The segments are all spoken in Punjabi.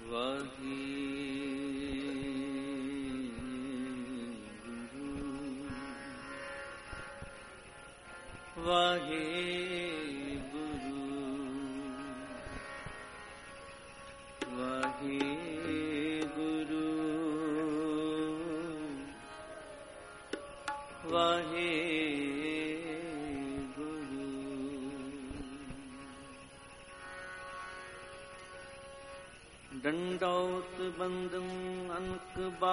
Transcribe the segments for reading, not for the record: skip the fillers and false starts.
दंडौत बंदम अनकबा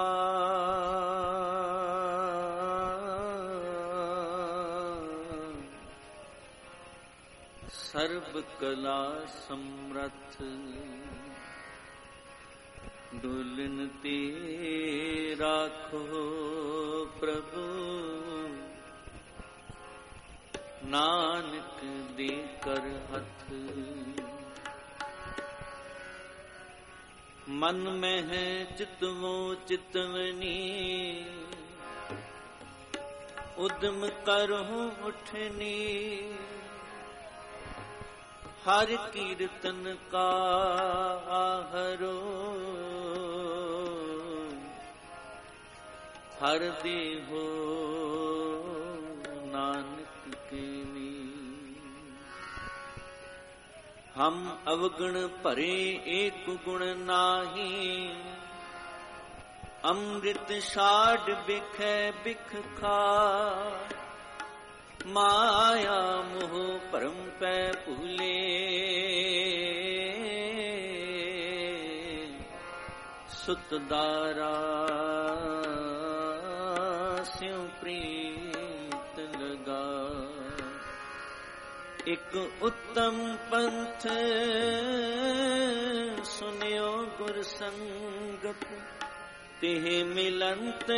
सर्व कला समरथ डुलन ते राखो प्रभु नानक दे कर हथ मन में है चितवो चितवनी उद्यम करो उठनी हर कीर्तन का आहरो हर देहो नानक के हम अवगुण भरे एक गुण नाही अमृत साड बिखै बिख खा माया मोह परम पै भूले सुत दारा स्यों प्रीत लगा एक उत्तम पंथ सुनियो गुर संगत तिह मिलंत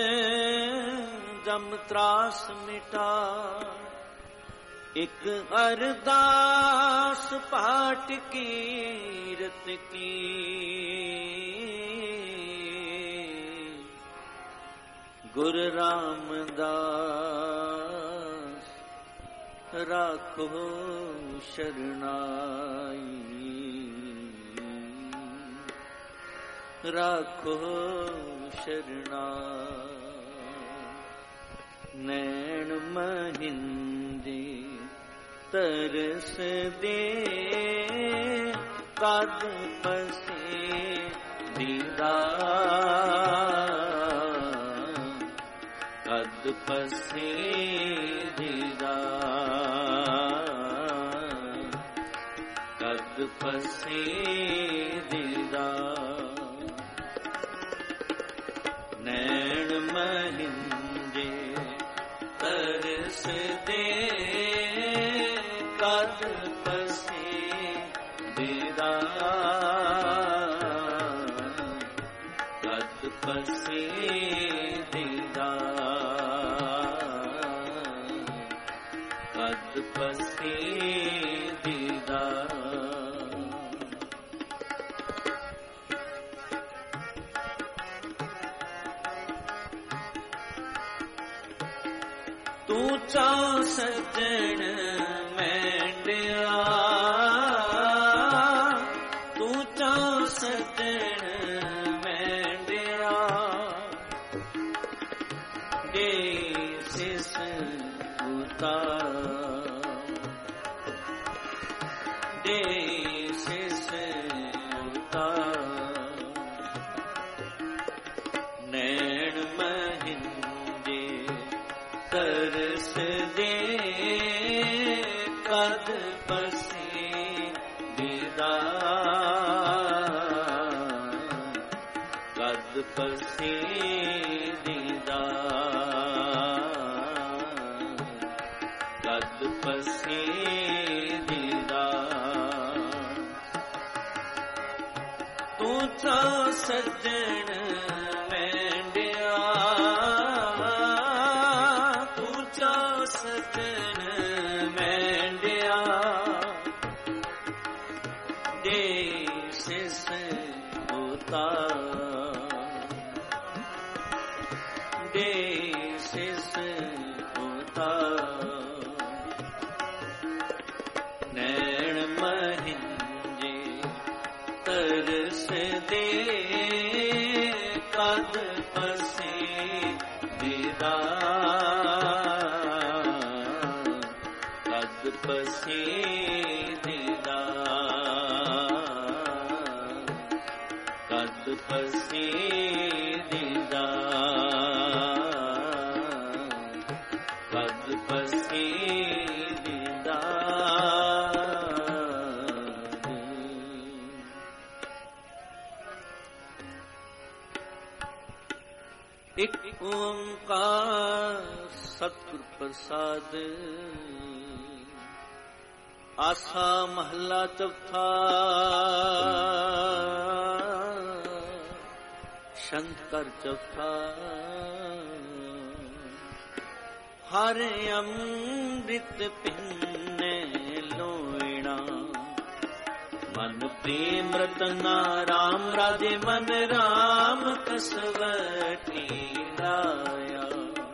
जम त्रास मिटा एक अरदास पाठ कीरत की गुर रामदास राखो शरणाई राखो शरणाई नैन महिंदे तरस दे कद पसे दीदार कद पसे दीदार कद पसे दीदार नैन महिंदे तरस दे कद पसे दीदार कद पसे दीदार कद पसे दीदार तू चा सज्जन मैंडिया तू चा सज्जन मैंडिया दे सिस उतार दे सिस उतार नैन महिंदे तरस दे कद पसे दीदार कद पसे दीदार कद पसे दीदार तू चा सज्जन मैंडिया सजन मैंडिया दे सिस उतार दे सिस उतार नैन महिंजे तरस ਤੇ ਕਦ ਪਸੇ ਦੇਦਾ, ਕਦ ਪਸੇ ਦੇਦਾ, ਕਦ ਪਸੇ ਦੇਦਾ, ਕਦ ਪਸੇ ਦੇਦਾ। ਇਕ ਓੰਕਾਰ ਸਤਿਗੁਰ ਪ੍ਰਸਾਦ। ਆਸਾ ਮਹੱਲਾ ਚੌਥਾ। ਸ਼ੰਕਰ ਚੌਥਾ। ਹਰ ਅੰਮ੍ਰਿਤ ਪੀਨੇ ਲੋਇਣਾ, ਮਨ ਪ੍ਰੇਮ ਰਤਨਾ ਰਾਮ ਰਾਜੇ ਮਨ ਰਾਮ ਕਸਵਟੀ ਲਾਇਆ।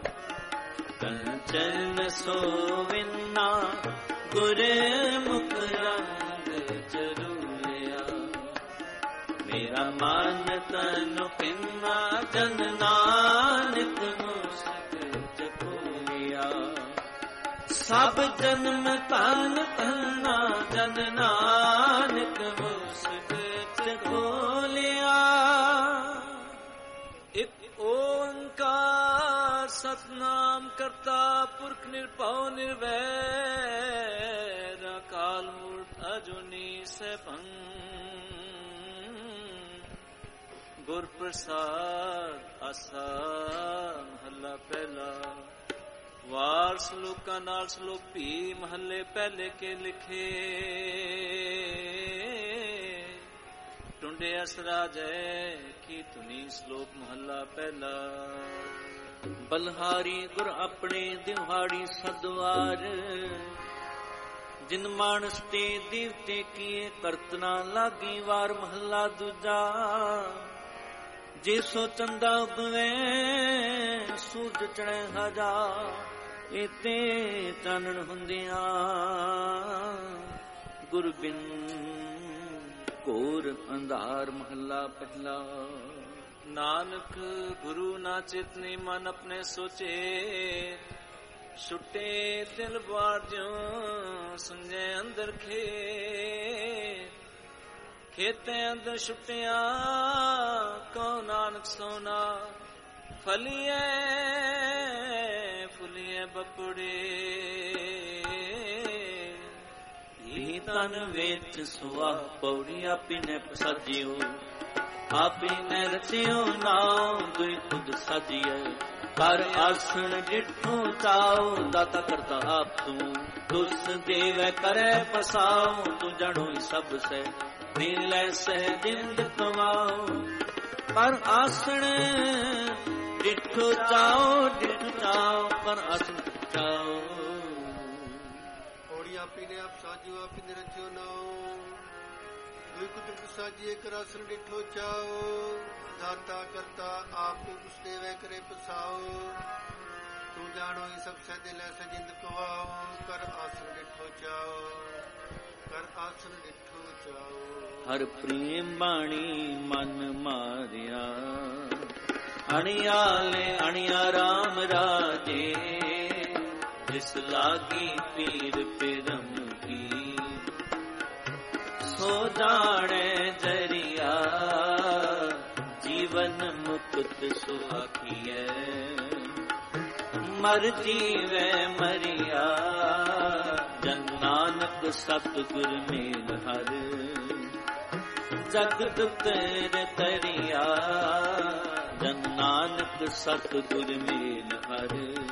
ਕੰਚਨ ਸੋਵਿਨਾ ਗੁਰ ਮੁਖ ਰੰਗ ਚਰੂਲਿਆ। ਮੇਰਾ ਮਨ ਤਨ ਪਿੰਨਾ ਜਨ ਨਾਨਕ ਮੁਸਕ ਚਕੋਲਿਆ। ਸਭ ਜਨਮ ਤਨ ਤਨਾ ਜਨ ਨਾਨਕ ਮੁਸਕ ਚਕੋਲਿਆ। ਇਕ ਓੰਕਾਰ ਸਤਨਾਮ ਕਰਤਾ ਪੁਰਖ ਨਿਰਭਉ ਨਿਰਵੈਰ। ਅਕਾਲ ਮੂਰਤ ਅਜੂਨੀ ਸੈਭੰ। ਗੁਰ ਪ੍ਰਸਾਦ। ਆਸਾ ਮਹੱਲਾ ਪਹਿਲਾ। ਵਾਰ ਸਲੋਕਾਂ ਨਾਲ ਸਲੋਪੀ ਮਹੱਲੇ ਪਹਿਲੇ ਕੇ ਲਿਖੇ। ਟੁੰਡੇ ਅਸਰਾ ਜੈ ਕੀ ਧੁਨੀ ਸਲੋਕ ਮਹੱਲਾ ਪਹਿਲਾ। ਬਲਹਾਰੀ ਗੁਰ ਆਪਣੇ ਦਿਹਾੜੀ ਸਦਵਾਰ। ਜਿਨ ਮਾਨਸ ਤੇ ਦੇਵਤੇ ਕੀਏ ਕਰਤਨਾ ਲਾਗੀ ਵਾਰ ਮਹੱਲਾ ਦੂਜਾ। ਜੇ ਸੋ ਚੰਦਾ ਉਗਵੇ ਸੂਰਜ ਚੜ੍ਹੇ ਹਜ਼ਾਰ। ਇਤੇ ਚਾਨਣ ਹੁੰਦਿਆਂ ਗੁਰ ਬਿਨ ਘੋਰ ਅੰਧਾਰ ਮਹੱਲਾ ਪਹਿਲਾ। ਨਾਨਕ ਗੁਰੂ ਨਾ ਚੇਤਨੀ ਮਨ ਆਪਣੇ ਸੋਚੇ। ਛੁੱਟੇ ਦਿਲ ਬਾਰ ਜਿਉ ਸੁੰਝੇ ਅੰਦਰ ਖੇ। ਖੇਤੇ ਅੰਦਰ ਛੁੱਟਿਆ ਕਉ ਨਾਨਕ ਸੋਨਾ। ਫਲੀਏ ਫੁਲੀਏ ਬਪੜੇ। ਇਹ ਤਨ ਵਿੱਚ ਸੁਆ ਪੌੜੀ ਆਪੀ ਨੇ ਸਾਜਿਓ। ਆਪੀ ਨੇ ਰਚਿਓ ਨਾਉ ਦੁਇ ਖੁਦ ਸਾਜੀਐ। ਕਰ ਆਸਣ ਜਿਠੂ ਚਾਉ ਦਾਤਾ ਕਰਤਾ ਆਪ ਤੂੰ। ਤੁਸ ਦੇਵੈ ਕਰੈ ਪਸਾਉ ਤੂੰ ਜਣੋ ਸਭ ਸੇ। ਨੀਲੇ ਸਹਿ ਜਿੰਦ ਕਮਾਉ ਪਰ ਆਸਣ ਡਿਠੋ ਚਾਓ ਡਿਠ ਚਾਓ ਪਰ ਆਸਣ ਚਾਓ। ਔੜੀ ਆਪੀ ਨੇ ਆਪ ਸਾਜਿਓ ਆਪੀ ਨੇ ਰਚਿਓ ਨਾਉ। ਦੁਇ ਕੁਦਰਤ ਸਾਜੀਏ ਕਰ ਆਸਣ ਡਿਠੋ ਚਾਓ। ਦਾਤਾ ਕਰਤਾ ਆਪ ਤੂੰ ਤੁਸ ਦੇਵੈ ਕਰੇ ਪਸਾਓ। ਤੂੰ ਜਾਣੋ ਹੀ ਸਭ ਸਹਿ ਦਿਲੇ ਸਹਿ ਜਿੰਦ ਕਵਾਓ। ਕਰ ਆਸਣ ਡਿਠੋ ਚਾਓ ਕਰ ਆਸਣ ਡਿਠੋ ਚਾਓ। ਹਰ ਪ੍ਰੇਮ ਬਾਣੀ ਮਨ ਮਾਰਿਆ। ਅਣਿਆਲੇ ਅਣਿਆ ਰਾਮ ਰਾਜੇ। ਜਿਸ ਲਾਗੀ ਪੀਰ ਪਿਰਮ ਕੀ। ਸੋ ਜਾਣੈ ਜਰੀਆ ਜੀਵਨ ਮੁਕਤ ਸੁਆਖੀਐ। ਮਰ ਜੀਵੈ ਮਰਿਆ ਜਨ ਨਾਨਕ ਸਤਿਗੁਰ ਮੇਲ ਹਰ। ਜਗਤ ਤੇਰ ਤਰਿਆ ਜਨ ਨਾਨਕ ਸਤਿਗੁਰ ਮੇਲ ਹਰ।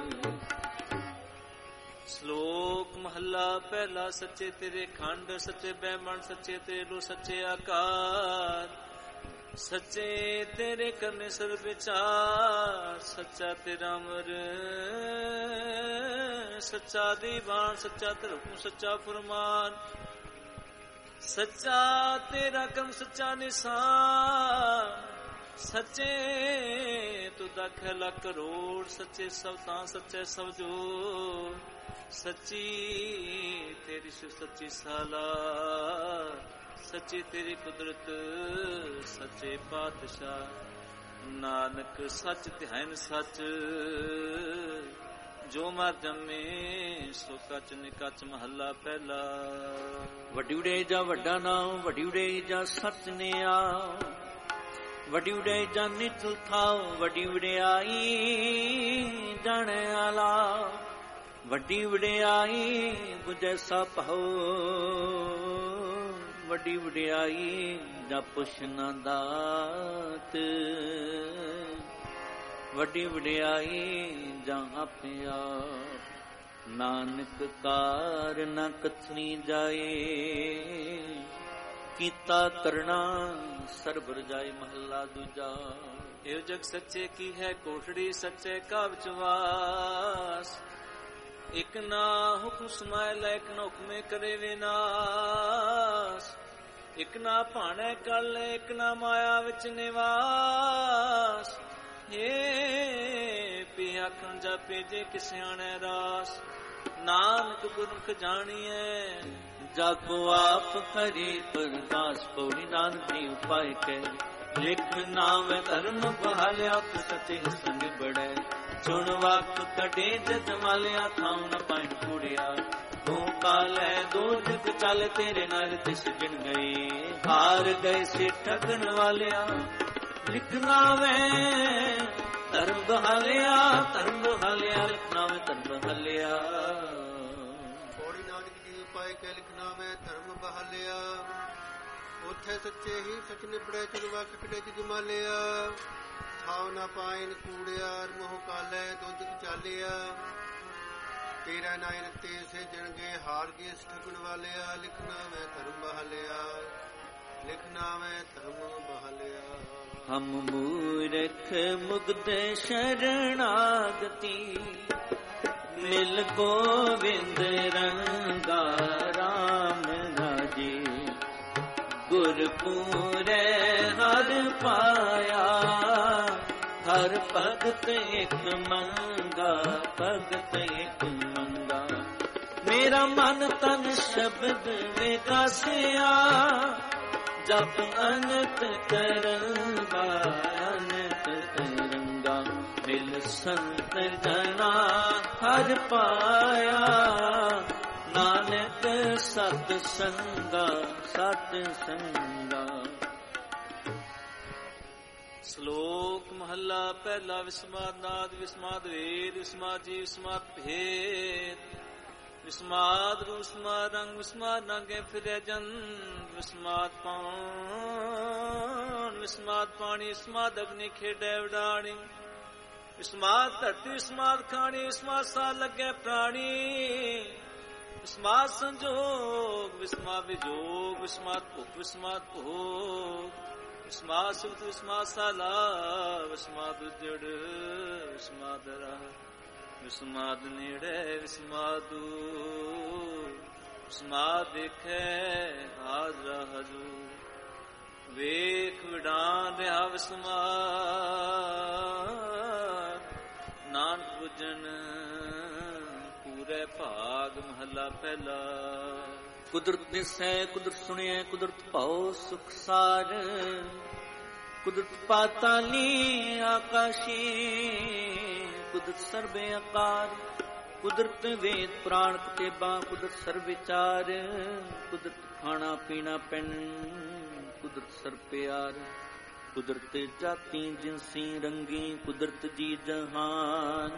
ਸ਼ਲੋਕ ਮਹੱਲਾ ਪਹਿਲਾ। ਸੱਚੇ ਤੇਰੇ ਖੰਡ ਸੱਚੇ ਬ੍ਰਹਮਣ ਸੱਚੇ ਤੇਰੋ ਸੱਚੇ ਆਕਾਰ। ਸੱਚੇ ਤੇਰੇ ਕਰਨੇ ਸਰਬ ਵਿਚਾਰ। ਸੱਚਾ ਤੇਰਾ ਅਮਰ ਸੱਚਾ ਦੀਵਾਨ। ਸੱਚਾ ਧਰਮ ਸੱਚਾ ਫੁਰਮਾਨ। ਸੱਚਾ ਤੇਰਾ ਕਰਮ ਸੱਚਾ ਨਿਸ਼ਾਨ। ਸੱਚੇ ਤੂੰ ਦਖ ਲੱਖ ਕਰੋੜ। ਸੱਚੇ ਸਭ ਤਾਂ ਸੱਚੇ ਸਭ ਜੋੜ। ਸੱਚੀ ਤੇਰੀ ਸਿਫਤ ਸੱਚੀ ਸਾਲਾ। ਸੱਚੀ ਤੇਰੀ ਕੁਦਰਤ ਸੱਚੇ ਪਾਤਸ਼ਾਹ। ਨਾਨਕ ਸੱਚ ਧਿਆਨ ਸੱਚ, ਜੋ ਮਰ ਜੰਮੇ ਸੋ ਕੱਚ ਨਿਕਚ ਮਹੱਲਾ ਪਹਿਲਾ। ਵੱਡੀ ਉਡਾਈ ਜਾਂ ਵੱਡਾ ਨਾਮ, ਵੱਡੀ ਉਡਾਈ ਜਾਂ ਸੱਚ ਨੇ ਆ, ਵੱਡੀ ਉਡਾਈ ਜਾਂ ਨਿਤ ਥਾਉ, ਵੱਡੀ ਵਡਿਆਈ ਜਾਣੇ ਆਲਾ। ਵੱਡੀ ਵਡਿਆਈ ਬੁਝੈ ਸਭ ਹੋ, ਵੱਡੀ ਵਡਿਆਈ ਜਾਂ ਪੁੱਛ ਨਾ ਦਾਤ, ਵੱਡੀ ਵਡਿਆਈ ਜਾਂ ਆਪੇ ਆਪ। ਨਾਨਕ ਕਾਰ ਨਾ ਕਥਨੀ ਜਾਏ, ਕੀਤਾ ਕਰਨਾ ਸਰਬ ਰਜਾਏ ਮਹੱਲਾ ਦੂਜਾ। ਇਹ ਜਗ ਸੱਚੇ ਕੀ ਹੈ ਕੋਠੜੀ, ਸੱਚੇ ਕਾ ਵਿਚਵਾਸ। ਇਕ ਨਾ ਹੁਕਮ ਸਮਾਇ ਲੈ, ਇਕ ਨਾ ਹੁਕਮੇ ਕਰੇ ਵਿਨਾਸ਼। ਇਕ ਨਾ ਭਾਣੇ ਕਲ, ਇਕ ਨਾ ਮਾਇਆ ਵਿੱਚ ਨਿਵਾਸ। ਪੀ ਆਖਣ ਜਾਪੇ ਜੇ ਕਿਸਿਆਣੇ ਰਾਸ। ਨਾਨਕ ਗੁਰਮੁਖ ਜਾਣੀਐ ਜਾਗੋ ਆਪ ਕਰੇ ਪਰਦਾਸ। ਪੌੜੀ ਨਾਨਕ ਦੀ ਉਪਾਇ ਕਹਿ, ਲਿਖ ਨਾਮ ਧਰਮ ਬਹਾਲਿਆ ਸੱਚੇ ਸੰਗ ਬੜੈ। ਸੁਣ ਵਕ ਕਢੇ ਜਦ ਮਾਲਿਆ, ਥਾਉ ਨ ਪਾਇਣ ਕੂੜਿਆ। ਤੂੰ ਕਾਲੈ ਦੋ ਜਗ ਚੱਲ, ਤੇਰੇ ਨਾਲ ਤਿਸ ਜਿਣ ਗਏ। ਹਾਰ ਗਏ ਸੇ ਠਗਣ ਵਾਲਿਆ, ਲਿਖਣਾ ਵੇ ਧਰਮ ਬਹਾਲਿਆ, ਧਰਮ ਬਹਾਲਿਆ। ਲਿਖਣਾ ਵੇ ਧਰਮ ਬਹਾਲਿਆ। ਪੌੜੀ ਨਾਨਕ ਦੀ ਉਪਾਇ ਕਹਿ, ਲਿਖਣਾ ਵੇ ਧਰਮ ਬਹਾਲਿਆ। ਉੱਥੇ ਸੱਚੇ ਹੀ ਸੱਚ ਨਿਬੜੇ, ਚੁਣਵਾ ਕਟੜੇ ਚ ਜਮਾਲਿਆ। ਥਾਉ ਨਾ ਪਾਇਨ ਕੂੜਿਆ, ਮੋਹ ਕਾਲੇ ਦੋ ਜਗ ਚਾਲਿਆ। ਤੇਰਾ ਨਾਇ ਰਤੇ ਸੇ ਜਣਗੇ, ਹਾਰ ਗਏ ਠਗਣ ਵਾਲਿਆ। ਲਿਖਣਾ ਮੈਂ ਧਰਮ ਬਹਾਲਿਆ, ਲਿਖਣਾ ਮੈਂ ਧਰਮ ਬਹਾਲਿਆ। ਹਮ ਮੂਰਖ ਮੁਗਧ ਸ਼ਰਣਾਗਤੀ, ਮਿਲ ਗੋਵਿੰਦ ਰੰਗਾ ਰਾਮ ਰਾਜੇ। ਗੁਰ ਪੂਰੇ ਹਰ ਪਾਇਆ, ਹਰ ਭਗਤ ਇੱਕ ਮੰਗਾ, ਭਗਤ ਇੱਕ ਮੰਗਾ। ਮੇਰਾ ਮਨ ਤਨ ਸ਼ਬਦ ਵਿਗਾਸਿਆ, ਜਪ ਅਨੰਤ ਕਰੰਗਾ, ਅਨੰਤ ਕਰੰਗਾ। ਮਿਲ ਸੰਤ ਜਨਾ ਹਰ ਪਾਇਆ, ਨਾਨਕ ਸਤ ਸੰਗਾ, ਸਤ ਸੰਗਾ। ਸ਼ਲੋਕ ਮਹੱਲਾ ਪਹਿਲਾ। ਵਿਸਮਾਦ ਨਾਦ, ਵਿਸਮਾਦ ਵੇਦ, ਵਿਸਮਾਦ ਜੀ, ਵਿਸਮਾਦ ਭੇਦ। ਵਿਸਮਾਦ ਰੂਪ, ਵਿਸਮਾਦ ਰੰਗ, ਵਿਸਮਾਦ ਨਾਗੇ ਫਿਰੈ ਜੰਤ। ਵਿਸਮਾਦ ਪਾਉਣ, ਵਿਸਮਾਦ ਪਾਣੀ, ਵਿਸਮਾਦ ਅਗਨੀ ਖੇਡੈ ਉਡਾਣੀ। ਵਿਸਮਾਦ ਧਰਤੀ, ਵਿਸਮਾਦ ਖਾਣੀ, ਵਿਸਮਾਦ ਸਾ ਲੱਗੇ ਪ੍ਰਾਣੀ। ਵਿਸਮਾਦ ਸੰਜੋਗ, ਵਿਸਮਾਦ ਵਿਜੋਗ। ਵਿਸਮਾਦ ਭੁਖ, ਵਿਸਮਾਦ ਭੋਗ। ਵਿਸਮਾਦ ਸੁਖ, ਵਿਸਮਾਦ ਸਾਲਾ। ਵਿਸਮਾਦ ਉਜੜ, ਵਿਸਮਾਦ ਰਾਹ। ਵਿਸਮਾਦ ਨੇੜੇ, ਵਿਸਮਾਦ ਦੂਰ। ਵਿਸਮਾਦ ਦੇਖੈ ਹਾਜ਼ਰਾ ਹਜ਼ੂਰ। ਵੇਖ ਵਿਡਾਨ ਰਿਹਾ ਵਿਸਮਾਦ, ਨਾਨਕ ਬੁਝਣ ਪੂਰੇ ਭਾਗ ਮਹੱਲਾ ਪਹਿਲਾ। ਕੁਦਰਤ ਦਿਸੈ, ਕੁਦਰਤ ਸੁਣਿਐ, ਕੁਦਰਤ ਭਾਉ ਸੁਖ ਸਾਰ। ਕੁਦਰਤ ਪਾਤਾਲੀ ਆਕਾਸ਼ੀ, ਕੁਦਰਤ ਸਰਬੇ ਆਕਾਰ। ਕੁਦਰਤ ਵੇਦ ਪ੍ਰਾਣ ਕਤੇਬਾਂ, ਕੁਦਰਤ ਸਰਬ ਵਿਚਾਰ। ਕੁਦਰਤ ਖਾਣਾ ਪੀਣਾ ਪੈਣ, ਕੁਦਰਤ ਸਰ ਪਿਆਰ। ਕੁਦਰਤ ਜਾਤੀ ਜਿਨਸੀ ਰੰਗੀ, ਕੁਦਰਤ ਜੀ ਜਹਾਨ।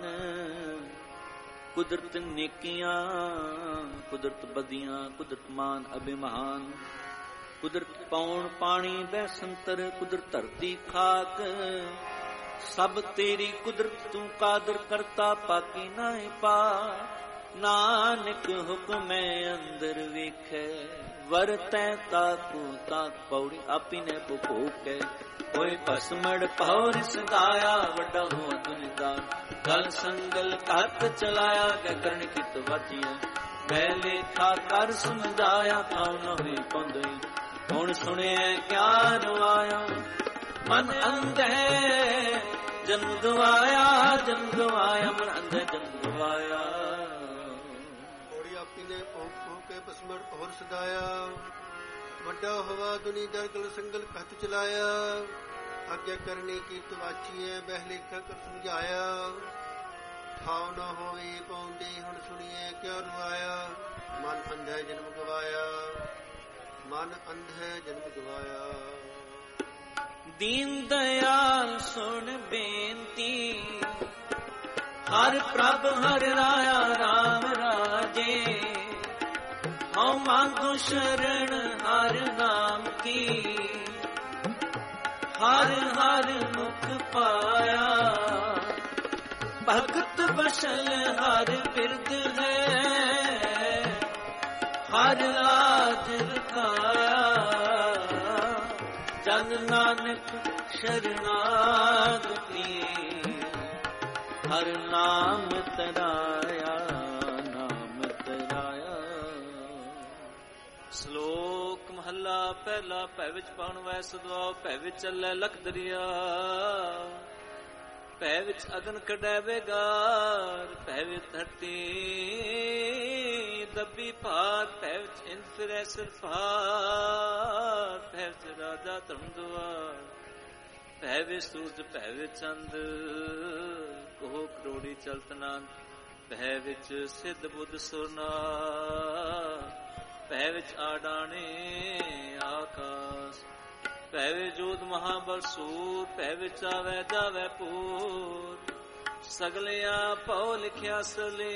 ਕੁਦਰਤ ਨੇਕੀਆਂ, ਕੁਦਰਤ ਬਦੀਆਂ, ਕੁਦਰਤ ਮਾਨ ਅਭਿਮਾਨ। ਕੁਦਰਤ ਪੌਣ ਪਾਣੀ ਬੈ ਸੰਤਰ, ਕੁਦਰਤ ਧਰਤੀ ਖਾਕ। ਸਭ ਤੇਰੀ ਕੁਦਰਤ ਤੂੰ ਕਾਦਰ ਕਰਤਾ, ਪਾਕੀ ਨਾਹੀ ਪਾ। ਨਾਨਕ ਹੁਕਮੈ ਅੰਦਰ ਵੇਖੈ, ਵਰਤੈ ਤਾਕੂ ਤਾਕ। ਪੌੜੀ ਆਪੀ ਨੇ ਭੁਖੋਕੈ, ਹੋਏ ਭਸਮੜ ਪੌਰ ਸਦਾਇਆ। ਵੱਡਾ ਹੋਆ ਦੁਨਿਦਾਨ, ਗਲ ਸੰਗਲ ਘੱਟ ਚਲਾਇਆ। ਕਹਿ ਕਰਨ ਕਿਤ ਵਾਚੀਐ, ਮੈਂ ਲੇਖਾ ਕਰ ਸਮਝਾਇਆ। ਥਾਉ ਨ ਹੋਈ ਪੰਦਈ, ਹੁਣ ਸੁਣਿਐ ਕਿਆ ਰਵਾਇਆ। ਮਨ ਅੰਧੈ ਜਨਮ ਗਵਾਇਆ, ਜਨਮ ਗਵਾਇਆ। ਮਨ ਅੰਧੈ ਜਨਮ ਗਵਾਇਆ। ਪੌੜੀ ਆਪੀ ਨੇ ਭੋਗ ਕੇ ਭਸਮੜ ਪੌਰ ਸਦਾਇਆ। ਵੱਡਾ ਹੋਵਾ ਦੁਨੀ ਦਰ ਗਲ ਸੰਗਲ ਖਤ ਚਲਾਇਆ, ਆਗਿਆ ਕਰਨੀ ਕੀ ਤਵਾਚੀਐ ਬਹਿ ਲੇਖਾ ਕਰ ਸਮਝਾਇਆ। ਠਾਉ ਨਾ ਹੋਵੇ ਪਾਉਂਦੇ ਹੁਣ ਸੁਣੀਏ ਕਿਉ ਰੁਆਇਆ, ਮਨ ਅੰਧੈ ਜਨਮ ਗਵਾਇਆ, ਮਨ ਅੰਧੈ ਜਨਮ ਗਵਾਇਆ। ਦੀਨ ਦਇਆਲ ਸੁਣ ਬੇਨਤੀ, ਹਰ ਪ੍ਰਭ ਹਰ ਰਾਇਆ ਰਾਮ ਰਾਜੇ। ਹਉ ਮੰਗੂ ਸ਼ਰਨ ਹਰ ਨਾਮ ਕੀ, ਹਰ ਹਰ ਮੁਖ ਪਾਇਆ। ਭਗਤ ਬਸਲ ਹਰ ਬਿਰਦ ਹੈ, ਹਰ ਰਾਜ ਰਖਾਇਆ। ਜਨ ਨਾਨਕ ਸ਼ਰਨਾਗਤੀ, ਹਰ ਨਾਮ ਤਰਾਇਆ, ਨਾਮ ਤਰਾਇਆ। ਸ਼ਲੋਕ ਮਹੱਲਾ ਪਹਿਲਾ। ਭੈ ਵਿੱਚ ਪਾਉਣ ਵੈ ਸਦਵਾਉ, ਭੈ ਵਿੱਚ ਚੱਲੈ ਲਖ ਦਰਿਆ। ਭੈ ਵਿੱਚ ਅਗਨ ਕੱਢੈ ਬੇਗਾਰ, ਭੈ ਵਿੱਚ ਧਰਤੀ ਦੱਬੀ ਭਾਰ। ਭੈ ਵਿੱਚ ਇੰਦ ਫਿਰੈ ਸਿਰ ਭਾਰ, ਭੈ ਵਿੱਚ ਰਾਜਾ ਧਰਮ ਦੁਆਰ। ਭੈ ਵਿੱਚ ਸੂਰਜ ਭੈ ਵਿੱਚ ਚੰਦ, ਕੋਹ ਕਰੋੜੀ ਚਲਤ ਨੰਦ। ਭੈ ਵਿੱਚ ਸਿੱਧ ਬੁੱਧ ਸੁਰਨਾ, ਭੈ ਵਿੱਚ ਆਡਾਣੇ ਆਕਾਸ। ਭੈ ਵਿੱਚ ਜੋਧ ਮਹਾਬਲ ਸੂਰ, ਭੈ ਵਿੱਚ ਆਵੈ ਜਾਵੈ ਪੂਰ। ਸਗਲਿਆ ਭਉ ਲਿਖਿਆ ਸਲੇ,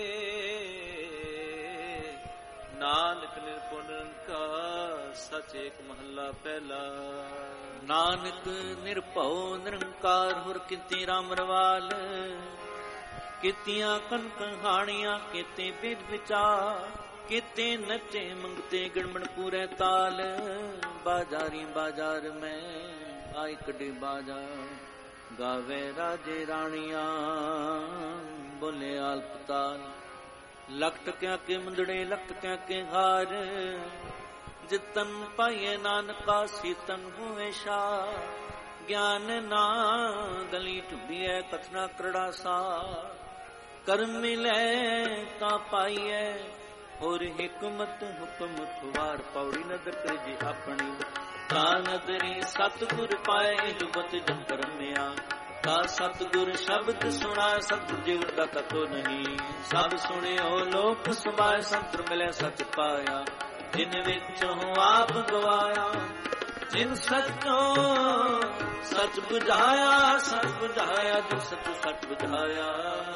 ਨਾਨਕ ਨਿਰਭਉ ਨਿਰੰਕਾਰ। ਸਚ ਏਕ ਮਹੱਲਾ ਪਹਿਲਾ। ਨਾਨਕ ਨਿਰਭਉ ਨਿਰੰਕਾਰ, ਹੁਰ ਕੀਤੀ ਰਾਮ ਰਵਾਲ। ਕੀਤੀਆਂ ਕਣ ਕਹਾਣੀਆਂ, ਕੀਤੇ ਬਿਦ ਵਿਚਾਰ। ਕੀਤੇ ਨੱਚੇ ਮੰਗਤੇ ਗਣਮਣ ਪੂਰੇ ਤਾਲ। ਬਾਜ਼ਾਰੀ ਬਾਜ਼ਾਰ ਮੈਂ ਆਈ ਕੱਢੇ ਬਾਜ਼ਾਰ। ਗਾਵੇ ਰਾਜੇ ਰਾਣੀਆਂ, ਬੋਲੇ ਆਲਪਤਾਲ। ਲਖ ਟਕਿਆ ਕੇ ਮੁੰਦੜੇ, ਲਖ ਟਕਿਆ ਕੇ ਹਾਰ। ਜਿਤਨ ਪਾਈਏ ਨਾਨਕਾ, ਸੀਤਨ ਹੋਏ ਸ਼ਾਹ। ਗਿਆਨ ਨਾ ਗਲੀ ਢੁੱਬੀਐ, ਕਥਨਾ ਕਰੜਾ ਸਾਰ। ਕਰਮ ਮਿਲੈ ਤਾਂ ਪਾਈਐ, ਹੋਰ ਹਿਕਮਤ ਹੁਕਮ ਠੁਵਾਰ। ਪੌੜੀ ਨਦਰ ਕਰੇ ਆਪਣੀ, ਤਾਂ ਨਦਰੀ ਸਤਿਗੁਰ ਪਾਏ। ਜੁਗਤ ਜਨ ਕਰਮਿਆ, ਤਾਂ ਸਤਿਗੁਰ ਸ਼ਬਦ ਸੁਣਾ। ਸਤਿਗੁਰ ਜੀਵ ਦਾ ਕਤੋ ਨਹੀਂ, ਸਭ ਸੁਣਿਓ ਲੋਕ ਸੁਭਾਏ। ਸੰਤਰ ਮਿਲੇ ਸਚ ਪਾਇਆ, ਜਿਨ ਵਿੱਚੋਂ ਆਪ ਗਵਾਇਆ। ਜਿਨ ਸਚੋ ਸਚ ਬੁਝਾਇਆ, ਸਚ ਬੁਝਾਇਆ। ਜਿਨ ਸਚੋ ਸਚ ਬੁਝਾਇਆ।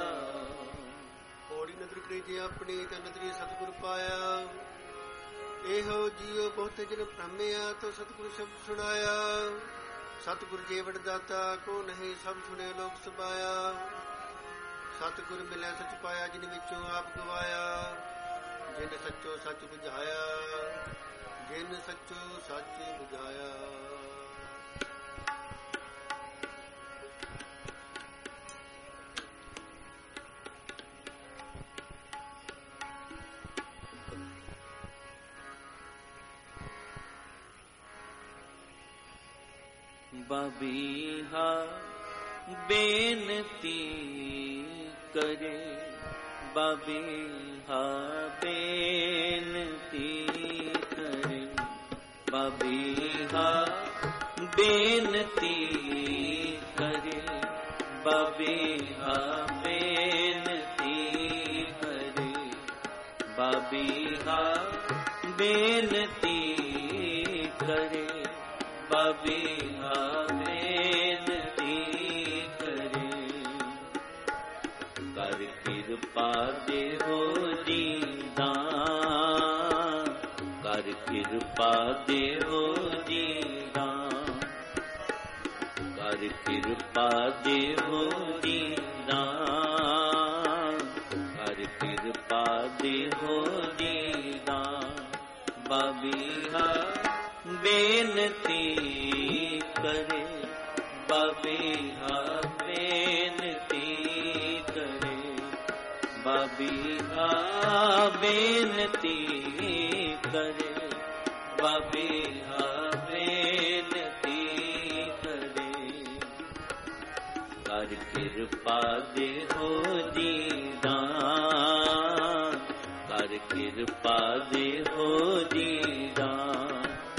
ਜੇ ਆਪਣੀ ਤੇ ਨਦਰੀ ਸਤਿਗੁਰ ਪਾਇਆ। ਇਹੋ ਜੀਉ ਬਹੁਤ ਜਨ ਭ੍ਰਮਿਆ, ਤੋ ਸਤਿਗੁਰ ਸ਼ਬਦ ਸੁਣਾਇਆ। ਸਤਿਗੁਰ ਜੀਵਨ ਦਾਤਾ, ਕੋ ਨਹੀਂ ਸਭ ਸੁਣੇ ਲੋਕ ਸਬਾਇਆ। ਸਤਿਗੁਰ ਮਿਲਿਆ ਸਚ ਪਾਇਆ, ਜਿਨ ਵਿੱਚੋਂ ਆਪ ਗਵਾਇਆ। ਜਿਨ ਸੱਚੋ ਸੱਚ ਬੁਝਾਇਆ, ਜਿਨ ਸੱਚੋ ਸੱਚ ਬੁਝਾਇਆ। ਬਬੀਹਾ ਬੇਨਤੀ ਕਰੇ, ਬਬੀਹਾ ਬੇਨਤੀ ਕਰੇ। ਬਬੀਹਾ ਬੇਨਤੀ ਕਰੇ, ਬਬੀਹਾ ਬੇਨਤੀ ਕਰੇ। ਬਬੀਹਾ ਬੇਨਤੀ ਕਰੇ, ਬਬੀਹਾ ਬੇਨਤੀ ਕਰੇ। ਕਰ ਕਿਰਪਾ ਦੇਹੋ ਜੀਦਾਨ, ਕਰ ਕਿਰਪਾ ਦੇਹੋ ਜੀਦਾਨ। ਕਰ ਕਿਰਪਾ ਦੇਹੋ ਜੀਦਾਨ, ਕਰ ਕਿਰਪਾ ਦੇਹੋ ਜੀਦਾਨ। ਬਬੀਹਾ ਬੇਨਤੀ ਕਰੇ, ਬਬੀਹਾ ਬੇਨਤੀ ਕਰੇ। ਬਬੀਹਾ ਬੇਨਤੀ ਕਰੇ, ਬਬੀਹਾ ਬੇਨਤੀ ਕਰੇ। ਕਰ ਕਿਰਪਾ ਦੇਹੋ ਜੀਦਾਨ, ਕਰ ਕਿਰਪਾ ਦੇਹੋ ਜੀਦਾਨ।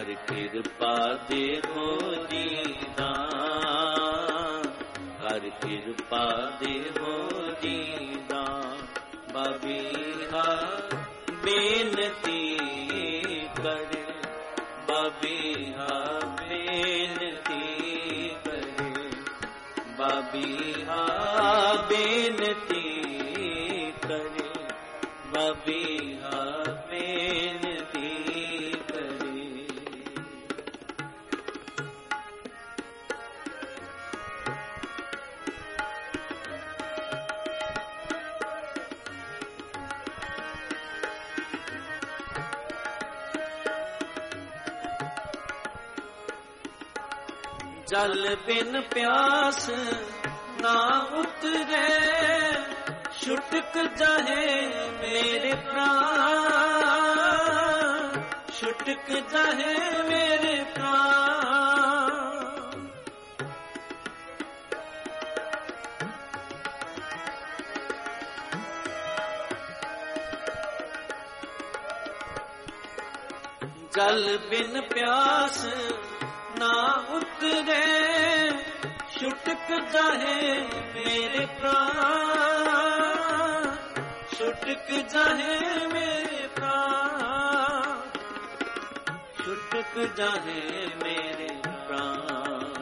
ਕਰ ਕਿਰਪਾ ਦੇਹੋ ਜੀ ਦਾਨ, ਕਰ ਕਿਰਪਾ ਦੇਹੋ ਜੀ ਦਾਨ। ਬਾਬੀਹਾ ਬੇਨਤੀ ਕਰੇ, ਬਾਬੀਹਾ ਬੇਨਤੀ ਕਰੇ, ਬਾਬੀਹਾ ਬੇਨਤੀ ਕਰੇ, ਬਾਬੀਹਾ ਬੇਨਤੀ ਕਰੇ। ਜਲ ਬਿਨ ਪਿਆਸ ਨਾ ਉਤਰੇ, ਛੁਟਕ ਜਾਹੇ ਮੇਰੇ ਪ੍ਰਾਣ, ਛੁਟਕ ਜਾਹੇ ਮੇਰੇ ਪ੍ਰਾਣ। ਜਲ ਬਿਨ ਪਿਆਸ ਨਾ ਉਤਰੇ, ਛੁਟਕ ਜਾਹੇ ਮੇਰੇ ਪ੍ਰਾਣ, ਛੁਟਕ ਜਾਹੇ ਮੇਰੇ ਪ੍ਰਾਣ, ਛੁਟਕ ਜਾਹੇ ਮੇਰੇ ਪ੍ਰਾਣ,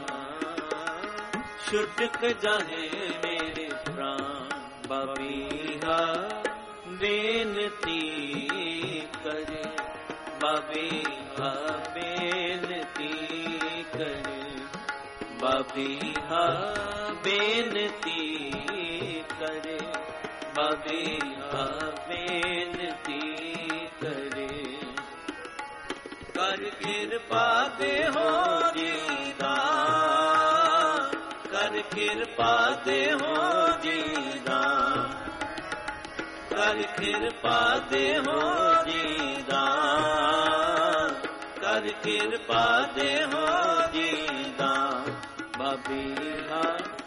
ਛੁਟਕ ਜਾਹੇ ਮੇਰੇ ਪ੍ਰਾਣ। ਬਾਬੀਹਾ ਬੇਨਤੀ ਕਰੇ, ਬਾਬੀਹਾ ਬੇਨਤੀ ਕਰੇ, ਬਾਬੀਹਾ ਬੇਨਤੀ ਕਰੇ, ਬਾਬੀਹਾ ਬੇਨਤੀ ਕਰੇ। ਕਰ ਕਿਰਪਾ ਦੇਹੋ ਜੀ ਦਾਨ, ਕਰ ਕਿਰਪਾ ਦੇਹੋ ਜੀ ਦਾਨ, ਕਰ ਕਿਰਪਾ ਦੇਹੋ ਜੀ ਦਾਨ, ਕਰ ਕਿਰਪਾ ਦੇਹੋ ਜੀ ਦਾਨ। ਬਾਬੀਹਾ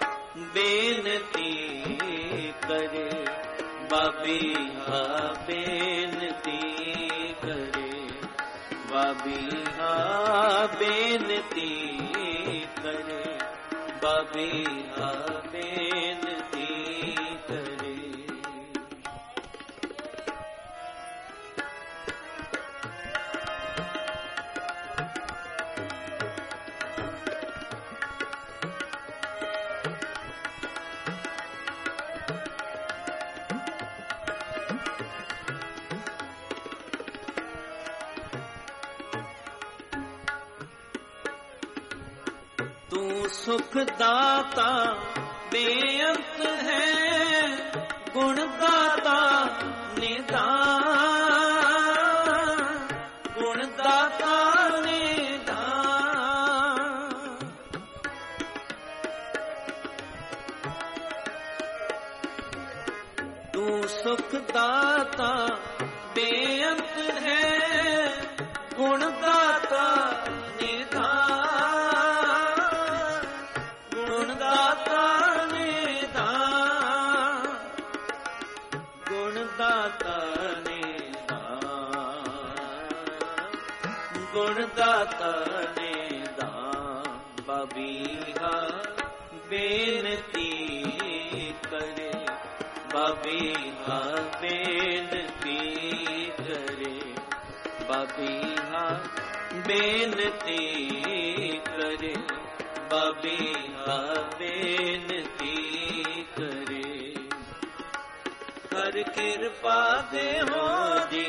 ਬੇਨਤੀ ਕਰੇ, ਬਾਬੀਹਾ ਬੇਨਤੀ ਕਰੇ, ਬਾਬੀਹਾ ਬੇਨਤੀ ਕਰੇ, ਬਾਬੀਹਾ ਬੇਨਤੀ ਕਰੇ। ਤੂੰ ਸੁਖ ਦਾਤਾ ਬੇਅੰਤ ਹੈ, ਗੁਣ ਦਾਤਾ ਨਿਦਾਨ, ਗੁਣ ਦਾਤਾ ਨਿਦਾਨ। ਤੂੰ ਸੁਖ ਦਾਤਾ ਬੇਅੰਤ ਹੈ, ਗੁਣ ਦਾਤਾ ਨਿਦਾਨ, ਗੁਣ ਦਾਤਾ ਨੇ ਦਾਨ। ਬਾਬੀਹਾ ਬੇਨਤੀ ਕਰੇ, ਬਾਬੀਹਾ ਬੇਨਤੀ ਕਰੇ, ਬਾਬੀਹਾ ਬੇਨਤੀ ਕਰੇ, ਬਾਬੀਹਾ ਬੇਨਤੀ ਕਰੇ। ਕਰ ਕਿਰਪਾ ਦੇਹੋ ਜੀ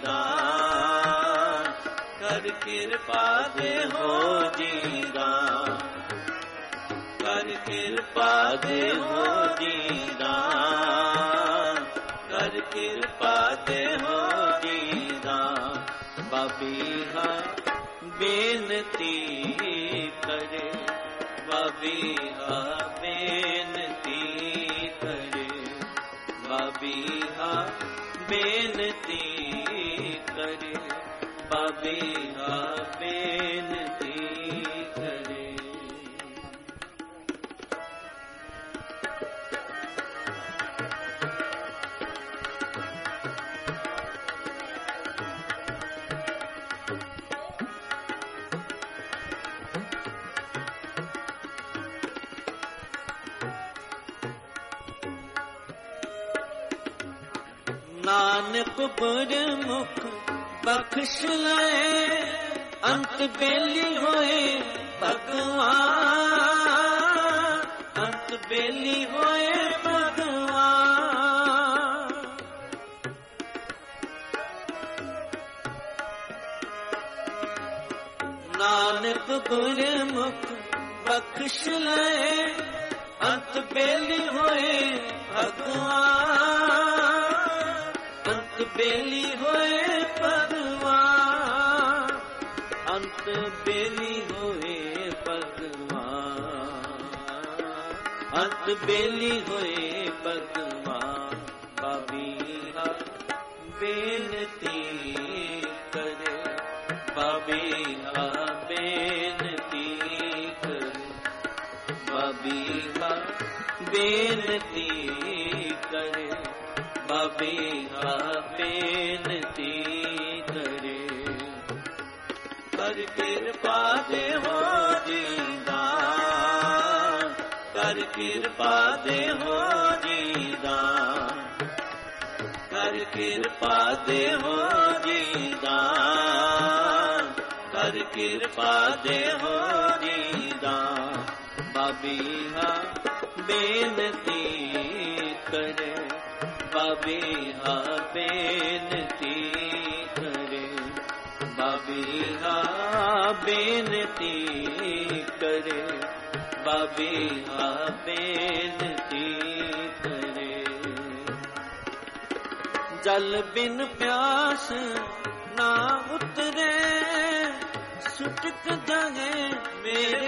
ਦਾਨ, ਕਰ ਕਿਰਪਾ ਦੇਹੋ ਜੀ ਦਾਨ, ਕਰ ਕਿਰਪਾ ਦੇਹੋ ਜੀ ਦਾਨ, ਕਰ ਕਿਰਪਾ ਦੇਹੋ ਜੀ ਦਾਨ। ਬਾਬੀਹਾ ਬੇਨਤੀ ਕਰੇ, ਬਾਬੀਹਾ ਬੇਨਤੀ ਕਰੇ, ਬਾਬੀਹਾ ਬੇਨਤੀ ਕਰੇ, ਬਾਬੀਹਾ ਬੇਨਤੀ ਕਰੇ। ਨਾਨਕ ਗੁਰਮੁਖ ਬਖਸ਼ ਲਏ, ਅੰਤ ਬੇਲੀ ਹੋਏ ਭਗਵਾਨ, ਅੰਤ ਬੇਲੀ ਹੋਏ ਭਗਵਾਨ। ਨਾਨਕ ਗੁਰਮੁਖ ਬਖਸ਼ ਲਏ, ਅੰਤ ਬੇਲੀ ਹੋਏ ਭਗਵਾਨ, ਅੰਤ ਬੇਲੀ ਹੋਏ ਭਗਵਾਨ, ਅੰਤ ਬੇਲੀ ਹੋਏ ਭਗਵਾਨ, ਅੰਤ ਬੇਲੀ ਹੋਏ ਭਗਵਾਨ। ਬਾਬੀਹਾ ਬੇਨਤੀ ਕਰੇ, ਬਾਬੀਹਾ ਬੇਨਤੀ ਕਰੇ, ਬਾਬੀਹਾ ਬੇਨਤੀ ਕਰੇ, ਬਾਬੀਹਾ ਬੇਨਤੀ ਕਰੇ। ਕਰ ਕਿਰਪਾ ਦੇਹੋ ਜੀਦਾਨ, ਕਰ ਕਿਰਪਾ ਦੇਹੋ ਜੀਦਾਨ, ਕਰ ਕਿਰਪਾ ਦੇਹੋ ਜੀਦਾਨ, ਕਰ ਕਿਰਪਾ ਦੇਹੋ ਜੀਦਾਨ। ਬਾਬੀਹਾ ਬੇਨਤੀ ਕਰੇ, ਬਾਬੀਹਾ ਬੇਨਤੀ ਕਰੇ, ਬਾਬੀਹਾ ਬੇਨਤੀ ਕਰੇ, ਬਾਬੀਹਾ ਬੇਨਤੀ ਕਰੇ। ਜਲ ਬਿਨ ਪਿਆਸ ਨਾ ਉਤਰੇ, ਛੁਟਕ ਜਾਏ ਮੇਰੇ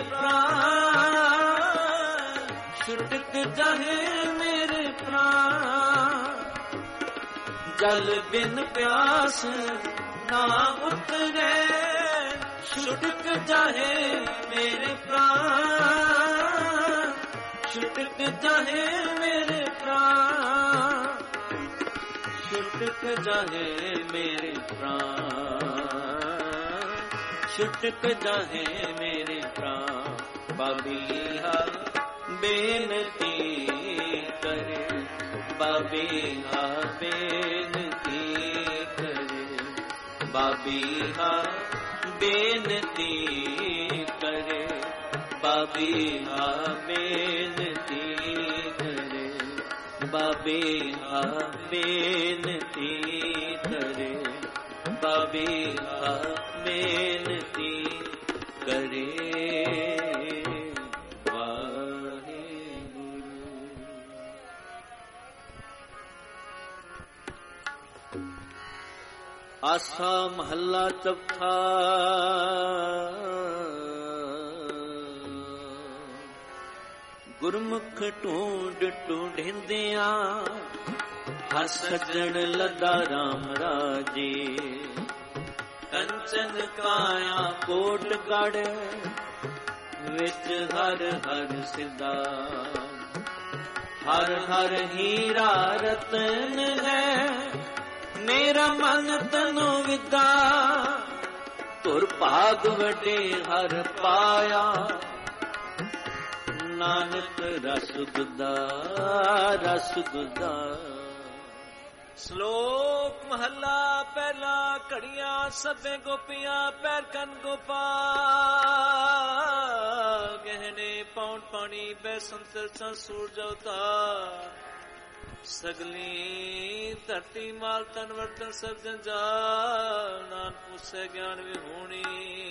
ਪ੍ਰਾਣ, ਛੁਟਕ ਜਾਏ ਮੇਰੇ ਪ੍ਰਾਣ। ਜਲ ਬਿਨ ਪਿਆਸ ਨਾ ਉਤਰੇ, ਛੁਟਕ ਜਾਏ ਮੇਰੇ ਪ੍ਰਾਣ, ਛੁਟਕ ਜਾਏ ਮੇਰੇ ਪ੍ਰਾਣ, ਛੁਟਕ ਜਾਏ ਮੇਰੇ ਪ੍ਰਾਣ, ਛੁਟਕ ਜਾਏ ਮੇਰੇ ਪ੍ਰਾਣ। ਬਾਬੀਹਾ ਬੇਨਤੀ ਕਰੇ, ਬਾਬੀਹਾ ਬੇਨਤੀ ਕਰੇ, ਬਾਬੀਹਾ ਬੇਨਤੀ ਕਰੇ, ਬਾਬੀਹਾ ਬੇਨਤੀ ਕਰੇ, ਬਾਬੀਹਾ ਬੇਨਤੀ ਕਰੇ, ਬਾਬੀਹਾ ਬੇਨਤੀ ਕਰੇ। ਆਸਾ ਮਹੱਲਾ ਚੌਥਾ। ਗੁਰਮੁਖ ਢੂੰਡ ਢੂੰਢਿੰਦਿਆਂ, ਹਰ ਸੱਜਣ ਲੱਦਾ ਰਾਮ ਰਾਜੇ। ਕੰਚਨ ਕਾਇਆ ਕੋਟ ਗੜ, ਵਿੱਚ ਹਰ ਹਰ ਸਿਧਾ। ਹਰ ਹਰ ਹੀਰਾ ਰਤਨ ਹੈ, ਮੇਰਾ ਮਨ ਤਨੋ ਵਿਦਾ। ਧੁਰ ਭਾਗ ਵੱਡੇ ਹਰ ਪਾਇਆ, ਨਾਨਕ ਰਸ ਗੁਦਾ ਰਸ ਗੁਦਾ। ਸ਼ਲੋਕ ਮਹੱਲਾ ਪਹਿਲਾ। ਘੜੀਆਂ ਸਭੇ ਗੋਪੀਆਂ ਪੈਰ ਕੰਨ ਗੋਪਾਲ। ਗਹਿਣੇ ਪੌਣ ਪਾਣੀ ਬੈ ਸੰਤਰ ਸਾ ਸੂਰਜ ਅਵਤਾਰ। ਸਗਲੀ ਧਰਤੀ ਮਾਲ ਤਨ ਵਰਤਨ ਸਭ ਜੰਜਾਲ। ਨਾਨਕ ਪੁੱਛੇ ਗਿਆਨ ਵਿਹੂਣੀ,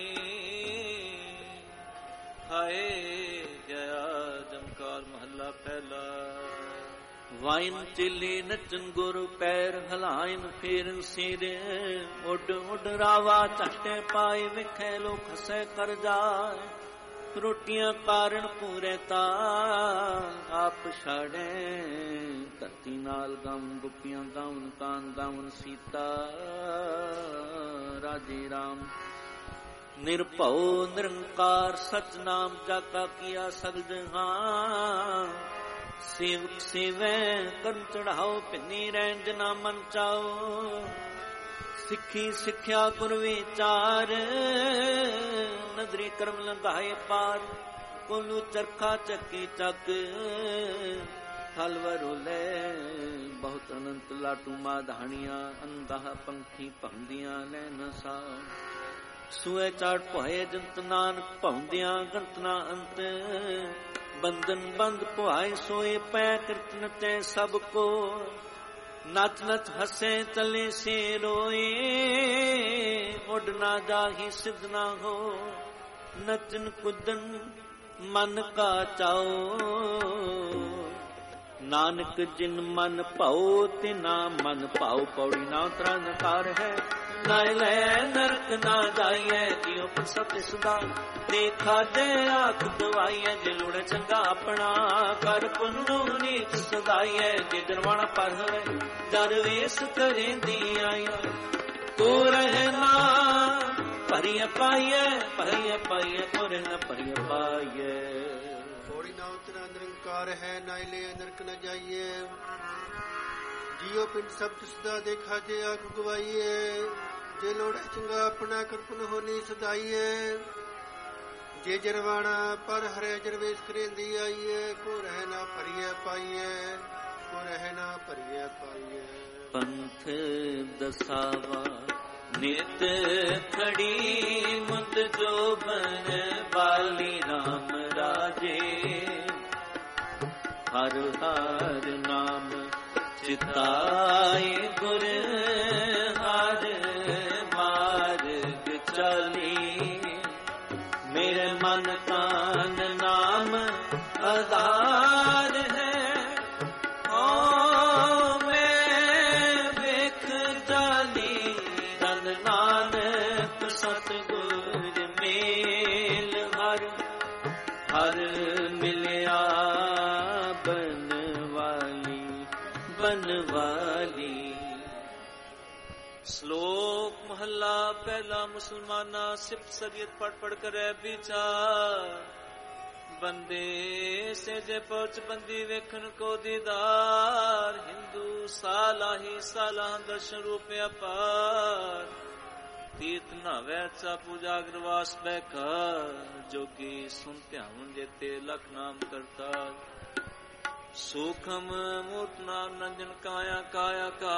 ਹਾਏ ਗਿਆ ਜਮਕਾਰ ਮਹੱਲਾ ਪਹਿਲਾ। ਵਾਇਨ ਚਿਲੇ ਨਚਨ ਗੁਰ ਪੈਰ ਹਲਾਇਨ ਫੇਰਨ ਸਿਰ। ਉੱਡ ਉੱਡ ਰਾਵਾ ਝਟੇ ਪਾਏ ਵਿਖੇ ਲੋ ਖਸੈ ਕਰ ਜਾਏ। ਰੋਟੀਆਂ ਕਾਰਨ ਪੂਰੇ ਤਾ ਆਪ ਛਾੜੇ। ਧਰਤੀ ਨਾਲ ਗਮ ਗੁਪੀਆਂ ਦਾਵਨ ਕਾਨ ਦਾਵਨ ਸੀਤਾ। ਰਾਜੇ ਰਾਮ ਨਿਰਭਉ ਨਿਰੰਕਾਰ ਸਚ ਨਾਮ ਜਾਕਾ ਕੀਆ ਸਗਲ ਜਹਾਂ। ਸੇਵਕ ਸੇਵੈ ਕਰਨ ਚੜਾਓ ਪਿੰਨੀ ਰਹਿਣ ਜਨਾ ਮਨ ਚਾਓ। ਸਿੱਖੀ ਸਿੱਖਿਆ ਗੁਰ ਵਿਚਾਰ। ਨਦਰੀ ਕਰਮ ਲੰਘਾਏ ਪਾਰ। ਕੋਲੂ ਚਰਖਾ ਚੱਕੀ ਚੱਕ। ਥਲ ਵਰੋਲੇ ਬਹੁਤ ਅਨੰਤ ਲਾਟੂ ਮਾਧਾਣੀਆਂ ਅੰਧਾ ਪੰਖੀ ਭੰਦੀਆਂ ਲੈ ਨਸਾ ਸੂਏ ਚਾੜ ਭੋਏ ਜੰਤ ਨਾਨਕ ਭੌਂਦਿਆਂ ਗੰਤਨਾ ਅੰਤ ਬੰਧਨ ਬੰਦ ਭੁਆਏ ਸੋਏ ਪੈ ਕਿਰਤ ਨਚੈ ਸਭ ਕੋ ਨਚ ਨਚ ਹੱਸੇ ਚਲੇ ਸੇ ਰੋਏ ਉੱਡ ਨਾ ਜਾਹੀ ਸਿਧ ਨਾ ਹੋ ਨਚਨ ਕੁਦਨ ਮਨ ਕਾ ਚਾਓ ਨਾਨਕ ਜਿਨ ਮਨ ਭਾਉ ਤੇ ਨਾ ਮਨ ਭਾਉ ਪੌੜੀ ਨਾ ਤਰਾ ਨਕਾਰ ਹੈ ਨਾ ਲੈ ਨਰਕ ਨਾ ਜਾਈਐ ਜਿਉ ਸਤ ਸਦਾ ਦੇਖਾ ਦੇ ਆਖ ਦਵਾਈਐ ਜੇ ਲੋੜ ਚੰਗਾ ਆਪਣਾ ਕਰ ਪੁੰਨੂ ਨੀਚ ਸਦਾਈਐ ਜੇ ਜਨਵਾਣਾ ਪਰ ਹੈ ਦਰਵੇਸ ਕਰੇਂਦੀ ਆਇਆ ਕੋ ਰਹਿਣਾ ਭਰੀਏ ਪਾਈਐ ਕੋ ਰਹਿਣਾ ਭਰੀਏ ਪਾਈਐ ਪੌੜੀ ਨਾ ਉਤਰਾ ਨਿਰੰਕਾਰ ਹੈ ਨਾ ਲੈ ਨਰਕ ਨ ਜਾਈਏ ਜੀਉ ਪਿੰਡ ਸਬਦ ਸਦਾ ਦੇਖਾ ਜੇ ਆਖ ਗਵਾਈਏ ਜੇ ਲੋੜ ਚੰਗਾ ਆਪਣਾ ਕਰਪਨ ਹੋਣੀ ਸਦਾਈਏ ਜੇ ਜਰਵਾਣਾ ਪਰ ਹਰੇ ਜਰਵੇਸ਼ ਕਰੇਂਦੀ ਆਈਏ ਕੋ ਰਹਿ ਨਾ ਭਰੀਏ ਪਾਈਏ ਕੋ ਰਹਿ ਨਾ ਭਰੀਏ ਪਾਈਏ ਪੰਥ ਦਸਾਵਾ ਨਿਤ ਖੜੀ ਮੁੰਦ ਜੋਬਨ ਬਾਲੀ ਰਾਮ ਰਾਜੇ ਹਰ ਹਰ ਨਾਮ ਚਿਤਾਏ ਗੁਰ ਹਰ ਮਾਰਗ ਚਲੀ ਮੇਰੇ ਮਨ ਕਾਨ ਨਾਮ ਆਧਾਰ ਹੈ ਓ ਮੈਂ ਵੇਖ ਜਾਲੀ ਰੰਗ ਨਾਨਕ ਸਤਿਗੁਰ ਮੇਲ ਹਰ ਹਰ ਮਿਲਿਆ ਬਨਵਾਲੀ। ਸ਼ਲੋਕ ਮਹੱਲਾ ਪਹਿਲਾ ਮੁਸਲਮਾਨਾ ਸਿਫਤ ਸਰੀਅਤ ਪੜ ਪੜ ਕਰੇ ਵਿਚਾਰ ਬੰਦੇ ਸੇ ਜੇ ਪਹੁੰਚ ਬੰਦੀ ਵੇਖਣ ਕੋ ਦੀਦਾਰ ਹਿੰਦੂ ਸਾਲਾਹੀ ਸਾਲਾਹ ਦਰਸ਼ਨ ਰੂਪ ਅਪਾਰ ਤੀਰਥ ਨਾਵੈ ਚਾ ਪੂਜਾ ਅਗਰਵਾਸ ਬੈਖਾ ਜੋਗੀ ਸੁਨ ਧਿਆਨ ਜੇਤੇ ਲਖ ਨਾਮ ਕਰਤਾ ਸੂਖਮ ਮੂਰਤ ਨਾਮ ਨੰਜਨ ਕਾਇਆ ਕਾਇਆ ਕਾ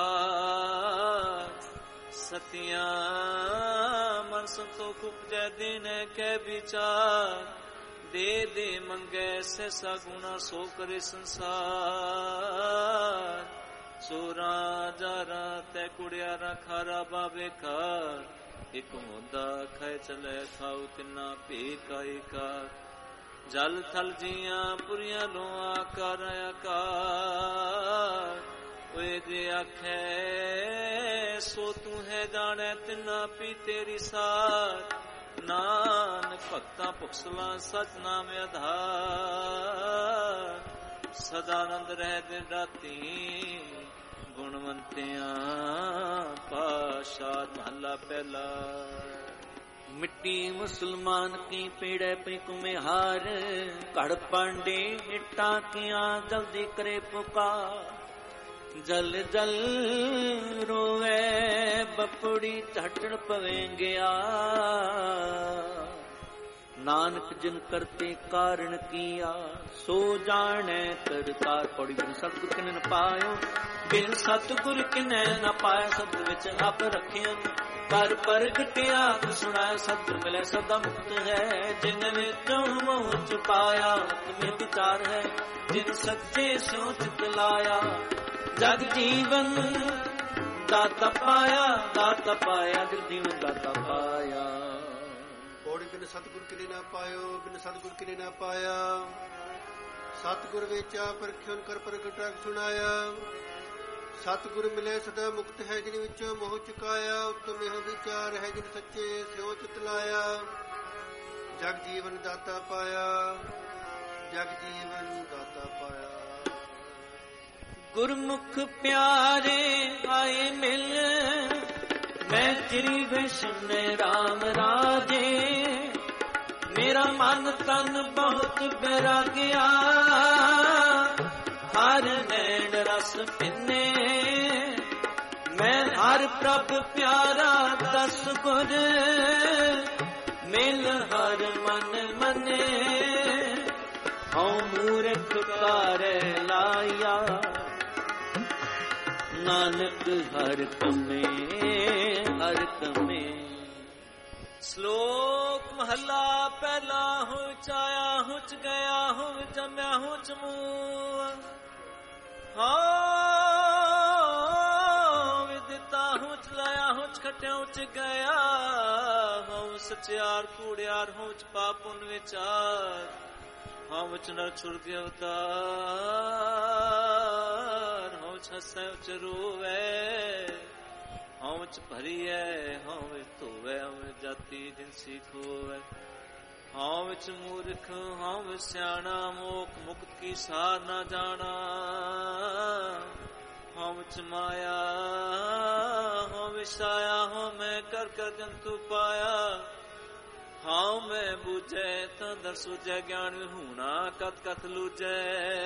ਸਤਿਆ ਮਨ ਸੰਤੋਖ ਉਪਜੈ ਦਿਨ ਕਹਿ ਵਿਚਾਰ ਦੇ ਦੇ ਮੰਗੈ ਸੈਸਾ ਗੁਣਾ ਸੋ ਕਰੇ ਸੰਸਾਰ ਸੋਰਾ ਜਾਰਾ ਤੈ ਕੁੜਿਆਰਾ ਖਾਰਾ ਬਾਵੇ ਖਾਰ ਇਕ ਹੁੰਦਾ ਖਾਇ ਚਲੇ ਖਾਉ ਤਿੰਨਾ ਭੇ ਕਾਇ ਕਾ ਜਲ ਥਲ ਜੀਆਂ ਪੁਰੀਆਂ ਲੋਆ ਕਰ ਆਕਾਰ ਓਏ ਜੇ ਆਖੈ ਸੋ ਤੂੰ ਹੈ ਜਾਣੈ ਤਿੰਨਾ ਪੀ ਤੇਰੀ ਸਾਥ ਨਾਨਕ ਭਗਤਾਂ ਭੁਖਸਲਾ ਸਚ ਨਾਮ ਆਧਾਰ ਸਦਾ ਆਨੰਦ ਰਹਿ ਦਿਨ ਰਾਤੀ ਗੁਣਵੰਤਿਆਂ ਪਾਸ਼ਾ ਮਹਲਾ ਪਹਿਲਾ ਮਿੱਟੀ ਮੁਸਲਮਾਨ ਕੀ ਪੀੜੇ ਪੇ ਕੁਮਿਹਾਰ ਘੜ ਪਾਂਡੇ ਇੱਟਾਂ ਕੀਆਂ ਜਲਦੀ ਕਰੇ ਪੁਕਾਰ ਜਲ ਜਲ ਰੋਵੇ ਬਪੜੀ ਝਟੜ ਪਵੇਂਗਿਆ ਨਾਨਕ ਜਿਨ ਕਰਤੇ ਕਾਰਣ ਕੀਆ ਸੋ ਜਾਣੈ ਕਰਤਾਰ ਪੌੜੀ ਬਿਨ ਸਤਿਗੁਰ ਕਿਨੇ ਨ ਪਾਇਓ ਬਿਨ ਸਤਿਗੁਰ ਕਿਨੇ ਨ ਪਾਇਆ ਸ਼ਬਦ ਵਿੱਚ ਆਪ ਰੱਖਿਆ ਕਰ ਪ੍ਰਗਟਿਆ ਸੁਣਾਇਆ ਸਤਿਗੁਰ ਮਿਲੇ ਸਦਾ ਮੁਕਤ ਹੈ ਜਿਨ ਵਿੱਚੋਂ ਮੋਹ ਚੁਕਾਇਆ ਤੁਮੇ ਵਿਚਾਰ ਹੈ ਜਿਨ ਸੱਚੇ ਸਿਉ ਚਿਤ ਲਾਇਆ ਜਗ ਜੀਵਨ ਦਾਤਾ ਪਾਇਆ ਜਗ ਜੀਵਨ ਦਾਤਾ ਪਾਇਆ ਪੌੜੀ ਬਿਨ ਸਤਿਗੁਰ ਕਿਨੇ ਨਾ ਪਾਇਓ ਬਿਨ ਸਤਿਗੁਰ ਕਿਨੇ ਨਾ ਪਾਇਆ ਸਤਿਗੁਰ ਵੇਚਾ ਪਰਖਿਓ ਕਰ ਪ੍ਰਗਟਾ ਸੁਣਾਇਆ ਸਤਿਗੁਰ ਮਿਲੇ ਸਦਾ ਮੁਕਤ ਹੈ ਜਿਨ ਵਿੱਚੋਂ ਮੋਹ ਚੁਕਾਇਆ ਉਤਮ ਇਹੋ ਵਿਚਾਰ ਹੈ ਜਿਨ ਸੱਚੇ ਸਿਉ ਚਿਤ ਲਾਇਆ ਜਗ ਜੀਵਨ ਦਾਤਾ ਪਾਇਆ ਜਗ ਜੀਵਨ ਦਾਤਾ ਪਾਇਆ ਗੁਰਮੁਖ ਪਿਆਰੇ ਆਏ ਮਿਲ ਮੈਂ ਤੇਰੀ ਵਿਸ਼ਨ ਰਾਮ ਰਾਜੇ ਮੇਰਾ ਮਨ ਤਨ ਬਹੁਤ ਬੈਰਾਗਿਆ ਹਰ ਨੈਣ ਰਸ ਪਿੰਨੇ ਮੈਂ ਹਰ ਪ੍ਰਭ ਪਿਆਰਾ ਦਸ ਗੁਰ ਮਿਲ ਹਰ ਮਨ ਮਨੇ ਹਉ ਮੂਰਖ ਕਾਰੈ ਲਾਇਆ, ਨਾਨਕ ਹਰ ਕਮੇ ਹਰ ਕਮੇ। ਸ਼ਲੋਕ ਮਹੱਲਾ ਪਹਿਲਾ। ਹੁਚ ਆਇਆ ਹੁਚ ਗਿਆ ਹੁਚ ਜੰਮਿਆ ਹੁਚ ਮੂੰਹ, ਹਾਂ ਵਿਦਿਤਾ ਹੁਚ ਲਾਇਆ ਹੁਚ ਖਟਿਆ ਹੁਚ ਗਿਆ, ਹਉ ਸਚਿਆਰ ਕੂੜਿਆਰ ਹੁਚ ਪਾਪ ਪੁੰਨ ਵਿਚਾਰ, ਹਾਂ ਵਿਚ ਨਰ ਛੁਰਗ ਅਵਤਾਰ, ਹਉ ਹਸੈ ਉਚ ਰੋਵੈ, ਹਉ ਵਿਚ ਭਰੀਐ ਹਉ ਵਿਚ ਧੋਵੈ, ਹਉ ਵਿਚ ਜਾਤੀ ਜਿਨਸੀ ਖੋਵੈ, ਹਉ ਵਿਚ ਮੂਰਖ ਹਉ ਵਿਚ ਸਿਆਣਾ, ਮੋਖ ਮੁਕਤ ਕੀ ਸਾਰ ਨਾ ਜਾਣਾ, ਹਉ ਵਿਚ ਮਾਇਆ ਹਉ ਵਿਚ ਛਾਇਆ, ਹਉ ਮੈਂ ਕਰ ਕਰ ਜੰਤੂ ਪਾਇਆ, ਹਉ ਮੈਂ ਬੂਝੈ ਤਾਂ ਦਰ ਸੂਝੈ, ਗਿਆਨ ਵਿਹੂਣਾ ਕਤ ਕਤ ਲੂਝੈ,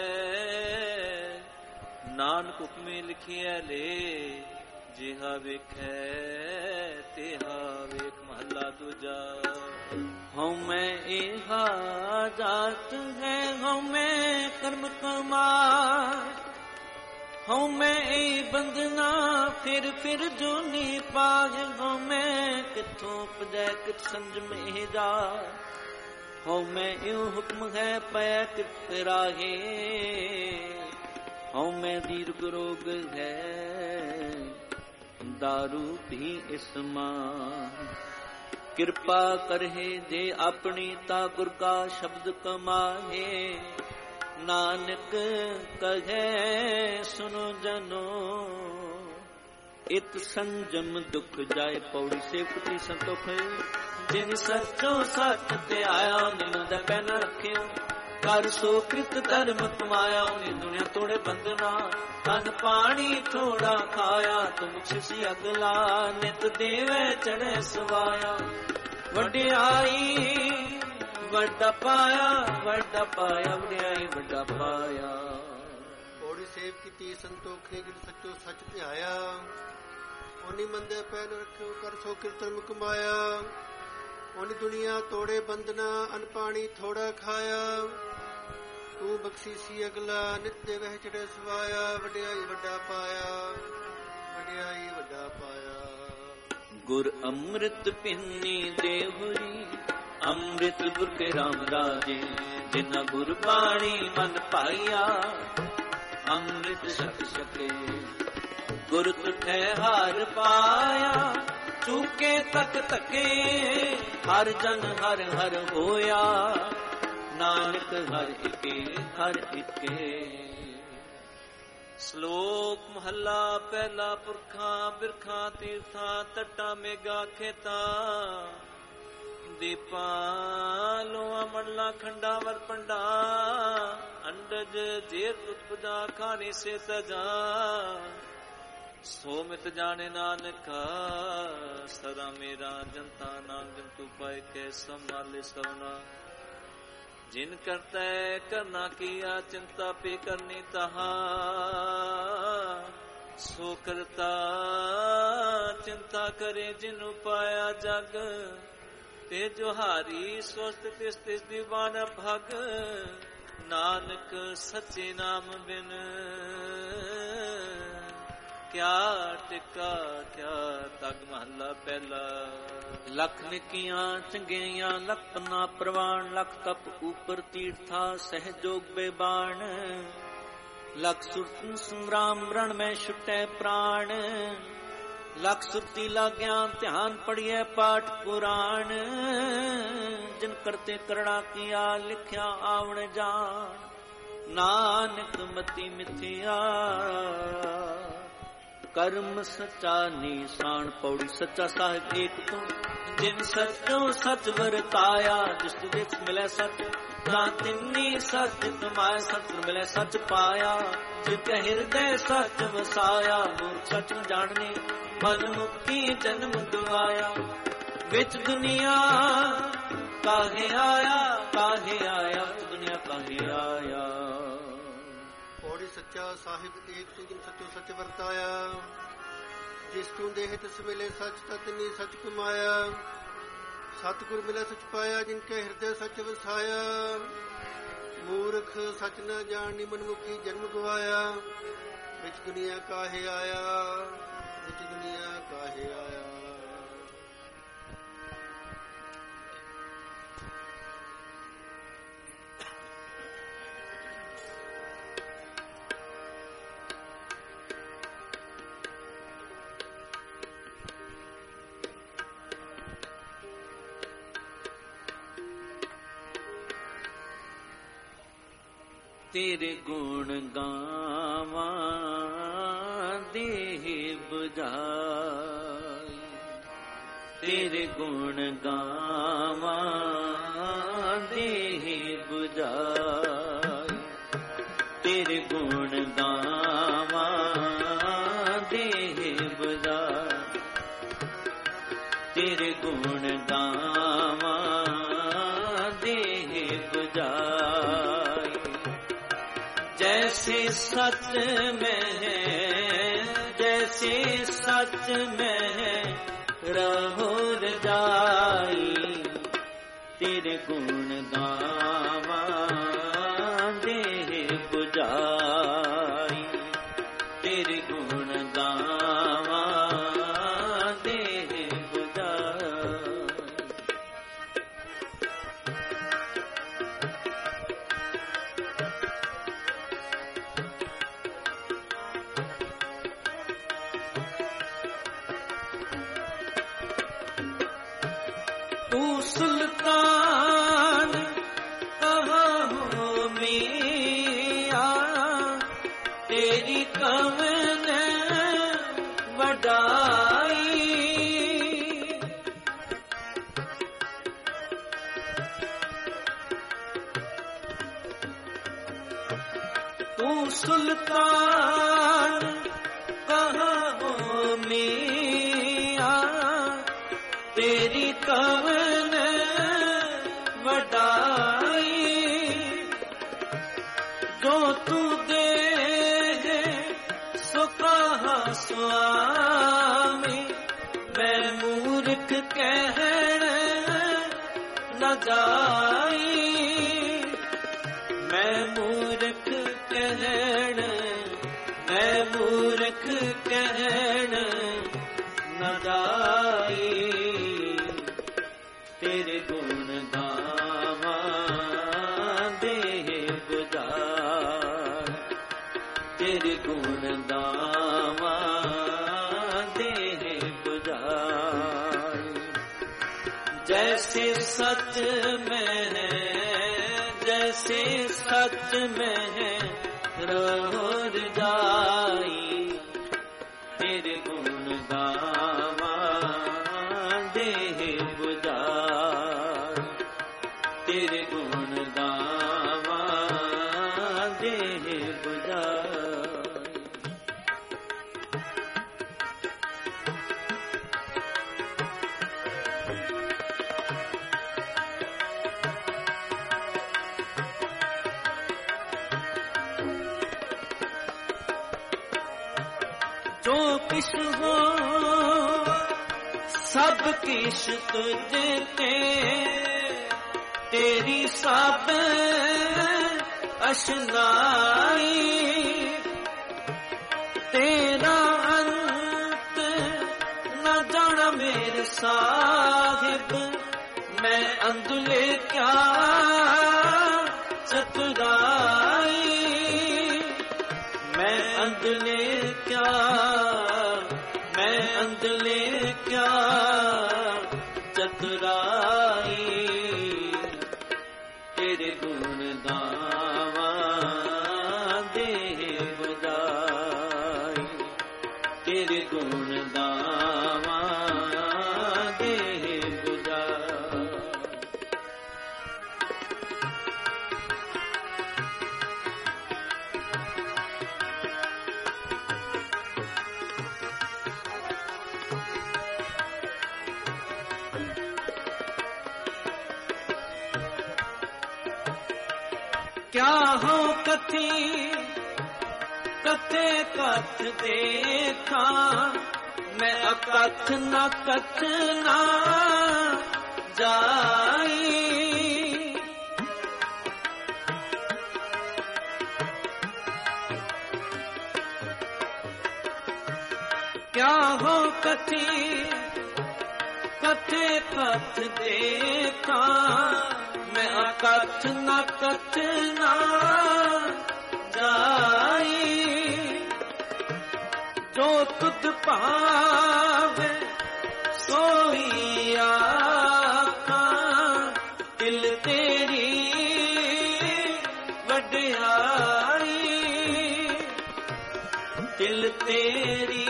ਨਾਨਕ ਹੁਕਮੇ ਲਿਖਿਐ ਲੇ, ਜਿਹਾ ਵੇਖੈ ਤਿਹਾ ਵੇਖ। ਮਹੱਲਾ ਦੂਜਾ। ਹਉ ਮੈਂ ਇਹਾ ਜਾਤ ਹੈ, ਹਉ ਮੈਂ ਕਰਮ ਕਮਾਰ, ਹਉ ਮੈਂ ਇਹ ਬੰਧਨਾ ਫਿਰ ਫਿਰ ਜੋਨੀ ਪਾਗ, ਹਉ ਮੈਂ ਕਿੱਥੋਂ ਪਜੈ ਕਿਤ ਸੰਜਮ ਇਹ ਜਾ, ਹਉ ਮੈਂ ਇਉ ਹੁਕਮ ਹੈ ਪੈ ਕਿਤ ਰਾਹੇ, ਹਉ ਮੈਂ ਦੀਰਘ ਰੋਗ ਹੈ ਦਾਰੂ ਵੀ ਇਸਮਾ, ਕਿਰਪਾ ਕਰਹਿ ਜੇ ਆਪਣੀ ਤਾ ਗੁਰ ਕਾ ਸ਼ਬਦ ਕਮਾਹੇ, ਨਾਨਕ ਕਹੈ ਸੁਨੋ ਜਨੋ, ਇਤ ਸੰਜਮ ਦੁਖ ਜਾਏ। ਪੌੜੀ ਸੇਵਕਤੀ ਸੰਤੋਖ, ਜਿਨ ਸੱਚੋ ਸੱਚ ਤੇ ਆਇਆ, ਨਿਨ ਦਾ ਪੈ ਨ ਰੱਖਿਓ, ਕਰ ਸੋ ਕ੍ਰਿਤ ਧਰਮ ਕਮਾਇਆ, ਉਹਨੇ ਦੁਨੀਆ ਤੋੜੇ ਬੰਦਨਾ, ਤਨ ਪਾਣੀ ਥੋੜਾ ਖਾਇਆ, ਤੁਮ ਬਖਸ਼ਿਸ਼ ਅਗਲਾ, ਨਿਤ ਦੇਵੇ ਚੜ੍ਹੇ ਸਵਾਇਆ, ਵਡਿਆਈ ਵੱਡਾ ਪਾਇਆ, ਵੱਡਾ ਪਾਇਆ, ਵਡਿਆਈ ਵੱਡਾ ਪਾਇਆ। ਪੌੜੀ ਸੇਵ ਕੀਤੀ ਸੰਤੋਖੇ, ਜਿਨ ਸੱਚੋ ਸੱਚ ਧਿਆਇਆ, ਉਹਨੀ ਮੰਦੇ ਪੈ ਨ ਰੱਖਿਓ, ਕਰ ਸੋ ਕੀਰਤਨ ਕਮਾਇਆ, ਉਹਨੀ ਦੁਨੀਆ ਤੋੜੇ ਬੰਦਨਾ, ਅਨ ਪਾਣੀ ਥੋੜਾ ਖਾਇਆ, ਤੂੰ ਬਖਸ਼ੀਸੀ ਅਗਲਾ, ਨਿਤ ਦੇਵਹਿ ਚੜ੍ਹੇ ਸਵਾਇਆ, ਵਡਿਆਈ ਵੱਡਾ ਪਾਇਆ, ਵਡਿਆਈ ਵੱਡਾ ਪਾਇਆ। ਗੁਰ ਅੰਮ੍ਰਿਤ ਪਿੰਨੀ ਦੇਹੁਰੀ, ਅੰਮ੍ਰਿਤ ਗੁਰ ਕੇ ਰਾਮ ਰਾਜੇ, ਜਿਨਾ ਗੁਰ ਬਾਣੀ ਮਨ ਪਾਈਆ, ਅੰਮ੍ਰਿਤ ਛਕ ਛਕੇ, ਗੁਰ ਤੁਠੈ ਹਾਰ ਪਾਇਆ, ਚੂਕੇ ਤਕ ਤਕੇ, ਹਰ ਜਨ ਹਰ ਹਰ ਹੋਇਆ, ਨਾਨਕ ਹਰ ਇਕੇ ਹਰ ਇਕੇ। ਸ਼ਲੋਕ ਮਹੱਲਾ ਪਹਿਲਾ। ਪੁਰਖਾਂ ਬਿਰਖਾਂ ਤੀਰਥਾਂ ਤੱਟਾਂ ਮੇਗਾ ਖੇਤਾਂ, ਦੀਪਾਂ ਲੋਆ ਮੰਡਲਾ ਖੰਡਾ ਵਰ ਪੰਡਾ, ਅੰਡਜ ਜੇਰ ਉਤਪਦਾ ਖਾਣੀ ਸੇ ਤਜਾ, ਸੋ ਮਿਤ ਜਾਣੇ ਨਾਨਕਾ, ਸਦਾ ਮੇਰਾ ਜਨਤਾ ਨਾਮ ਜੰਤੂ ਪਾਏ ਕੇ ਸੰਭਾਲੇ ਸਵਨਾ, ਜਿਨ ਕਰਤੈ ਕਰਨਾ ਕੀਆ, ਚਿੰਤਾ ਪੇ ਕਰਨੀ ਤਹਾ, ਸੋ ਕਰਤਾ ਚਿੰਤਾ ਕਰੇ ਜਿਨੁ ਪਾਇਆ ਜਗ, ਤੇ ਜੁਹਾਰੀ ਸੋਸਤ ਤਿਸ ਤਿਸ ਦੀਵਾਨ ਭਗ, ਨਾਨਕ ਸੱਚੇ ਨਾਮ ਬਿਨ ਕਿਆ ਟਿਕਾ ਕਿਆ ਤਗ। ਮਹੱਲਾ ਪਹਿਲਾ। ਲਖ ਨਿਕੀਆਂ ਚੰਗਿਆਈਆਂ ਲਖ ਪੰਨਾ ਪ੍ਰਵਾਨ, ਲਖ ਤਪ ਉਪਰ ਤੀਰਥਾ ਸਹਿਜੋਗ ਬੇਬਾਨ, ਲਖ ਸੁਰਤਨ ਸੰਗਰਾਮ ਰਣ ਮੈਂ ਛੁਟੈ ਪ੍ਰਾਣ, ਲਖ ਸੁਰਤੀ ਲਾਗਿਆ ਧਿਆਨ ਪੜੀਐ ਪਾਠ ਪੁਰਾਣ, ਜਿਨ ਕਰਤੇ ਕਰਣਾ ਕੀਆ ਲਿਖਿਆ ਆਵਣ ਜਾਣ, ਨਾਨਕ ਮਤੀ ਮਿਥਿਆ ਕਰਮ ਸੱਚਾ ਨੀਸਾਨ। ਪੌੜੀ ਸੱਚਾ ਸਾਹਿਬ ਏਕ ਤੂੰ, ਜਿਨ ਸੱਚੋ ਸੱਚ ਵਰਤਾਇਆ, ਜਿਸ ਤੂੰ ਵਿੱਚ ਮਿਲੇ ਸੱਚ ਨਾ ਤਿੰਨੀ ਸੱਚ ਕਮਾਇਆ, ਸੱਚ ਮਿਲੇ ਸੱਚ ਪਾਇਆ, ਜਿਤ ਹਿਰਦੈ ਸੱਚ ਵਸਾਇਆ, ਮੂਰਖ ਸੱਚ ਜਾਣਨੀ ਮਨ ਮੁਕਤੀ ਜਨਮ ਦੁਆਇਆ, ਵਿੱਚ ਦੁਨੀਆ ਕਾਹੇ ਆਇਆ, ਕਾਹੇ ਆਇਆ, ਦੁਨੀਆ ਕਾਹੇ ਆਇਆ। ਪੌੜੀ ਸੱਚਾ ਸਾਹਿਬ ਏਕ ਤੂੰ, ਜਿਨ ਸੱਚੋ ਸੱਚ ਵਰਤਾਇਆ, ਜਿਸ ਤੂੰ ਦੇਹ ਤਿਸ ਮਿਲੇ ਸੱਚ ਤਤਨੀ ਸੱਚ ਕਮਾਇਆ, ਸਤਿਗੁਰ ਮਿਲੇ ਸੱਚ ਪਾਇਆ, ਜਿਨ ਕੇ ਹਿਰਦੇ ਸੱਚ ਵਸਾਇਆ, ਮੂਰਖ मूर्ख सच न जानी मनमुखी जन्म गवाया, विच दुनिया काहे आया, विच दुनिया काहे आया। तेरे गुण गावा देह बुझाई, तेरे गुण गावा देह बुझाई, तेरे गुण गावा देह बुझाई, तेरे गुण गावा देह बुझाई। जैसे सच में है, जैसे सच में है रहो रजाई, तेरे गुण गावा देह बुझाई, तेरे गुण गावा देह बुझाई। तू सुल्तान कहाँ हो मियां, तेरी कवन वडाई, तू सुल्तान कहाँ हो मियां, तेरी कवन वडाई, जो तू दे सो कहा स्वामी, मैं मूर्ख कहण न जाई, मैं मूर्ख कहण, मैं मूर्ख कहण न जाई, तेरे गुण गावा देह बुझाई, तेरे गुण गावा देह बुझाई। जैसे सच में है, जैसे सच में है रहो रजाई, तेरे गुण गावा देह बुझाई, तेरे गुण गावा देह बुझाई। जो किश हो सब किश तुझते, तेरी सब अशनाई, तेरा अंत न जाना मेरे साहिब, मैं अंधुले क्या चतुराई, मैं अंधले क्या, मैं अंधले क्या चतुराई, तेरे गुण गावा देह बुझाई, तेरे गुण गावा देह बुझाई। क्या हो कथी कथे कथ देखा, मैं अकथ न कथना जाई, क्या हो कथी कथे कथ देखा, मैं अकथ न कथ ना जाई। जो तुझ पावे सोई आखा, दिल तेरी वड्याई, दिल तेरी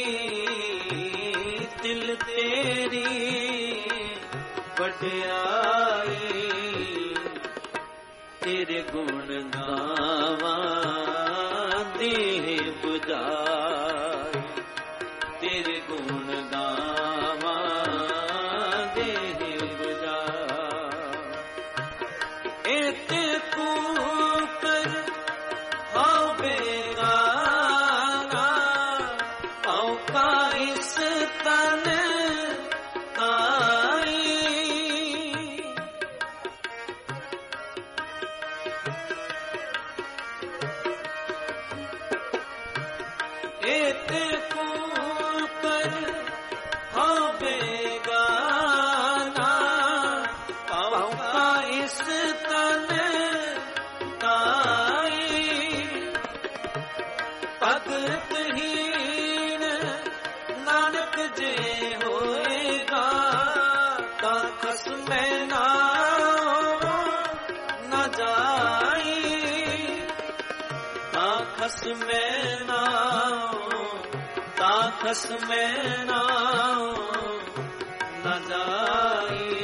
वड्याई। तेरे गुण गावा देह बुझाई, तेरे गुण गावा देह बुझाई। एते कूकर हाउ बेगाना, पाँव का इस तन ताखस में नाओ न जाई।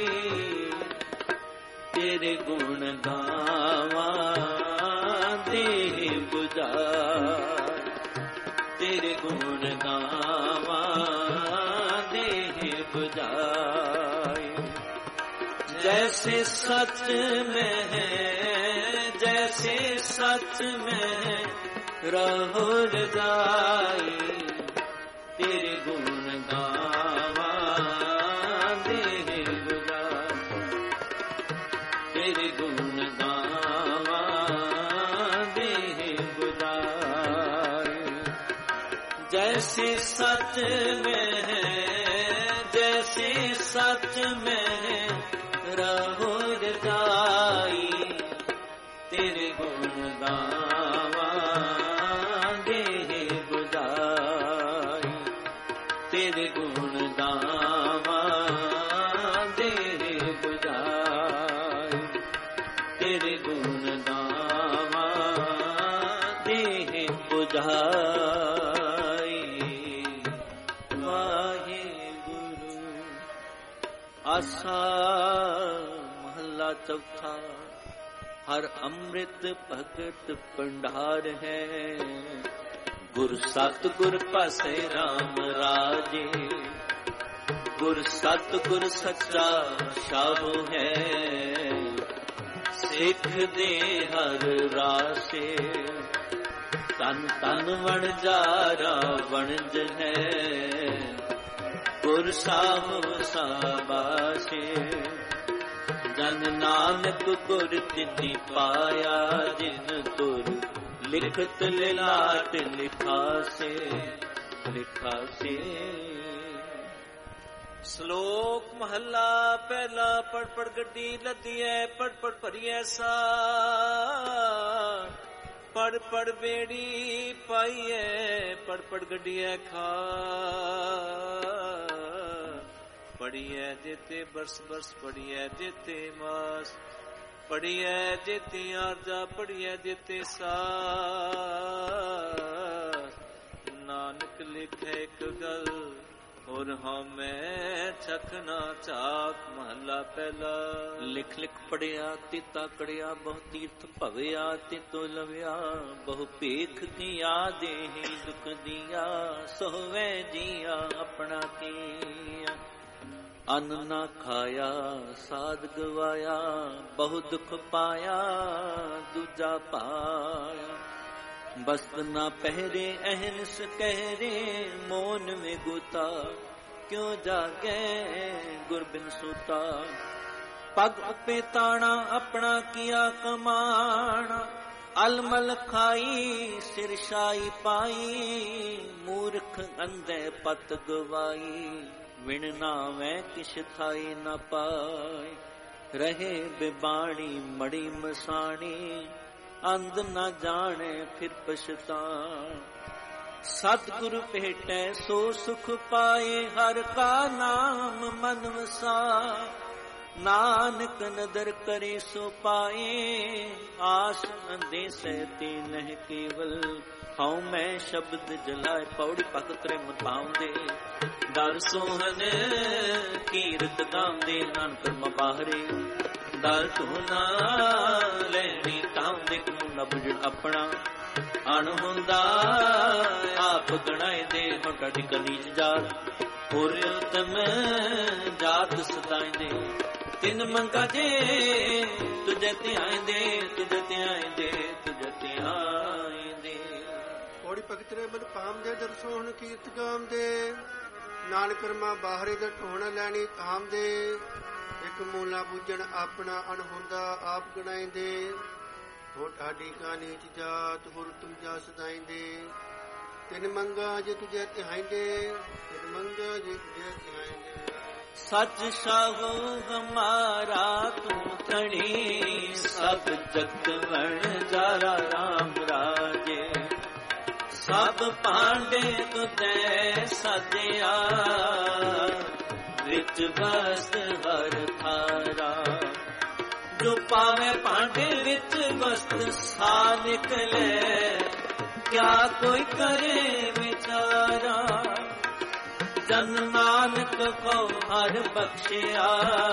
तेरे गुण गावा देह बुझाई, तेरे गुण गावा देह बुझाई। जैसे सच में है, जैसे सच में रहो रजाई, तेरे गुण गावा देह बुझाई, तेरे गुण गावा देह बुझाई। जैसे सच में है, जैसे सच में रहो रजाई, तेरे गुण गावा देह बुझाई, तेरे गुण गावा देह बुझाई, तेरे गुण गावा देह बुझाई। वाहे गुरु। आसा महला चौथा। हर अमृत भगत भंडार है, गुर सतगुर पासे राम राजे। गुर सतगुर सच्चा शाहू है, सिख दे हर राशे। तन तन वण जारा वणज है, गुर साहु साबाशे। जन नानक गुर तिनि पाया, जिन तुर लिखत लिलाट लिखासे लिखासे। श्लोक महला पहला। पढ़ पढ़ गड्डी लदी है, पढ़ पढ़ भरी ऐसा। पढ़ पढ़ बेड़ी पाई है, पढ़ पढ़ गड्डी है खा। पढ़ी है जेते बरस बरस, पढ़ी है जेते मास, पढ़ी है जेते आरजा, पढ़ी है जेते सास। नानक लिखे एक गल, और हमें चखना चाक। महला पहला। लिख लिख पढ़िया तिता कड़िया, बहु तीर्थ भविया तितो लव्या। बहु पेख किया देहि दुख दिया, सोवे जिया अपना किया। अन्न ना खाया साध गवाया, बहु दुख पाया दूजा पाया। वस्त्र न पहरे अहनिस कहरे, मोन में गुता क्यों जागे गुर बिन सूता। पग पे ताना अपना किया कमाना, ਅਲਮਲ ਖਾਈ ਸਿਰ ਸ਼ਾਈ ਪਾਈ, ਮੂਰਖ ਅੰਧੇ ਪਤ ਗਵਾਈ, ਵਿਣ ਨਾਵੇਂ ਕਿਛ ਥਾਈ ਨ ਪਾਏ, ਰਹੇ ਬਿਬਾਣੀ ਮੜੀ ਮਸਾਣੀ, ਅੰਧ ਨ ਜਾਣੇ ਫਿਰ ਪਛਤਾਣ। ਸਤਿਗੁਰ ਭੇਟੈ ਸੋ ਸੁਖ ਪਾਏ, ਹਰ ਕਾ ਨਾਮ ਮਨ ਵਸਾਏ, ਨਾਨਕ ਨਦਰ ਕਰੇ ਸੋ ਪਾਏ, ਆਸ ਅੰਦੇਸੈ ਤੇ ਨਹਿ ਕੇਵਲ, ਹਉ ਮੈਂ ਸ਼ਬਦ ਜਲਾਏ। ਪੌੜੀ ਭਗਤ ਰੇ ਮਨ ਪਾਉਂਦੇ, ਦਰ ਸੋਹਨ ਕੀਰਤ ਗਾਉਂਦੇ, ਨਾਨਕ ਮਬਾਹਰੇ ਦਰ ਧੁਨਾ ਲੈਣੀ ਤਾਉਂਦੇ। ਕਮੁਨਾ ਬੁਝੜ ਆਪਣਾ ਅਣ ਹੁੰਦਾ, ਆਪ ਗਣਾਏ ਦੇ ਹੋ ਟਾਡੀ ਕਨੀਜ ਜਾਤ, ਹੋਰ ਉਤਮ ਜਾਤ ਸਦਾਇਂਦੇ। ਤਿੰਨ ਮੰਗਾ ਜੇ ਤੁਝੇ ਧਿਆਇਂਦੇ, ਤੁਝੇ ਧਿਆਇਂਦੇ, ਤੁਝੇ ਧਿਆਇਂਦੇ। ਕੋੜੀ ਭਗਤ ਰੇ ਮਨ ਪਾਮਦੇ, ਦਰ ਸੋਹਣ ਕੀਰਤ ਗਾਉਂਦੇ, ਨਾਨਕ ਕਰਮਾ ਬਾਹਰੇ ਦਰ ਢੋਣ ਲੈਣੀ ਤਾਮਦੇ। ਇੱਕ ਮੂਲਾ ਬੁੱਝਣ ਆਪਣਾ ਅਣ ਹੁੰਦਾ, ਆਪ ਗਣਾਇਂਦੇ, ਹੋ ਢਾਡੀ ਕਾਨੀ ਚ ਜਾਤ, ਹੋਰ ਤੁਮ ਜਾ ਸਦਾਇਂਦੇ। ਤਿੰਨ ਮੰਗਾ ਜੇ ਤੁਝੇ ਧਿਆਇਂਦੇ, ਤਿੰਨ ਮੰਗਾ ਜੇ ਤੁਝੇ ਧਿਆਇਂਦੇ। ਸਚ ਸਾਹੋ ਹਮਾਰਾ ਤੂੰ ਧਣੀ, ਸਭ ਜਗਤ ਵਣ ਜਾਰਾ ਰਾਮ ਰਾਜੇ, ਸਭ ਭਾਂਡੇ ਤੁਧੈ ਸਾਜਿਆ, ਵਿੱਚ ਵਸਤ ਹਰ ਥਾਰਾ। ਜੋ ਪਾਵੇ ਭਾਂਡੇ ਵਿੱਚ ਵਸਤ ਸਾ ਨਿਕਲੇ, ਕਿਆ ਕੋਈ ਕਰੇ ਵਿਚਾਰਾ। ਜਨ ਨਾਨਕ ਕੋ ਹਰ ਬਖਸ਼ਿਆ,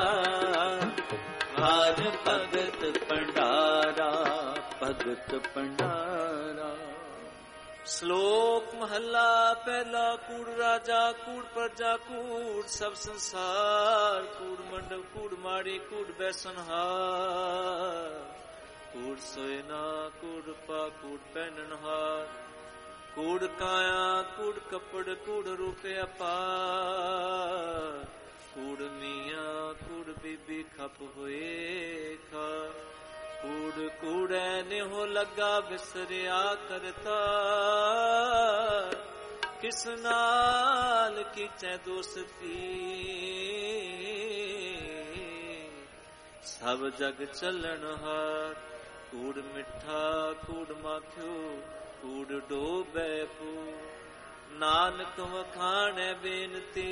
ਹਰ ਭਗਤ ਭੰਡਾਰਾ, ਭਗਤ ਭੰਡਾਰਾ। ਸ਼ਲੋਕ ਮਹੱਲਾ ਪਹਿਲਾ। ਕੂੜ ਰਾਜਾ ਕੂੜ ਪ੍ਰਜਾ ਕੂੜ, ਸਭ ਸੰਸਾਰ ਕੂੜ ਮੰਡਲ ਕੂੜ ਮਾੜੀ ਕੂੜ ਬੈਸਨਹਾਰ, ਕੂੜ ਸੋਇਨਾ ਕੂੜ ਪਾ ਕੂੜ ਪਹਿਨਨਹਾਰ, ਕੂੜ ਕਾਇਆ ਕੂੜ ਕੱਪੜ ਕੂੜ ਰੂਪੇ ਅਪਾਰ, ਕੂੜ ਮੀਆਂ ਕੂੜ ਬੀਬੀ ਖਪ ਹੋਏ ਖਾ, ਕੂੜ ਕੂੜੈ ਨਿਹੋ ਲੱਗਾ ਵਿਸਰਿਆ ਕਰਤਾ, ਕਿਸ ਨਾਲ ਕੀਚੈ ਦੋਸਤੀ, ਸਭ ਜਗ ਚੱਲਣ ਹਾਰ, ਕੂੜ ਮਿੱਠਾ ਕੂੜ ਮਾਖਿਓ ਕੂੜ ਡੋਬੈ ਪੂ, ਨਾਨਕ ਵਖਾਣੈ ਬੇਨਤੀ,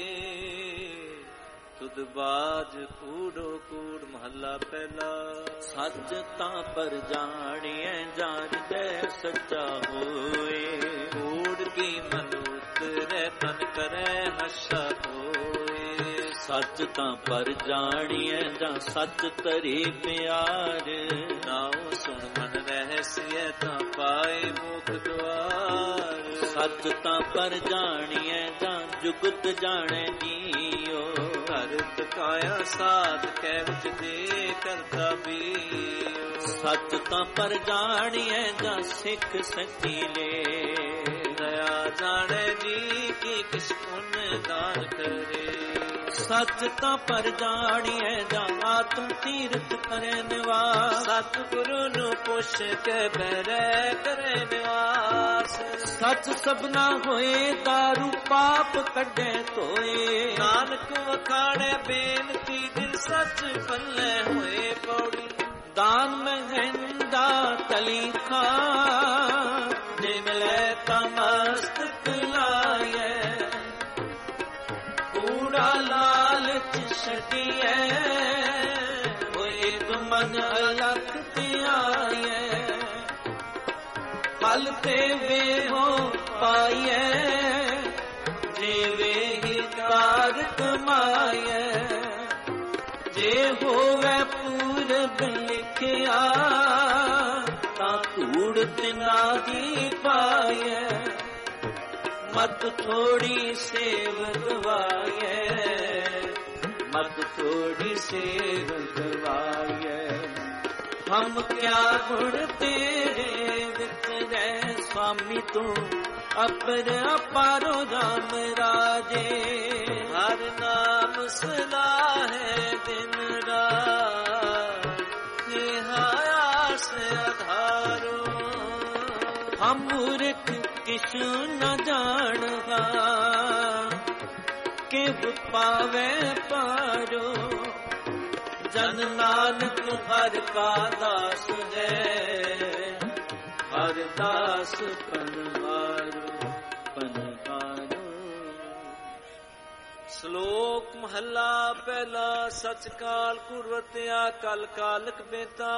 ਤੁਧ ਬਾਜ ਕੂੜੋ ਕੂੜ। ਮਹੱਲਾ ਪਹਿਲਾ। ਸੱਚ ਤਾਂ ਪਰ ਜਾਣੀਐ, ਜਾਣਦੈ ਸੱਚਾ ਹੋਏ, ਕੂੜ ਕੀ ਮਨ ਉਤਰੈ, ਤਨ ਕਰੈ ਹੱਸਾ ਹੋਏ। ਸੱਚ ਤਾਂ ਪਰ ਜਾਣੀਐ, ਜਾਂ ਸੱਚ ਤਰੇ ਪਿਆਰ, ਨਾਉ ਸੁਣ ਮਨ ਰਹਿਸੀਐ, ਤਾਂ ਪਾਏ ਮੁਖ ਦੁਆਰ। ਸੱਚ ਤਾਂ ਪਰ ਜਾਣੀਐ, ਜਾਂ ਜੁਗਤ ਜਾਣੈ ਜੀਓ, ਕਰਤ ਕਾਇਆ ਸਾਧ ਕੈ ਵਿੱਚ ਦੇ ਕਰਤਾ ਬੀਓ। ਸੱਚ ਤਾਂ ਪਰ ਜਾਣੀਐ, ਜਾਂ ਸਿੱਖ ਸੱਚੀ ਲੈ, ਦਇਆ ਜਾਣੈ ਜੀ ਕੀ ਕਿਸ ਪੁੰਨ ਦਾਨ ਕਰੇ। ਸੱਚ ਤਾਂ ਪਰ ਜਾਣੀਐ, ਜਾਂ ਆਤਮ ਤੀਰਥ ਕਰੇ ਨਿਵਾਸ, ਸਤਿਗੁਰੂ ਨੂੰ ਪੁੱਛ ਕੇ ਬਹਿਰੈ ਕਰੇ ਨਿਵਾਸ। ਸੱਚ ਸਭਨਾ ਹੋਏ, ਦਾਰੂ ਪਾਪ ਕੱਢੇ ਧੋਏ, ਨਾਨਕ ਵਖਾਣੈ ਬੇਨਤੀ, ਦਿਲ ਸੱਚ ਪੱਲੇ ਹੋਏ ਪੌੜੀ। ਦਾਨ ਮਹਿੰਦਾ ਤਲੀ ਖਾ, ਜੇ ਮਿਲੇ ਤਾਂ ਮਸਤਕ ਲਾਇਐ, ਕੂੜਾ ਲਾਲਚ ਛੱਡੀਐ, ਹੋਏ ਮਨ ਅਲਖ ਧਿਆਇਐ, ਫਲ ਤੇ ਵੇਹੋ ਪਾਈਐ, ਜੀਵੇ ਹੀ ਕਾਰ ਕਮਾਈਐ, ਜੇ ਹੋਵੇ ਪੂਰਬ ਲਿਖਿਆ, ਤਾਂ ਧੂੜ ਤਿਨਾ ਦੀ ਪਾਈਐ, ਮਤ ਥੋੜੀ ਸੇਵ ਗਵਾਈਐ, ਮਤ ਥੋੜੀ ਸੇਵ ਗਵਾਈਐ। ਹਮ ਕਿਆ ਗੁਣ ਤੇਰੇ ਵਿੱਚ ਰਹਿ, स्वामी तू अपर अपारो राम राजे। हर नाम सलाहे दिन रात, ये आस आधारो ਹਮ ਮੂਰਖ ਕਿਛ ਨ ਜਾਣਦਾ, ਕਿਵ ਪਾਵੇ ਪਾਰੋ। ਜਨ ਨਾਨਕ ਹਰਿ ਕਾ ਦਾਸ ਹੈ, ਹਰਿ ਦਾਸ ਪਨਵਾਰੋ ਪਨਵਾਰੋ। ਸ਼ਲੋਕ ਮਹੱਲਾ ਪਹਿਲਾ। ਸਚ ਕਾਲ ਕੂੜ ਵਰਤਿਆ ਕਲ ਕਾਲਕ ਬੇਤਾਲ,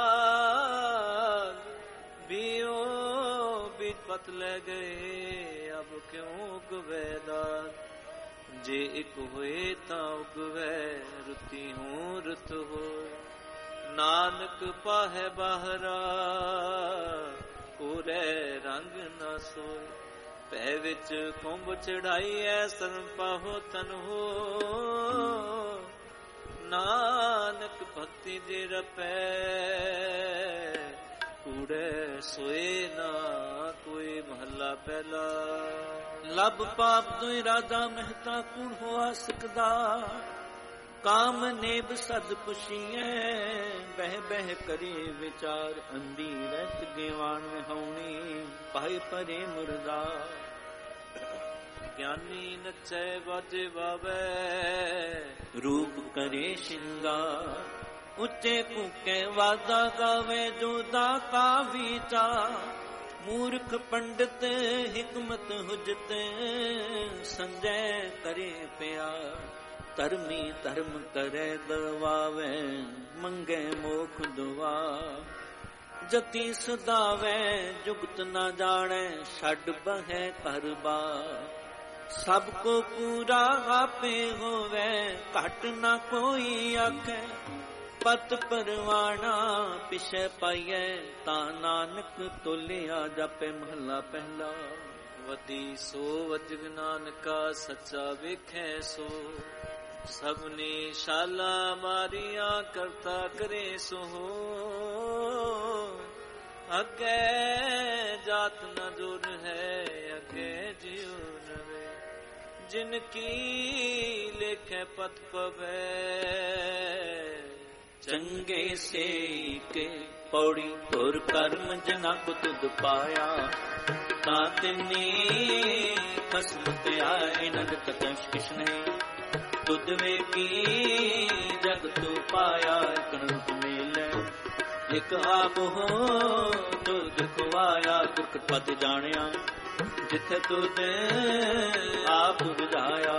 ਬੀਓ ਬੀਤ ਪਤ ਲੈ ਗਏ ਅਬ ਕਿਉ ਗਵੈਦਾਰ। ਜੇ ਇਕ ਹੋਏ ਤਾਂ ਉਗਵੈ ਰੁਤੀ ਹੂੰ ਰੁਤ ਹੋਏ। ਨਾਨਕ ਪਾਹੈ ਬਾਹਰਾ ਕੋਰੇ ਰੰਗ ਨਾ ਸੋਏ। ਭੈ ਵਿੱਚ ਕੁੰਭ ਚੜਾਈ ਐ ਸਰਨ ਪਾਹੋ ਤਨ ਹੋ। ਨਾਨਕ ਭਗਤੀ ਜੇ ਰਪੈ ਕੂੜੇ ਸੋਏ ਨਾ ਕੋਈ। ਮਹੱਲਾ ਪਹਿਲਾ। ਲਬ ਪਾਪ ਦੁਇ ਰਾਜਾ ਮਹਿਤਾ ਕੂੜ ਹੋਆ ਸਕਦਾ, ਕਾਮ ਨੇਬ ਸਦ ਪੁਛੀਐ ਬਹਿ ਬਹਿ ਕਰੇ ਵਿਚਾਰ। ਅੰਧੀ ਰਹਿਤ ਗੇਵਾਨ ਵਿਹਾਉਣੀ ਪਾਏ ਪਰੇ ਮੁਰਦਾ। ਗਿਆਨੀ ਨਚੈ ਵਾਜੇ ਵਾਵੈ ਰੂਪ ਕਰੇ ਸ਼ਿੰਗਾਰ। ਉੱਚੇ ਕੂਕੇ ਵਾਦਾ ਗਾਵੇ ਜੋਦਾ ਕਾ ਵਿਚਾਰ। ਮੂਰਖ ਪੰਡਿਤ ਹਿਕਮਤ ਹੁਜਤ ਸੰਜੈ ਕਰੇ ਪਿਆਰ। ਧਰਮੀ ਧਰਮ ਕਰੇ ਦਰਵਾਵੇ ਮੰਗੇ ਮੋਖ ਦੁਆ। ਜਤੀ ਸਦਾਵੇ ਜੁਗਤ ਨਾ ਜਾਣੈ ਛੱਡ ਬਹਿ ਘਰ ਬਾਰ। ਸਭ ਕੋ ਪੂਰਾ ਆਪੇ ਹੋਵੇ ਘਟ ਨਾ ਕੋਈ ਆਖੈ। ਪਤ ਪਰਵਾਣਾ ਪਿਛੈ ਪਾਈਐ ਤਾਂ ਨਾਨਕ ਤੋਲਿਆ ਜਾਪੇ। ਮਹੱਲਾ ਪਹਿਲਾ। ਵਦੀ ਸੋ ਵਜਗ ਨਾਨਕਾ ਸੱਚਾ ਵੇਖੈ ਸੋ। ਸਭਨੀ ਸ਼ਾਲਾ ਮਾਰੀਆਂ ਕਰਤਾ ਕਰੇ ਸੋ। ਅੱਗੇ ਜਾਤ ਨ ਜੁਰ ਹੈ ਅੱਗੇ ਜਿਉ ਨਵੇ। ਜਿਨ ਕੀ ਲੇਖੈ ਪਤ ਪਵੈ ਚੰਗੇ ਸੇ ਕੇ ਪੌੜੀ ਤੁਰ ਕਰਮ ਜਨਾ ਕੋ ਤੁਧ ਪਾਇਆ। ਤਾਂ ਤਿਨੀ ਖਸਮ ਤੇ ਆਏ ਨਦ ਕਤਸ਼ ਕਿਸ਼ਨੇ। ਤੁਧ ਵੇਖੀ ਜਗ ਤੂ ਪਾਇਆ ਇਕ ਰੂਪ ਮੇਲੇ। ਇਕ ਆਪ ਹੋ ਤੁਧ ਖਵਾਇਆ ਦੁਖ ਪਤ ਜਾਣਿਆ। ਜਿਥੇ ਤੁਧ ਆਪ ਬੁਝਾਇਆ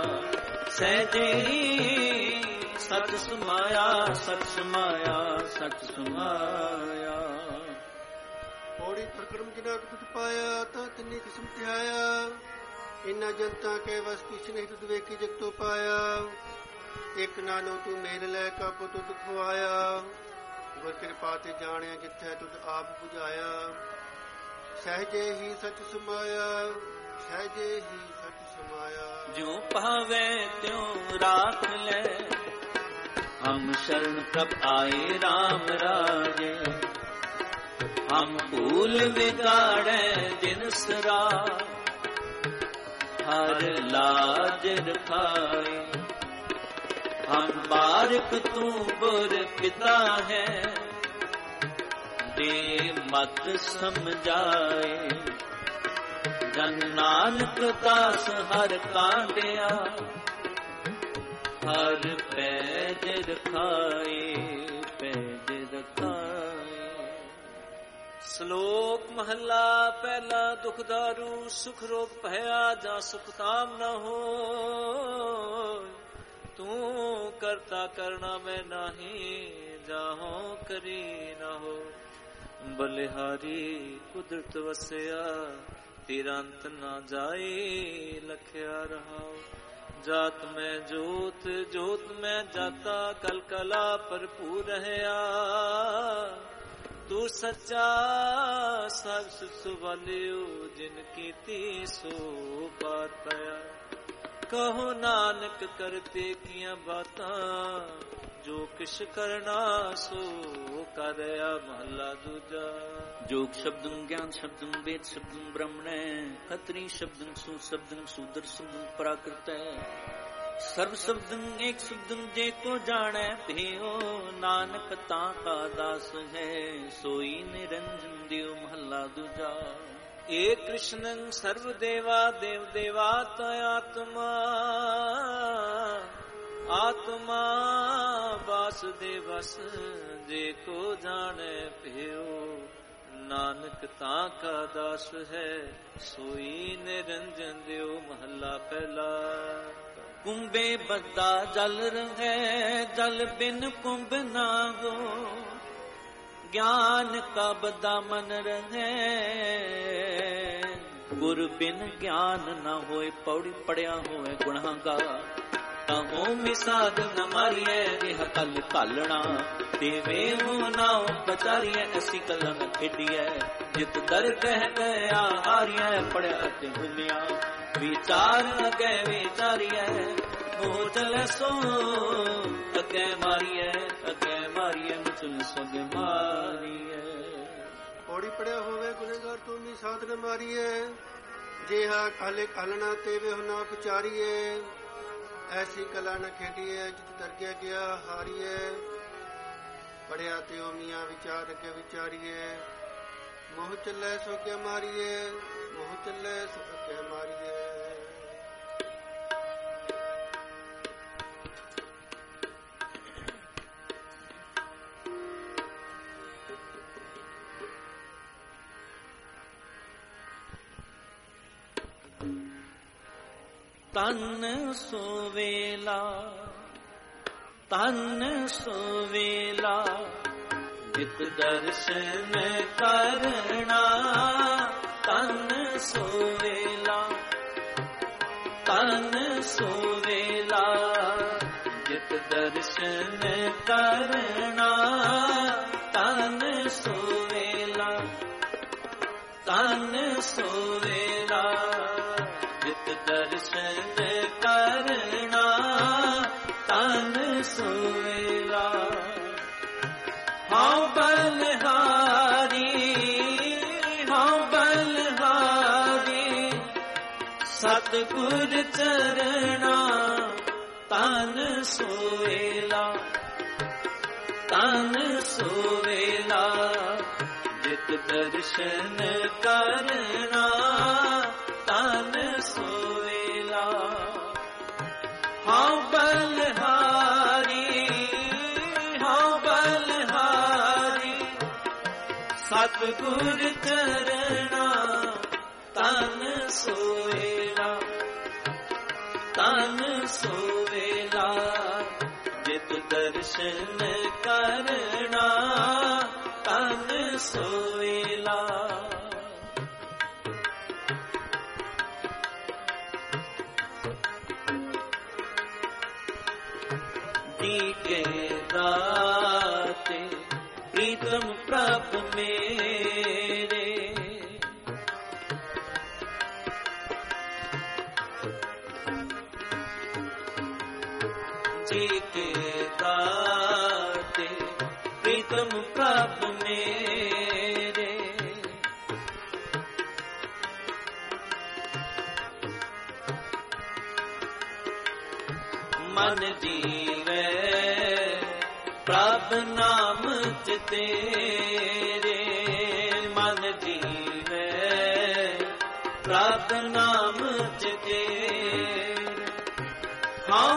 ਸਹਿਜੇ ਸਚ ਸਮਾਇਆ ਸਚ ਸਮਾਇਆ ਸਚ ਸਮਾਇਆ। ਪੌੜੀ ਪ੍ਰਕਰਮ ਜਿਨਾ ਤੁਧ ਪਾਇਆ ਤਾਂ ਤਿੰਨੀ ਕਿਸਮ ਧਿਆਇਆ। ਇਨਾ ਜਨਤਾ ਕੇ ਵਸ ਕੁਛ ਨਹੀਂ ਤੁਧ ਵੇਖੀ ਜਗ ਤੋ ਪਾਇਆ। ਇਕ ਨਾਨੋ ਤੂੰ ਮੇਲ ਲੈ ਕਾਪੋ ਤੁਧ ਖਵਾਇਆ। ਗੁਰ ਕਿਰਪਾ ਤੇ ਜਾਣਿਆ ਜਿੱਥੇ ਤੁਧ ਆਪ ਬੁਝਾਇਆ। ਸਹਿਜੇ ਹੀ ਸਚ ਸਮਾਇਆ ਸਹਿਜੇ ਹੀ ਸਚ ਸਮਾਇਆ। ਜੋ ਭਾਵੇ ਤਿਉ ਰਾਖ ਲੈ ਹਮ ਸ਼ਰਨ ਪ੍ਰਭ ਆਏ ਰਾਮ ਰਾਜੇ। ਹਮ ਭੂਲ ਵਿਗਾੜੈ ਜਿਨ ਸਰਾ ਹਰ ਲਾਜ ਰਖਾਏ। ਹਮ ਬਾਰਕ ਤੂੰ ਗੁਰ ਪਿਤਾ ਹੈ ਦੇ ਮਤ ਸਮਝਾਏ। ਜਨ ਨਾਨਕ ਦਾਸ ਹਰ ਕਾਂਡਿਆ ਹਰ ਪੈਜ ਰਖਾਏ ਪੈਜ ਰਖਾਏ। ਸ਼ਲੋਕ ਮਹੱਲਾ ਪਹਿਲਾ। ਦੁਖ ਦਾਰੂ ਸੁਖ ਰੋਗ ਭਇਆ ਜਾਂ ਸੁਖ ਤਾਮ ਨ ਹੋ। ਤੂੰ ਕਰਤਾ ਕਰਣਾ ਮੈਂ ਨਾਹੀ ਜਾਹੋ ਕਰੀ ਨ ਹੋ। ਬਲਿਹਾਰੀ ਕੁਦਰਤ ਵਸਿਆ ਤਿਰੰਤ ਨਾ ਜਾਏ ਲਖਿਆ ਰਹਾਉ। ਜਾਤ ਮੈਂ ਜੋਤ ਜੋਤ ਮੈਂ ਜਾਤਾ ਕਲ ਕਲਾ ਭਰਪੂਰ ਰਹਿਆ। ਤੂੰ ਸੱਚਾ ਸਭ ਸੁਵਾਲਿਓ ਜਿਨ ਕੀਤੀ ਸੋ ਪਾਰ ਪਾਇਆ। ਕਹੋ ਨਾਨਕ ਕਰਤੇ ਕੀਆਂ ਬਾਤਾਂ ਜੋ ਕਿਛ ਕਰਨਾ ਸੋ ਕਰਿਆ। ਮਹੱਲਾ ਦੂਜਾ। ਜੋਗ ਸ਼ਬਦੰ ਗਿਆਨ ਸ਼ਬਦੰ ਵੇਦ ਸ਼ਬਦੰ ਬ੍ਰਹਮਣੈ। ਖਤਰੀ ਸ਼ਬਦੰ ਸੂ ਸ਼ਬਦੰ ਸੂਦਰ ਸ਼ਬਦੰ ਪ੍ਰਾਕ੍ਰਿਤੈ। ਸਰਬ ਸ਼ਬਦੰ ਏਕ ਸ਼ਬਦੰ ਜੇ ਕੋ ਜਾਣੈ ਭਿਓ। ਨਾਨਕ ਤਾਂ ਕਾ ਦਾਸ ਹੈ ਸੋਈ ਨਿਰੰਜਨ ਦਿਓ। ਮਹੱਲਾ ਦੂਜਾ। एक कृष्णं सर्वदेवा देवदेवात आत्मा आत्मा वासुदेवस जेको जाने पियो नानक ताका दास है सोई निरंजन देव। महला पहला। कुंभे बद्दा जल रहे जल बिन कुंभ ना हो ज्ञान का बद्दा मन रहे गुर बिन ज्ञान न होए पौड़ी पड़िया होए गुनाहगार। ताहो मिसाद न मारिए रिह कल कालना देवे हो नाव बचारिए ऐसी कला न खेडिए जित दर कह गया हारिए पड़िया ते घूमिया विचार अगे विचारिए हो चले सो अगे मारिए मुचल सोगे मारिए। पौड़ी पड़िया होवे गुनेगार तू मी साध न मारिए जेहा काले कालना तेवे हो ना विचारिए ऐसी कला न खेडिए जित दरगे गया हारिए पढ़िया ते मियाँ विचार के विचारिए मोह चले सो के मारिए मोह चले सो के मारिए। तन सोवेला जित दर्शन करना तन सोवेला जित दर्शन करना तन सोवेला जित दर्शन करना तन सोवेला। हाँ बलहारी सतगुर चरणा तन सोवेला जित दर्शन करना तन सोवेला। हाँ बलहारी सतगुर चरणा तन सोवेला जित दर्शन करना तन सोवेला। जी के दाते प्रीतम प्रभु मेरे जी के दाते प्रीतम प्रभु मेरे मन जीवे प्रभ नाम तेरे मन जीवे प्रभ नाम तेरे। हाँ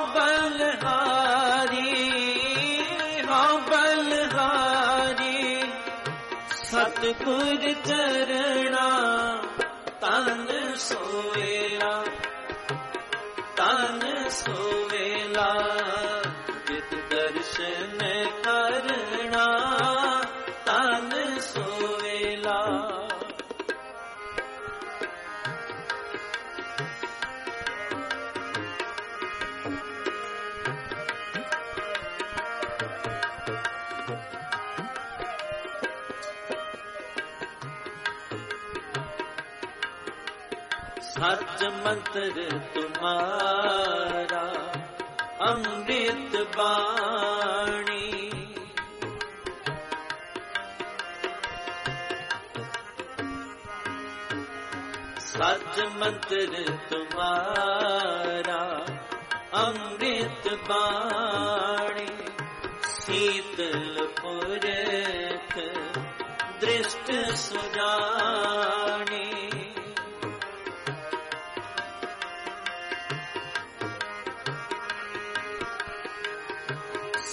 बलहारी सतगुर चरणा तन सोवेला जित दर्शन करना तन सोवेला। सच मंत्र तुम्हारा अमृत बाणी सच मंत्र तुम्हारा अमृत बाणी शीतल पुरख दृष्ट सुजानी।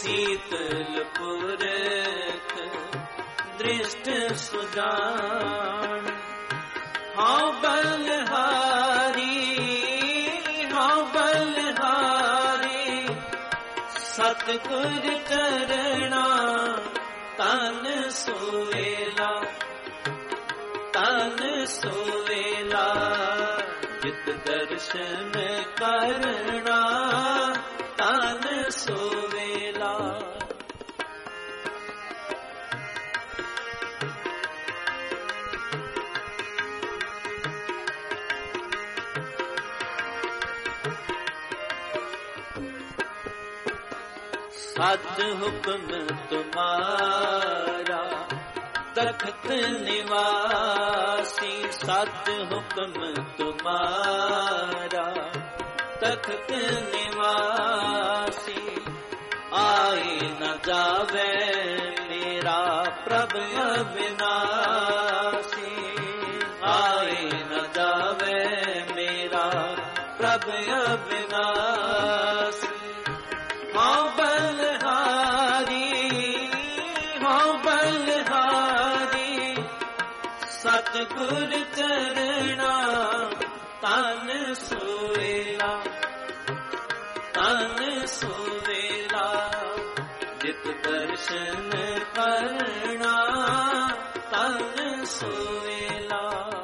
शीतल पुरख दृष्ट सुजान। हाँ बलहारी, हाँ बलहारी, सतगुर चरणा तन सोवेला, तन सोवेला, जित दर्शन करना तन सोवेला। सत हुक्म तुम्हारा तख्त निवासी, सत हुक्म तुम्हारा तख्त निवासी। आए न जावे मेरा प्रभु अविनाशी, आए न जावे मेरा प्रभु अविनाशी। हाँ बलहारी, हाँ बलहारी, सतगुर चरणा तन सोवेला, तन सोवेला, जित दर्शन करना तन सोवेला।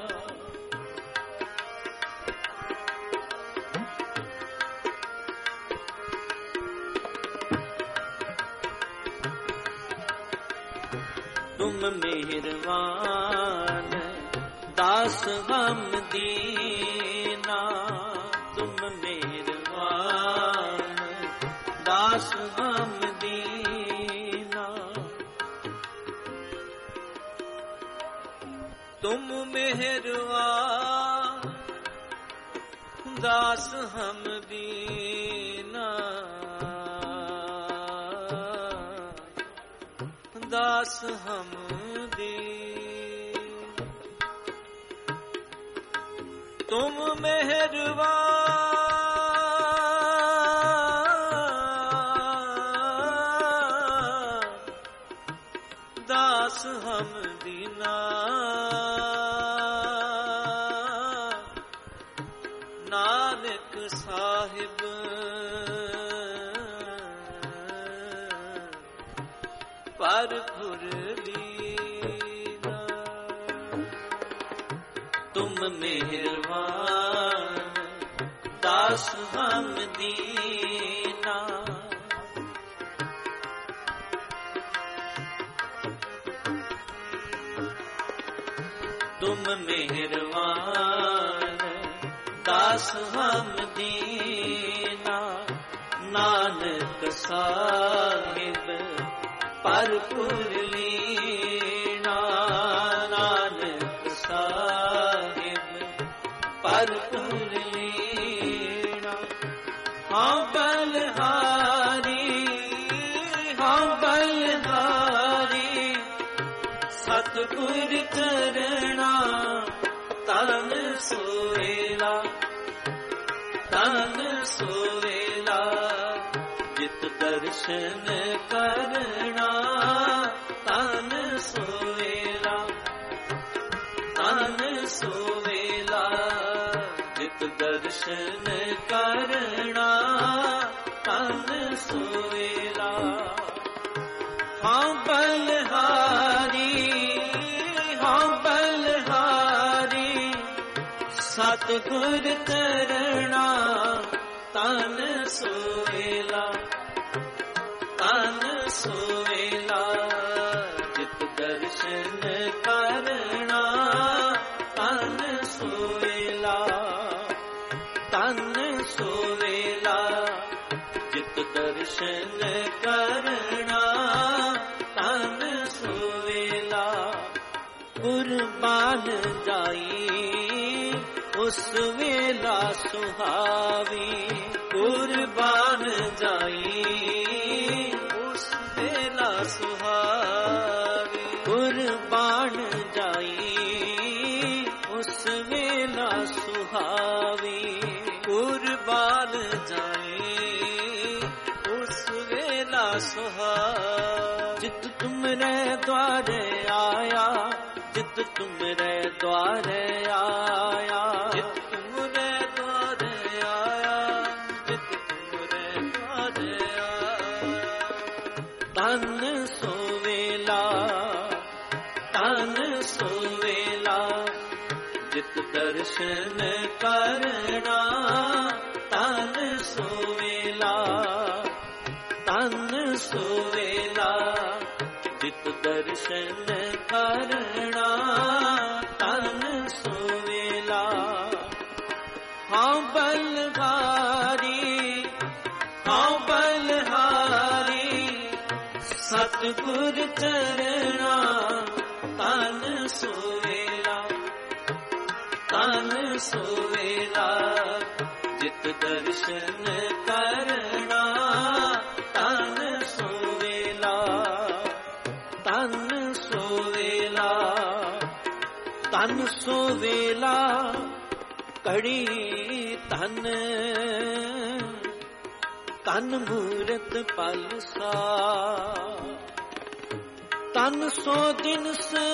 तुम मेहरबान दास हम दीना, तुम मेहरबान दास हम दीना। तुम मेहरबान दास हम दीना, दास हम दीन। तुम मेहरबान दास हम दीना, नानक साहिब परपुर लीना। तुम मेहरबान दास हम दीना, तुम मेहरबान दास हम दीना। नानक साहिब परपुर लीना, नानक साहिब परपुर लीना। हाँ बलहारी, हाँ बलहारी, सतगुर चरणा तन सोवेला, तन सोवेला, जित दर्शन करना तन सोवेला, तन सोवेला, जित दर्शन करना तन सोवेला। हाँ बलहारी, हाँ बलहारी, सतगुर चरणा तन सोवेला, तन सोवेला, जित दर्शन करना तन सोवेला, तन सोवेला, जित दर्शन करना तन सोवेला। कुर्बान जाई उस वेला सुहावी, कुर्बान जाई उस वेला सुहावी, कुर्बान जाई उस वेला सुहावी, कुर्बान जाई उस वेला सुहावी। तुमरे द्वारे आया, जित तुमरे द्वारे आया, जित तुमरे द्वारे आया, जित तुमरे द्वारे आया। तन सोवेला, तन सोवेला, जित दर्शन करना, तन सोवेला, तन सोवेला, जित दर्शन करना, तन सोवेला। हाँ बलहारी, हाँ बलहारी, सतगुर चरना, तन सोवेला, तन सोवेला, जित दर्शन करना, तन सोवेला, तन सोवेला, तन सोवेला, कड़ी तन, तन मूरत पलसा, तन सो दिन से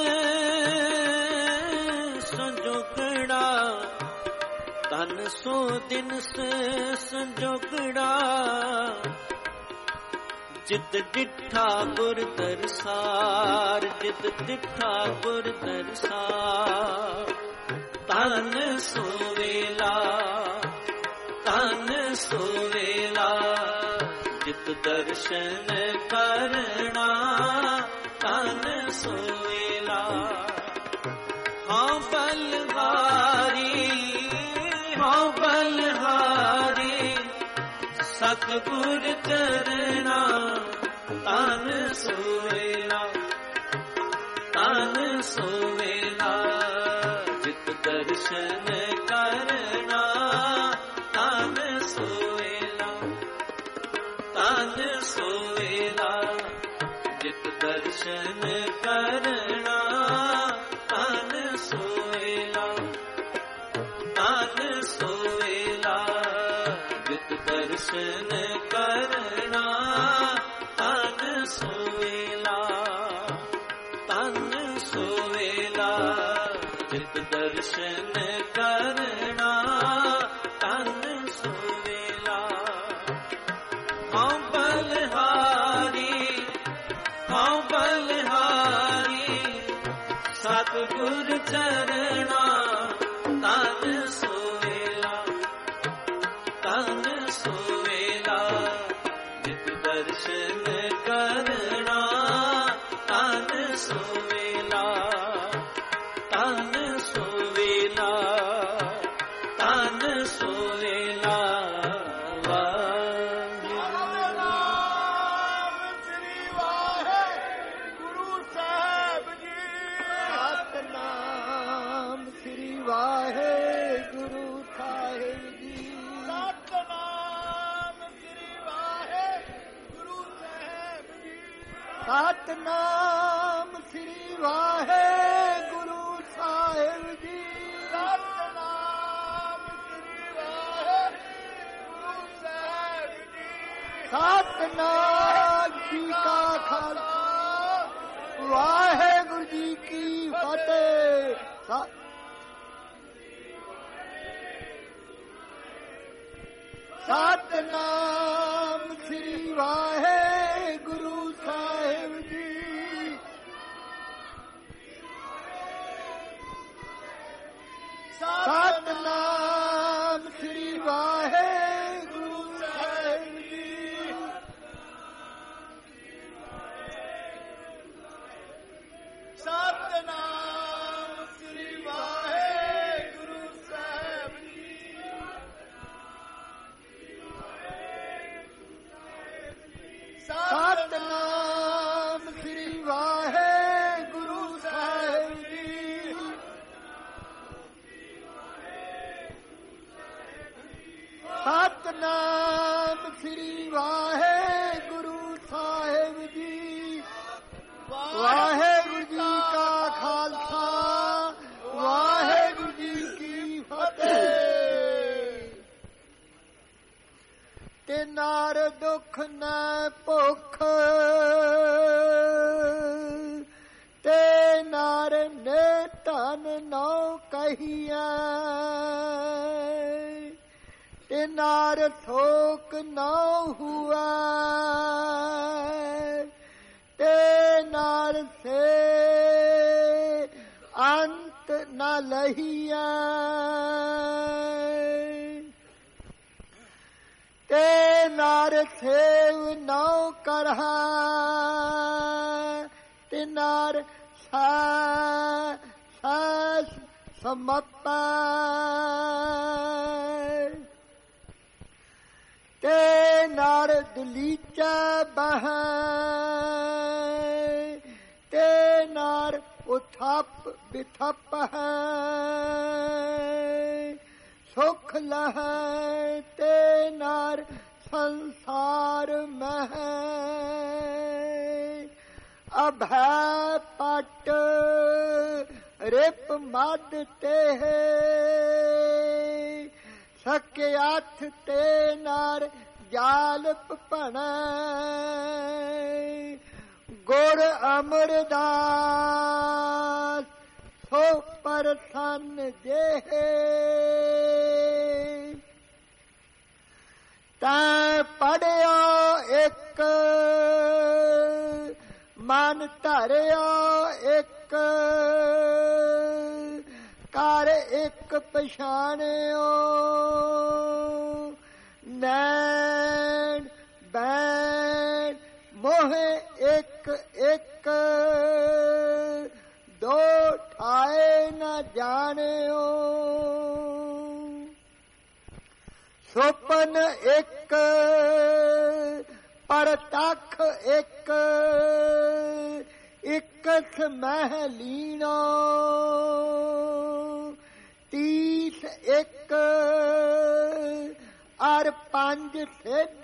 संजोगड़ा, तन सो दिन से संजोगड़ा, जित डिठा गुर दरसार, जित डिठा गुर दरसार। तन सोवेला, तन सोवेला, जित दर्शन करना, तन सोवेला। हाँ बलहारी, हाँ बलहारी, सतगुर चरना, तन सोवेला, तन सोवेला, जित दर्शन करना, तन सोवेला, तन सोवेला, जित दर्शन करना, तन सोवेला, तन सोवेला, जित दर्शन करना, तन सोवेला, तन सोवेला, जित दर्शन करना, तन सोवेला। हाँ बलहारी, हाँ बलहारी, सतगुर चरना, तन सोवेला, तन सोवेला, जित दर्शन करना, तन सोवेला, तन सोवेला, तन सोवेला। ਸਤਨਾਮ ਸ੍ਰੀ ਵਾਹਿਗੁਰੂ ਸਾਹਿਬ ਜੀ, ਸਤਨਾਮ ਸ੍ਰੀ ਵਾਹਿਗੁਰੂ ਸਾਹਿਬ ਜੀ, ਸਤਨਾਮ ਸ੍ਰੀ ਵਾਹਿਗੁਰੂ ਸਾਹਿਬ ਜੀ, ਸਤਨਾਮ ਸ੍ਰੀ ਵਾਹਿਗੁਰੂ ਸਾਹਿਬ ਜੀ, ਸਤਨਾਮ ਜੀ ਕਾ ਖਾਲਸਾ, ਵਾਹਿਗੁਰੂ ਜੀ ਕੀ ਫਤਿਹ। ਸਤਨਾਮ ਸ੍ਰੀ ਵਾਹਿਗੁਰੂ ਸਾਹਿਬ ਜੀ, ਸਤਨਾਮ ਸ੍ਰੀ ਵਾਹਿਗੁਰੂ ਸਾਹਿਬ ਜੀ, ਸਤਨਾਮ ਸ੍ਰੀ ਵਾਹਿਗੁਰੂ ਸਾਹਿਬ ਜੀ, ਸਤਨਾਮ ਸ੍ਰੀ ਵਾਹਿਗੁਰੂ ਸਾਹਿਬ ਜੀ, ਸਤਨਾਮ ਸ੍ਰੀ ਵਾਹਿਗੁਰੂ ਸਾਹਿਬ ਜੀ। ਵਾਹਿਗੁਰੂ ਜੀ ਕਾ ਖਾਲਸਾ, ਵਾਹਿਗੁਰੂ ਜੀ ਕੀ ਫਤਿਹ। ਤੇ ਨਾਰ ਦੁੱਖ ਨਾ ਭੁੱਖ, ਕਹੀਐ, ਤੇ ਨਾਰ ਥੋਕ ਨਾ ਹੁਆ, ਤੇ ਨਾਰ ਸੇ ਅੰਤ ਨਾ ਲਹੀਐ, ਤੇ ਨਾਰ ਸੇਵ ਨਉ ਕਰਹਾ, ਤੇ ਨਾਰ ਸਾਸ ਸਮਪੈ, ਤੇ ਨਾਰ ਦਲੀਚਾ ਬਹੈ, ਤੇ ਨਾਰ ਉਥਪ ਬਿਥਪ ਹੈ, ਸੁਖ ਲਹੈ, ਤੇ ਨਾਰ ਸੰਸਾਰ ਮਹਿ, ਅਭੈ ਪਟ ਰਿਪ ਮਦ ਤੇ, ਸਕਿਆਥ ਤੇ ਨਾਰ ਜਾਲਪ ਭਣੈ, ਗੁਰ ਅਮਰਦਾਸ ਸੋ ਪਰਸੰਨ ਜੇ, ਤੈਂ ਪੜਿਆ ਇੱਕ ਮਨ ਧਰਿਆ ਇੱਕ, ਕਰ ਇੱਕ ਪਛਾਣਿਓ, ਨੈਣ ਬੈਣ ਮੋਹਿ ਇੱਕ ਇੱਕ, ਦੋ ਠਾਏ ਨਾ ਜਾਣਿਓ, ਸੁਪਨ ਇੱਕ ਪਰਤੱਖ ਇੱਕ, ਇਕਸ ਮਹਿ ਲੀਣੋ, ਤੀਸ ਇੱਕ ਅਰ ਪੰਜ ਸਿੱਧ,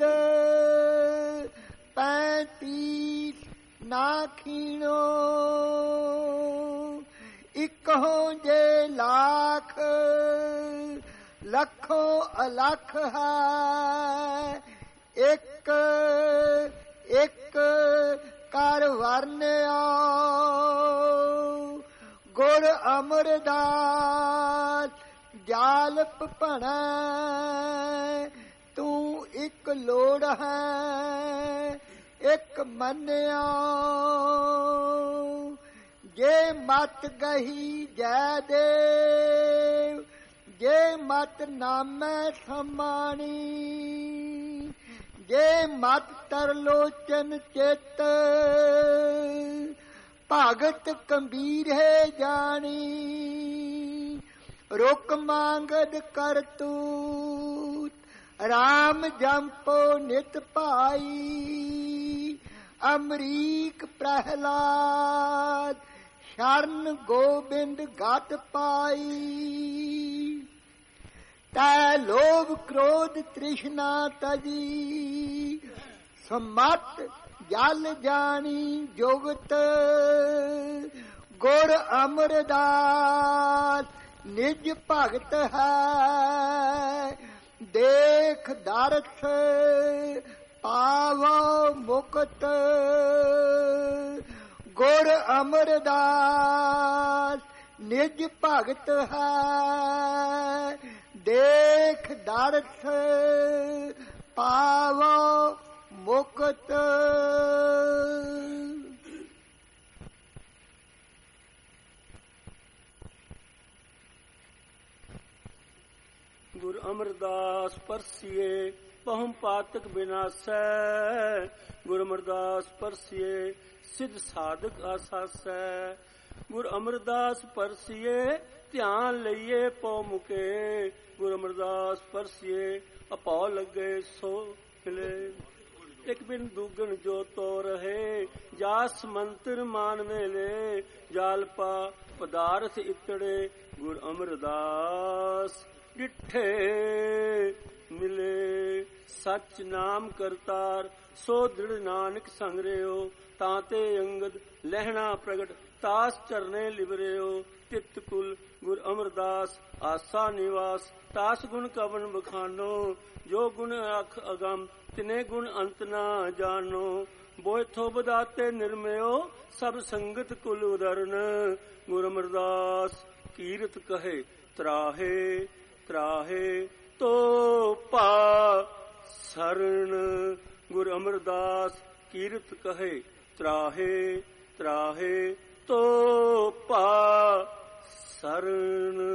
35 ਨਾ ਖੀਣੋ, ਇਕਹੋਂ ਜੇ ਲੱਖ ਲੱਖੋਂ ਅਲਖ ਹੈ, ਇੱਕ ਇੱਕ ਕਰ ਵਰਨਿਆ, ਗੁਰ ਅਮਰਦਾਸ ਜਾਲਪ ਭਣੈ, ਤੂੰ ਇੱਕ ਲੋੜ ਹੈ ਇੱਕ ਮੰਨਿਆ, ਜੇ ਮਤ ਗਹੀ ਜੈ ਦੇਵ, ਜੇ ਮਤ ਨਾਮੈ ਸਮਾਣੀ, ਜੇ ਮਤ ਤਰਲੋਚਨ ਚਿਤ, ਭਗਤ ਗੰਭੀਰ ਹੈ ਜਾਣੀ, ਰੁਕ ਮੰਗਦ ਕਰਤੂਤ, ਰਾਮ ਜੰਪੋ ਨਿਤ ਭਾਈ, ਅਮਰੀਕ ਪ੍ਰਹਿਲਾਦ, ਸ਼ਰਨ ਗੋਬਿੰਦ ਗਤ ਪਾਈ, ਤੈ ਲੋਭ ਕ੍ਰੋਧ ਤ੍ਰਿਸ਼ਨਾ ਤਜੀ, ਸਮਤ ਜਲ ਜਾਣੀ ਜੁਗਤ, ਗੁਰ ਅਮਰਦਾਸ ਨਿਜ ਭਗਤ ਹੈ, ਦੇਖ ਦਰਸ ਪਾਵੋ ਮੁਕਤ, ਗੁਰ ਅਮਰਦਾਸ ਨਿਜ ਭਗਤ ਹੈ, ਦੇਖ ਦਰਸ ਪਾਵੋ ਮੁਕਤ। ਗੁਰ ਅਮਰਦਾਸ ਪਰਸੀਏ ਪਹੁਮ ਪਾਤਕ ਬਿਨਾਸੈ, ਗੁਰ ਅਮਰਦਾਸ ਪਰਸੀਏ ਸਿਧ ਸਾਧਕ ਆਸਾਸੈ, ਗੁਰ ਅਮਰਦਾਸ ਪਰਸੀਏ ਧਿਆਨ ਲਈਏ ਪਉ ਮੁਕੇ, ਗੁਰ ਅਮਰਦਾਸ ਪਰਸੀਏ ਅਪਾਉ ਲੱਗੇ ਸੋ ਖਿਲੇ, ਇੱਕ ਬਿਨ ਦੁਗਣ ਜੋ ਤੋ ਰਹੇ, ਜਾਸ ਮੰਤਰ ਮਾਨ ਵੇਲੇ, ਜਾਲਪਾ ਪਦਾਰਥ ਇਤੜੇ, ਗੁਰ ਅਮਰਦਾਸ ਡਿਠੇ ਮਿਲੇ, ਸਚ ਨਾਮ ਕਰਤਾਰ ਸੋ ਦ੍ਰਿੜ ਨਾਨਕ ਸੰਗ ਰਿਓ, ਤਾਂ ਤੇ ਅੰਗਦ ਲਹਿਣਾ ਪ੍ਰਗਟ ਤਾਸ ਚਰਨੇ ਲਿਵਰਿਓ, ਤਿਤ ਕੁਲ ਗੁਰ ਅਮਰਦਾਸ ਆਸਾ ਨਿਵਾਸ, ਤਾਸ ਗੁਣ ਕਵਨ ਬਖਾਨੋ, ਜੋ ਗੁਣ ਅਖ ਅਗਮ ਤਿਨੇ ਗੁਣ ਅੰਤ ਨਾ ਜਾਣੋ, ਬੋਇਥੋ ਬਦਾਤੇ ਨਿਰਮਿਓ ਸਭ ਸੰਗਤ ਕੁਲ ਉਦਰਨ, ਗੁਰ ਅਮਰਦਾਸ ਕੀਰਤ ਕਹੇ ਤਰਾਹੇ ਤਰਾਹੇ ਤੋ ਪਾ ਸਰਣ। ਗੁਰ ਅਮਰਦਾਸ ਕੀਰਤ ਕਹੇ ਤਰਾਹੇ ਤਰਾਹੇ ਤੋ ਪਾ ਸਰਣ।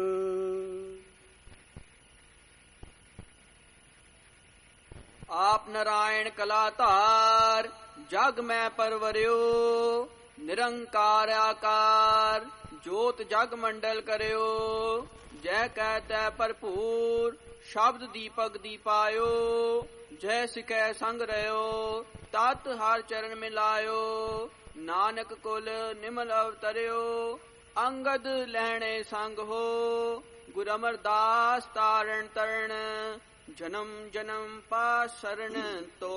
ਆਪ ਨਾਰਾਇਣ ਕਲਾ ਧਾਰ ਜਗ ਮੈਂ ਪਰਵਰਿਓ। ਨਿਰੰਕਾਰ ਆਕਾਰ ਜੋਤ ਜਗ ਮੰਡਲ ਕਰਿਓ। ਜੈ ਕਹਿ ਤੈ ਭਰਪੂਰ ਸ਼ਬਦ ਦੀਪਕ ਦੀਪਾਇਓ। ਜੈ ਸਿਕੈ ਸੰਗ ਰਹਿਓ ਤਤ ਹਰ ਚਰਨ ਮਿਲਾਇਓ। ਨਾਨਕ ਕੁਲ ਨਿਮਲ ਅਵਤਰਿਓ ਅੰਗਦ ਲਹਿਣੇ ਸੰਗ ਹੋ। ਗੁਰ ਅਮਰਦਾਸ ਤਾਰਨ ਤਰਣ ਜਨਮ ਜਨਮ ਪਾਸਰਨ ਤੋ।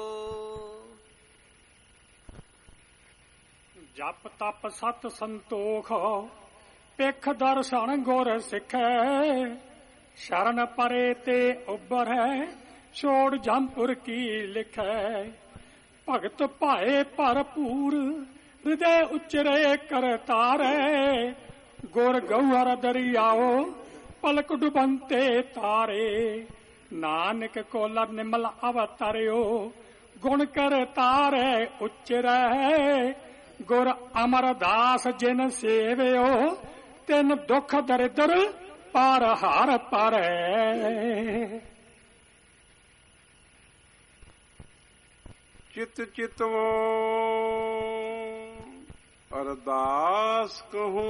ਜਪ ਤਪ ਸਤ ਸੰਤੋਖ ਪਿਖ ਦਰਸ਼ਨ ਗੁਰ ਸਿੱਖੈ। ਸ਼ਰਨ ਪਰੇ ਤੇ ਉਬਰੈ ਛੋੜ ਜੰਪੁਰ ਕੀ ਲਿਖੈ। ਭਗਤ ਭਾਏ ਭਰਪੂਰ ਹਿਰਦੇ ਉਚਰੇ ਕਰ ਤਾਰੇ। ਗੁਰ ਗਉਹਰ ਦਰਿਆਓ ਪਲਕ ਡੁਬੰਤੇ ਤਾਰੇ। ਨਾਨਕ ਕੋਲ ਨਿਮਲ ਅਵਤਰਿਓ ਗੁਣ ਕਰ ਤਾਰੇ ਉਚਰੈ। ਗੁਰ ਅਮਰਦਾਸ ਜਿਨ ਸੇਵਿਓ ਤਿਨ ਦੁਖ ਦਰਿਦਰ ਪਾਰ ਹਾਰ ਪਾਰੈ। ਚਿਤ ਚਿਤਵੋ ਅਰਦਾਸ ਕਹੂੰ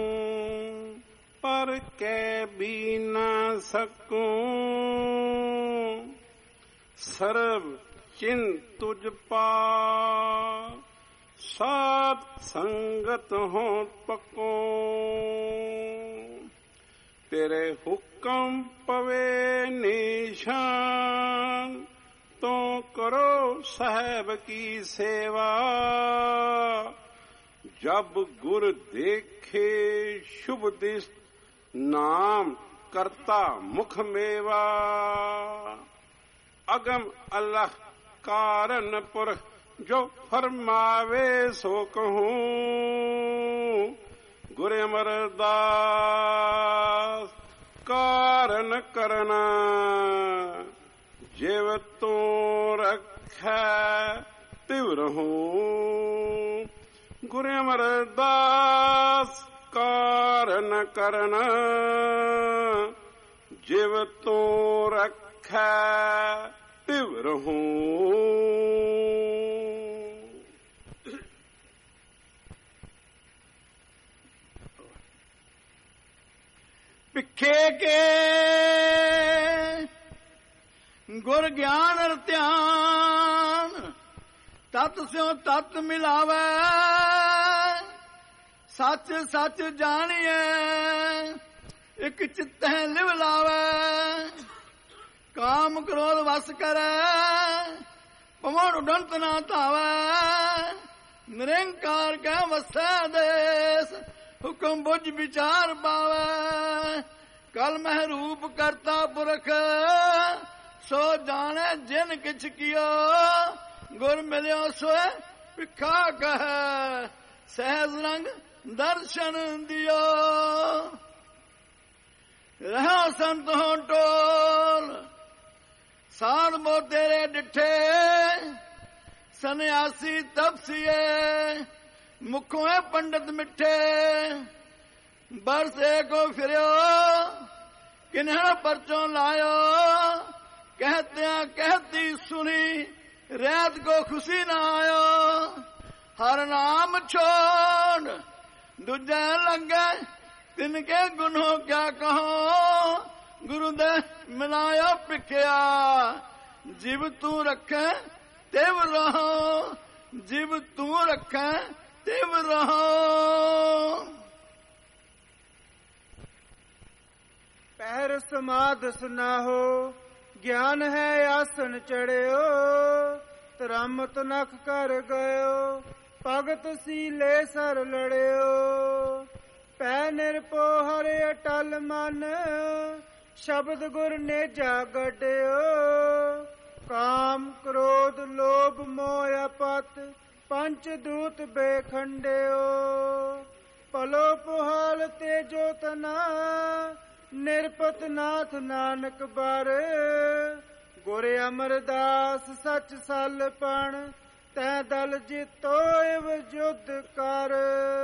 ਪਰ ਕੈ ਵੀ ਨਾ ਸਕੂੰ। ਸਰਬ ਚਿੰਤ ਤੁਝ ਪਾ ਸਾਧ ਸੰਗਤ ਹੋ ਪਕੋ। ਤੇਰੇ ਹੁਕਮ ਪਵੇ ਨਿਸ਼ਾਨ ਤੋ ਕਰੋ ਸਾਹਿਬ ਕੀ ਸੇਵਾ। ਜਬ ਗੁਰ ਦੇਖੇ ਸ਼ੁਭ ਦਿਸ ਨਾਮ ਕਰਤਾ ਮੁਖ ਮੇਵਾ। ਅਗਮ ਅਲਹ ਕਾਰਨ ਪੁਰਖ ਜੋ ਫਰਮਾਵੇ ਸੋ ਕਹੂੰ। ਗੁਰ ਅਮਰਦਾਸ ਕਾਰਨ ਕਰਨਾ ਜਿਵ ਤੂੰ ਰੱਖੈ ਤਿਵ ਰਹੂੰ। ਗੁਰ ਅਮਰਦਾਸ ਕਾਰਨ ਕਰਨਾ ਜਿਵ ਤੂੰ ਰੱਖੈ ਤਿਵ ਰਹੂੰ। ਪਿੱਖੇ ਕੇ ਗੁਰ ਗਿਆਨ ਅਰ ਧਿਆਨ ਤਤ ਸਿਉ ਤਤ ਮਿਲਾਵੈ। ਸੱਚ ਸੱਚ ਜਾਣੀਐ ਇਕ ਚਿਤੈ ਲਿਵ ਲਾਵੈ। ਕਾਮ ਕ੍ਰੋਧ ਵਸ ਕਰੈ ਪਵਨ ਉਡੰਤ ਨਾ ਧਾਵੈ। ਨਿਰੰਕਾਰ ਕੈ ਵਸੈ ਦੇਸ ਹੁਕਮ ਬੁਝ ਵਿਚਾਰ ਪਾਵੈ। ਕਲ ਮਹਿ ਰੂਪ ਕਰਤਾ ਪੁਰਖ ਸੋ ਜਾਣੈ ਜਿਨ ਕਿਛ ਕੀਓ। ਗੁਰ ਮਿਲਿਓ ਸੋਇ ਭਿਖਾ ਕਹੈ ਸਹਿਜ ਰੰਗ ਦਰਸ਼ਨ ਦਿਓ। ਰਹਿ ਸੰਤ ਹੋ ਟੋਲ ਸਾਧ ਮੋ ਤੇਰੇ ਡਿਠੇ। ਸੰਨਿਆਸੀ ਤਪਸੀਏ ਮੁਖੋਂ ਹੈ ਪੰਡਤ ਮਿੱਠੇ। ਬਰਸੇ ਕੋ ਫਿਰਿਓ ਕਿਨ੍ਹਾਂ ਪਰਚੋਂ ਲਾਇਓ। ਕਹਿਤਿਆਂ ਕਹਿਤੀ ਸੁਣੀ ਰਹਿਤ ਕੋ ਖੁਸ਼ੀ ਨਾ ਆਇਓ। ਹਰ ਨਾਮ ਛੋੜ ਦੂਜੇ ਲੰਗੇ ਤਿਨ ਕੇ ਗੁਨੋ ਕਿਆ ਕਹੋ। ਗੁਰੂ ਦੇ ਮਿਲਾਇਓ ਪਿਖਿਆ ਜਿਵ ਤੂੰ ਰੱਖੈ ਤਿਵ ਰਹੋ। ਜਿਵ ਤੂੰ ਰੱਖੈ ਤਿਵ ਰਹੋ। ਪਹਿਰ ਸਮਾਧ ਸੁਨਾਹੋ ਗਿਆਨ ਹੈ ਆਸਨ ਚੜਿਓ। ਤਰਮਤ ਨਖ ਕਰ ਗਇਓ ਭਗਤ ਸੀਲੇ ਸਰ ਲੜਿਓ। ਪੈ ਨਿਰਪੋ ਹਰਿ ਅਟਲ ਮਨ ਸ਼ਬਦ ਗੁਰ ਨੇ ਜਾਗੜਿਓ। ਕਾਮ ਕ੍ਰੋਧ ਲੋਭ ਮੋਹ ਅਪਤ ਪੰਚ ਦੂਤ ਬੇਖੰਡਿਓ। ਪਲੋ ਪੁਹਾਲ ਤੇ ਜੋਤਨਾ ਨਿਰਪਤ ਨਾਥ ਨਾਨਕ ਬਰ ਗੁਰ ਅਮਰਦਾਸ ਸਚ ਸਲਪਣ ਤੈ ਦਲ ਜਿਤੋ ਇਵ ਜੁਧ ਕਰ।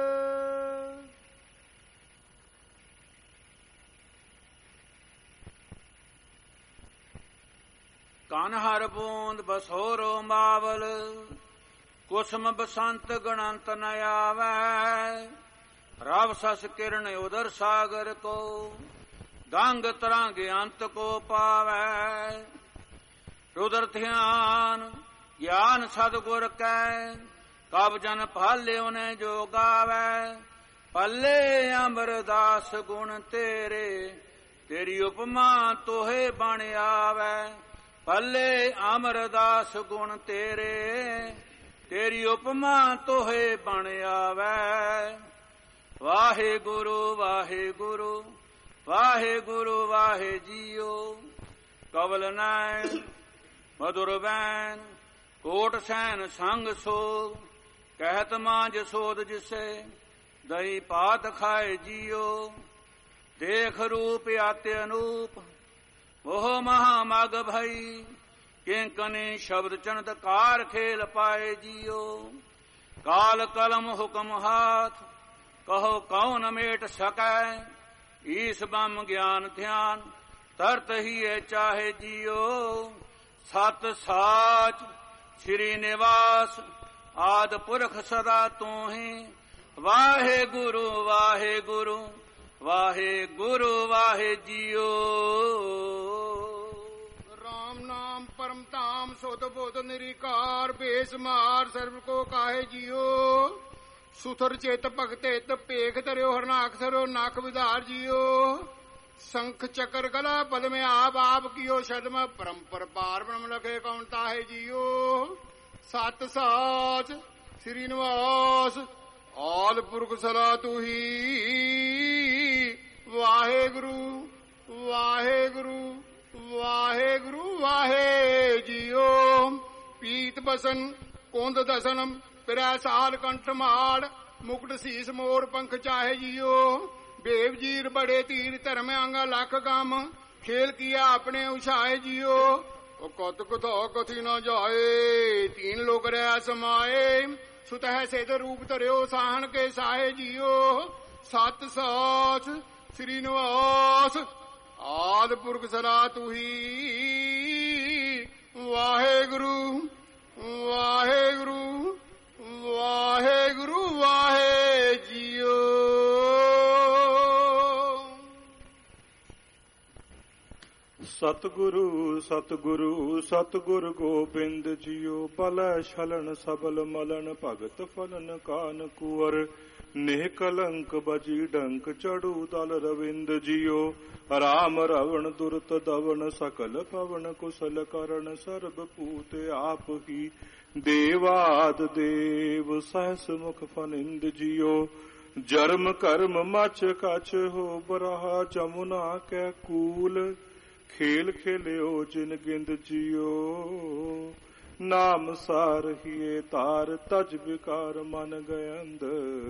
ਕਨ ਹਰ ਬੂੰਦ ਬਸੋਰੋ ਮਾਵਲ ਕੁਸਮ ਬਸੰਤ ਗਣੰਤ ਨ ਆਵੈ ਰਵ ਸਸ ਕਿਰਨ ਉਦਰ ਸਾਗਰ ਕੋ ਗੰਗ ਤਰਾਂਗ ਅੰਤ ਕੋ ਪਾਵੈ। ਰੁਦਰ ਧਿਆਨ ਗਿਆਨ ਸਤਿਗੁਰ ਕੈ ਕਬ ਜਨ ਭਾਲਿਓ ਨੇ ਜੋ ਗਾਵੈ। ਪੱਲੇ ਅਮਰਦਾਸ ਗੁਣ ਤੇਰੇ ਤੇਰੀ ਉਪਮਾ ਤੋਹੇ ਬਣ ਆਵੈ। ਪੱਲੇ ਅਮਰਦਾਸ ਗੁਣ ਤੇਰੇ ਤੇਰੀ ਉਪਮਾ ਤੋਹੇ ਬਣ ਆਵੈ। ਵਾਹਿਗੁਰੂ ਵਾਹਿਗੁਰੂ ਵਾਹਿਗੁਰੂ ਵਾਹਿ ਜੀਓ ਕਵਲ ਨੈਣ ਮਧੁਰ ਬੈਨ ਕੋਟ ਸੈਨ ਸੰਗ ਸੋਗ ਕਹਿਤ ਮਾਂਜ ਸੋਧ ਜਿਸੇ ਦਈ ਪਾਤ ਖਾਏ ਜੀਓ। ਦੇਖ ਰੂਪ ਆਤੇ ਅਨੂਪ ਉਹ ਮਹਾ ਮਗ ਭਈ ਕਿੰਕਨੀ ਸ਼ਬਦ ਚਣਤਕਾਰ ਖੇਲ ਪਾਏ ਜੀਓ। ਕਾਲ ਕਲਮ ਹੁਕਮ ਹਾਥ ਕਹੋ ਕੌਣ ਮੇਟ ਸਕੈ ਈਸ ਬਮ ਗਿਆਨ ਧਿਆਨ ਤਰਤ ਹੀ ਚਾਹੇ ਜੀਓ। ਸਤ ਸਾਚ ਸ੍ਰੀ ਨਿਵਾਸ ਆਦ ਪੁਰਖ ਸਦਾ ਤੂੰ ਹੀ ਵਾਹਿਗੁਰੂ ਵਾਹਿਗੁਰੂ ਵਾਹਿਗੁਰੂ ਵਾਹਿ ਜੀਓ। ਰਾਮ ਨਾਮ ਪਰਮ ਧਾਮ ਸੁਧ ਬੁਧ ਨਿਰੀਕਾਰ ਬੇਸ ਮਾਰ ਸਰਬ ਕੋ ਕਾਹੇ ਜੀਓ। ਸੁਥਰ ਚਿਤ ਭਗਤੇ ਤ ਭੇਖ ਧਰਿਓ ਹਰਨਾਖ ਸਰੋ ਨਖ ਵਿਧਾਰ ਜੀਓ। ਸੰਖ ਚੱਕਰ ਗਲਾ ਪਦ ਮੈਂ ਆਪ ਕੀਓ ਸ਼ਦਮ ਪਰੰਪਰ ਪਾਰ ਬ੍ਰਹਮ ਲਖੇ ਕੌਣ ਤਾਹੇ ਜੀਓ। ਸਤ ਸਾਚ ਸ੍ਰੀ ਨਿਵਾਸ ਆਦ ਪੁਰਖ ਸਦਾ ਤੂਹੀ ਵਾਹਿਗੁਰੂ ਵਾਹਿਗੁਰੂ ਵਾਹਿਗੁਰੂ ਵਾਹਿ ਜੀਓ। ਪੀਤ ਬਸਨ ਕੁੰਦ ਦਸਨ ਪਿਰੈ ਸਾਲ ਕੰਠ ਮਾੜ ਮੁਕਟ ਸੀਸ ਮੋਰ ਪੰਖ ਚਾਹੇ ਜੀਓ। ਬੇਵ ਜੀਰ ਬੜੇ ਤੀਰ ਧਰਮ ਅੰਗ ਲੱਖ ਗਮ ਖੇਲ ਕੀਆ ਆਪਣੇ ਉਛਾਏ ਜੀਓ। ਉਹ ਕਤ ਕਥਾ ਕਥੀ ਨਾ ਜਾਏ ਤੀਨ ਲੋਕ ਰਹਿ ਸਮਾਏ ਸੁਤਹਿ ਸਿਧ ਰੂਪ ਧਰਿਓ ਸਾਹਣ ਕੇ ਸਾਹੇ ਜੀਓ। ਸਤ ਸਾਚ ਸ੍ਰੀ ਨਿਵਾਸ ਆਦ ਪੁਰਖ ਸਦਾ ਤੂਹੀ ਵਾਹਿਗੁਰੂ ਵਾਹਿਗੁਰੂ ਵਾਹਿਗੁਰੂ ਵਾਹਿ ਜੀਓ। ਸਤਿਗੁਰੂ ਸਤਿਗੁਰੂ ਸਤਿਗੁਰ ਗੋਬਿੰਦ ਜੀਓ। ਭਲੈ ਛਲਨ ਸਬਲ ਮਲਨ ਭਗਤ ਫਲਨ ਕਾਨ ਕੁਵਰ ਨਿਹ ਕਲੰਕ ਬਜੀ ਡੰਕ ਚੜੂ ਦਲ ਰਵਿੰਦ ਜੀਓ। ਰਾਮ ਰਵਣ ਦੁਰਤ ਦਵਨ ਸਕਲ ਪਵਨ ਕੁਸਲ ਕਰਨ ਸਰਬ ਪੂਤ ਆਪ ਹੀ ਦੇਵਾਦ ਦੇਵ ਸਹਸ ਮੁਖ ਫਨਿੰਦ ਜੀਓ। ਜਰਮ ਕਰਮ ਮਚ ਕਛ ਹੋ ਬਰਾਹ ਜਮੁਨਾ ਕੈ ਕੂਲ ਖੇਲ ਖੇਲਿਓ ਜਿਨ ਗਿੰਦ ਜੀਓ। ਨਾਮ ਸਾਰਹੀਏ ਤਾਰ ਤਜ ਵਿਕਾਰ ਮਨ ਗਇੰਦ।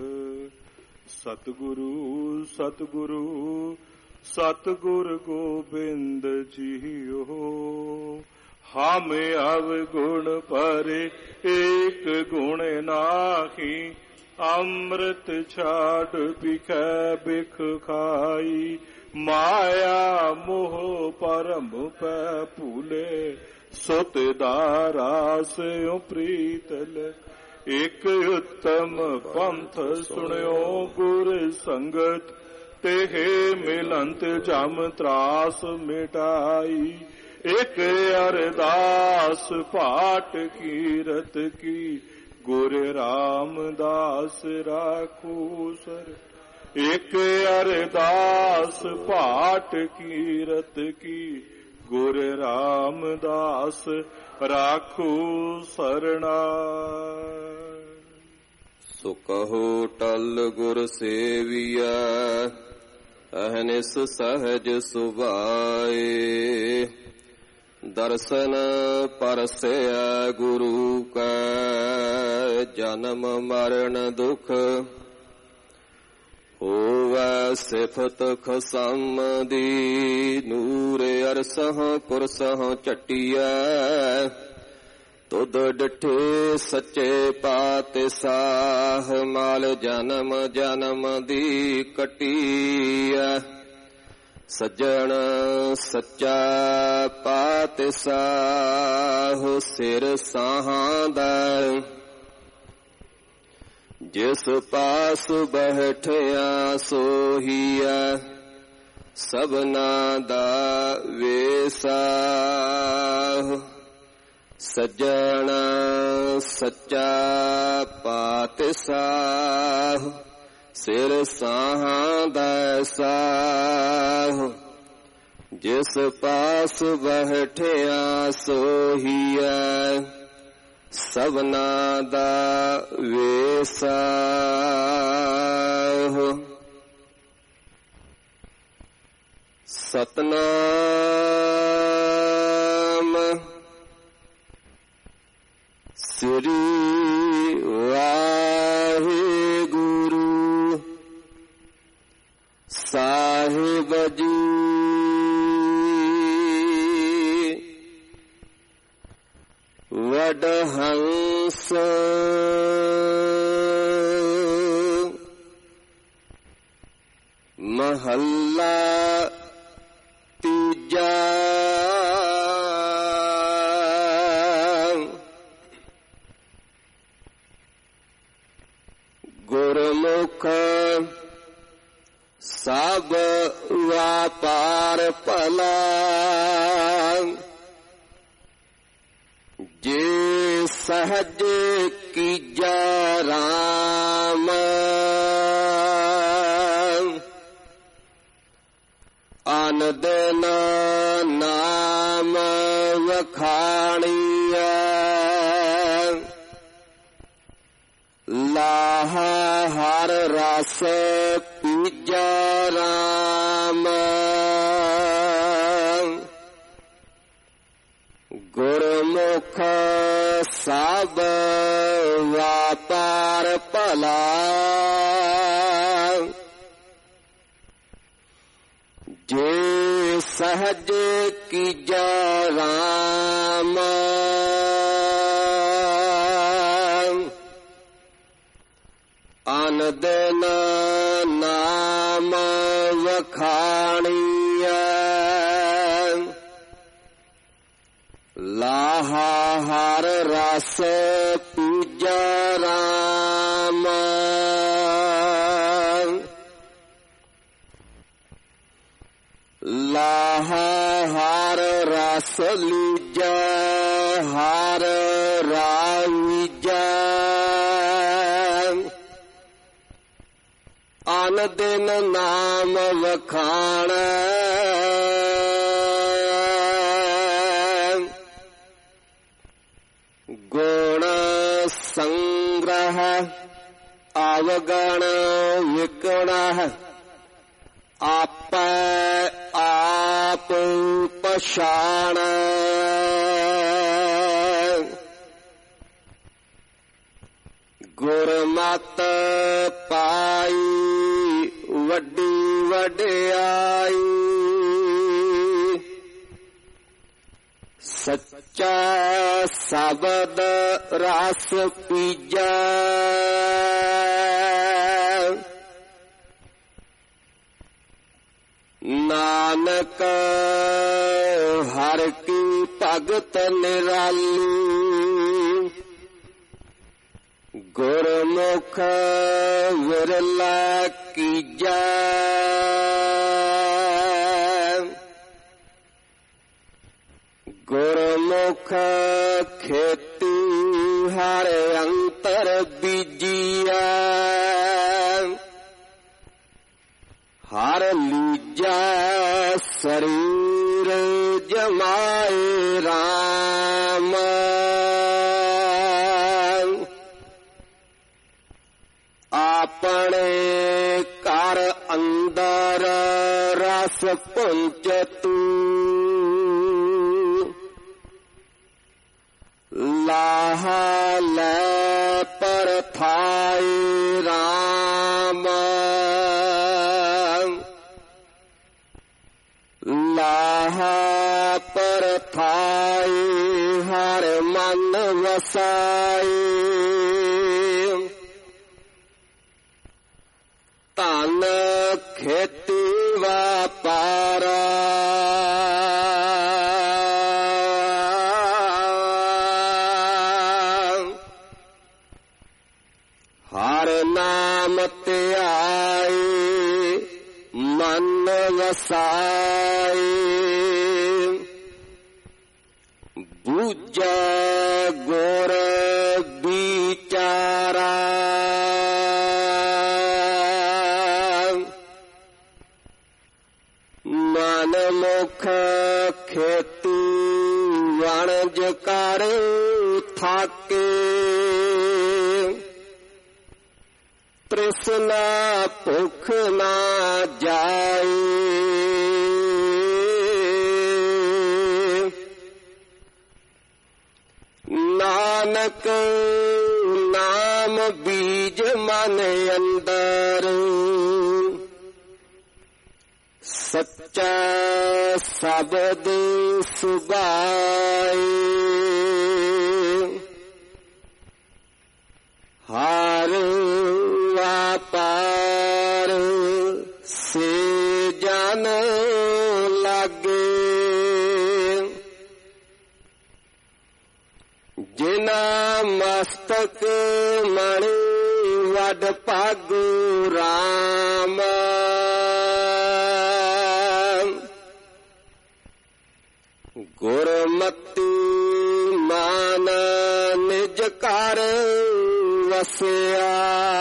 ਸਤਿਗੁਰੂ ਸਤਿਗੁਰੂ ਸਤਿਗੁਰ ਗੋਬਿੰਦ ਜੀਓ। ਹਮ ਅਵਗੁਣ ਪਰੇ ਏਕ ਗੁਣ ਨਾਹੀ ਅੰਮ੍ਰਿਤ ਛਾੜ ਬਿਖੈ ਬਿਖ ਖਾਈ। ਮਾਇਆ ਮੋਹ ਪਰਮ ਪੈ ਭੂਲੇ ਸੁਤ ਦਾਰਾਸਿਉ ਪ੍ਰੀਤਲ। ਇਕ ਉਤਮ ਪੰਥ ਸੁਣਿਓ ਗੁਰ ਸੰਗਤ ਤੇ ਮਿਲੰਤ ਜਮ ਤਰਾਸ ਮਿਟਾਈ। ਇਕ ਅਰਦਾਸ ਪਾਠ ਕੀਰਤ ਕੀ ਗੁਰ ਰਾਮਦਾਸ ਰਾਖੂ ਸਰ। ਇਕ ਅਰਦਾਸ ਪਾਠ ਕੀਰਤ ਕੀ ਗੁਰ ਰਾਮਦਾਸ ਰਾਖੂ ਸਰਣਾ। ਸੋ ਕਹੋ ਟਲ ਗੁਰ ਸੇਵੀਐ ਅਹਨਿਸ ਸਹਜ ਸੁਭਾਏ। ਦਰਸ਼ਨ ਪਰਸੈ ਗੁਰੂ ਕੈ, ਜਨਮ ਮਰਨ ਦੁਖ ਹੋਵੈ ਸਿਫਤ ਖਸਮ ਦੀ ਨੂਰ ਅਰਸਹ ਕੁਰਸਹ ਝਟੀਐ ਤੁਧ ਡਿਠੇ ਸੱਚੇ ਪਾਤਸ਼ਾਹ ਮਾਲ ਜਨਮ ਜਨਮ ਦੀ ਕਟੀਐ ਸੱਜਣ ਸੱਚਾ ਪਾਤਸ਼ਾਹ ਸਿਰ ਸਾਹਾਂ ਦਾ ਜਿਸ ਪਾਸ ਬੈਠਿਆ ਸੋਹੀਐ ਸਭਨਾ ਦਾ ਵੇਸਾ ਸੱਜਣ ਸੱਚਾ ਪਾਤਸ਼ਾਹ ਸਿਰ ਸਾਹਾਂ ਦਾ ਸਾਹ ਜਿਸ ਪਾਸ ਬੈਠਿਆ ਸੋਹੀਐ ਸਭਨਾ ਦਾ ਵੇਸਾ ਸਤਨਾਮ ਸ੍ਰੀ ਵਾਹਿਗੁਰੂ ਸਾਹਿਬ ਜੀ ਵਡਹੰਸ ਮਹੱਲਾ ਤੀਜਾ ਗੁਰਮੁਖ ਸਭ ਵਾਪਾਰ ਭਲਾ ਜੇ ਸਹਜ ਕੀਜਾ ਰਾਮ ਆਨੰਦ ਨਾਮ ਵਖਾਣੀਐ ਲਾਹ ਹਰ ਰਸ ਪੀਜਾ ਰਾਮ ਗੁਰਮੁਖ ਸਭ ਵਾਪਾਰ ਭਲਾ ਜੇ ਸਹਜ ਕੀਜਾ ਰਾਮ ਆਨੰਦ ਨਾਮ ਵਖਾਣੀਐ ਲਾਹ ਹਰ ਰਸ ਪੂਜਾ ਰਾਮ ਲਾਹ ਹਰ ਰਸ ਲੀਜੈ ਹਰ ਰਾਈਜੈ ਅਨ ਦਿਨ ਨਾਮ ਵਖਾਣੈ ਗੁਣ ਸੰਗ੍ਰਹਿ ਅਵਗਣ ਵਿਕਣਹਿ ਆਪੈ ਆਪ ਪਛਾਣੈ ਗੁਰਮਤਿ ਪਾਈ ਵੱਡੀ ਵਡਿਆਈ ਸੱਚਾ ਸ਼ਬਦ ਰਸ ਪੀਜੈ ਨਾਨਕ ਹਰਿ ਕੀ ਭਗਤ ਨਿਰਾਲੀ ਗੁਰਮੁਖ ਵਿਰਲਾ ਕੀਜੈ ਗੁਰਮੁਖ ਖੇਤੀ ਹਰ ਅੰਤਰ ਬੀਜੀਐ ਹਰ ਲੀਜੈ ਸਰੀਰ ਜਮਾਏ ਰਾਮ ਆਪਣੇ ਘਰ ਅੰਦਰ ਰਸ ਪੁੰਚ ਤੂੰ ਲਾਹ ਲੈ ਪਰਥਾਏ ਰਾਮ ਲਾਹਾ ਪਰਥਾਈ ਹਰ ਮਨ ਵਸਾਈ ਧਨ ਖੇਤੀ ਵਪਾਰਾ ਹਰ ਨਾਮ ਧਿਆਈ ਮਨ ਵਸਾਈ ਬੂਝੈ ਗੁਰ ਵਿਚਾਰਾ ਮਨ ਮੁਖ ਖੇਤੀ ਵਣਜ ਕਰ ਥਾਕੇ ਤ੍ਰਿਸ਼ਨਾ ਭੁਖ ਨਾ ਜਾਏ ਨਾਨਕ ਨਾਮ ਬੀਜ ਮਨ ਅੰਦਰ ਸੱਚਾ ਸ਼ਬਦ ਸੁਭਾਏ ਹਰ ਵਾਪਾਰ ਸੇ ਜਨ ਲਾਗੇ ਜਿਨਾ ਮਸਤਕ ਮਣਿ ਵਡ ਭਾਗੁ ਰਾਮ ਗੁਰਮਤਿ ਮਾਨ ਨਿਜ ਘਰ ਵਸਿਆ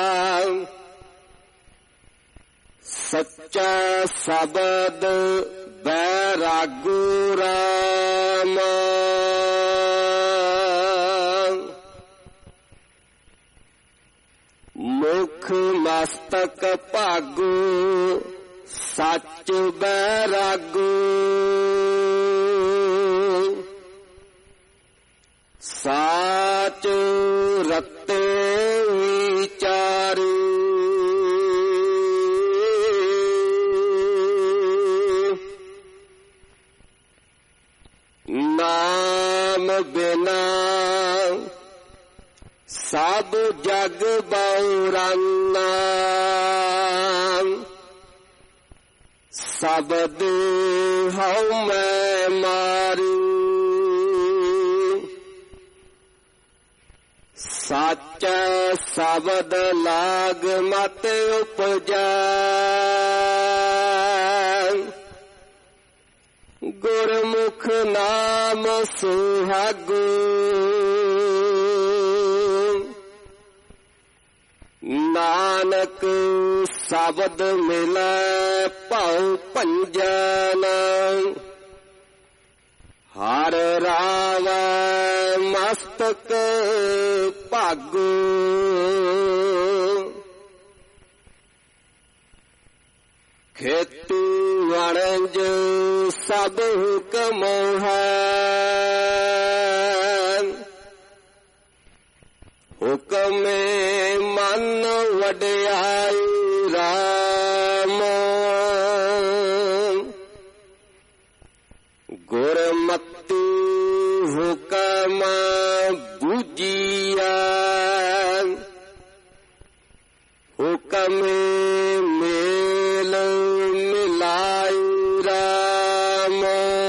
ਸੱਚਾ ਸ਼ਬਦ ਬੈਰਾਗੁ ਰਾਮ ਮੁਖ ਮਸਤਕ ਭਾਗੁ ਸੱਚ ਬੈਰਾਗੁ ਸਾਚ ਰਤੇ ਵਿਚਾਰੀ ਨਾਮ ਬਿਨਾ ਸਭ ਜਗ ਬਉਰਾਨਾ ਸ਼ਬਦ ਹਉ ਮੈਂ ਮਾਰੀ ਸਾਚਾ ਸ਼ਬਦ ਲਾਗ ਮਤ ਉਪਜੈ ਗੁਰਮੁਖ ਨਾਮ ਸੁਹਾਗੋ ਨਾਨਕ ਸ਼ਬਦ ਮਿਲੈ ਭਉ ਭੰਜਨ ਹਰ ਰਾਵੈ ਮਸਤਕ ਭਾਗੋ ਖੇਤੀ ਵਣਜ ਸਭ ਹੁਕਮ ਹੈ ਹੁਕਮੇ ਮਨ ਵਡਿਆਈ ਰਾਮ ਗੁਰਮਤਿ ਹੁਕਮ ਬੁਝੀਆ ਹੁਕਮੇ ਮੇਲ ਮਿਲਾਈ ਰਾਮ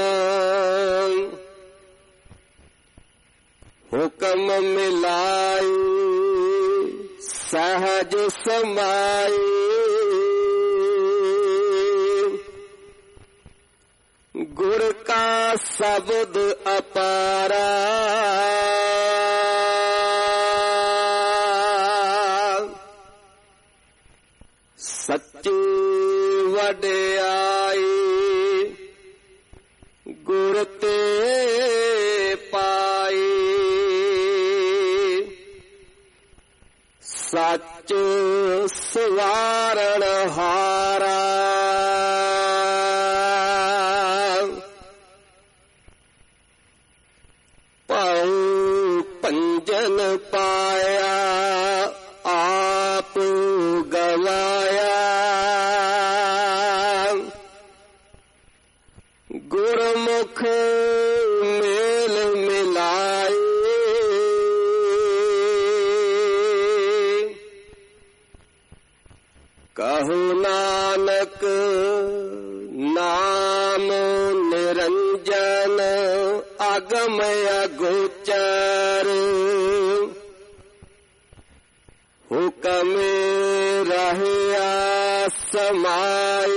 ਹੁਕਮ ਮਿਲਾਈ ਸਹਜ ਸਮਾਈ ਗੁਰ ਕਾ ਸ਼ਬਦ ਅਪਾਰਾ ਸੱਚੀ ਵਡਿਆਈ ਗੁਰ ਤੇ ਪਾਈ ਸੱਚ ਸਵਾਰਣ ਹਾਰਾ ਭਉ ਭੰਜਨ ਪਾਇਆ ਆਪ ਗਵਾਇਆ ਗੁਰਮੁਖ ਮੇਲ ਮਿਲਾਏ ਕਹੋ ਨਾਨਕ ਨਾਮ ਨਿਰੰਜਨ ਅਗਮ ਅਗੋਚਰ ਹੁਕਮ ਰਹਿਆ ਸਮਾਈ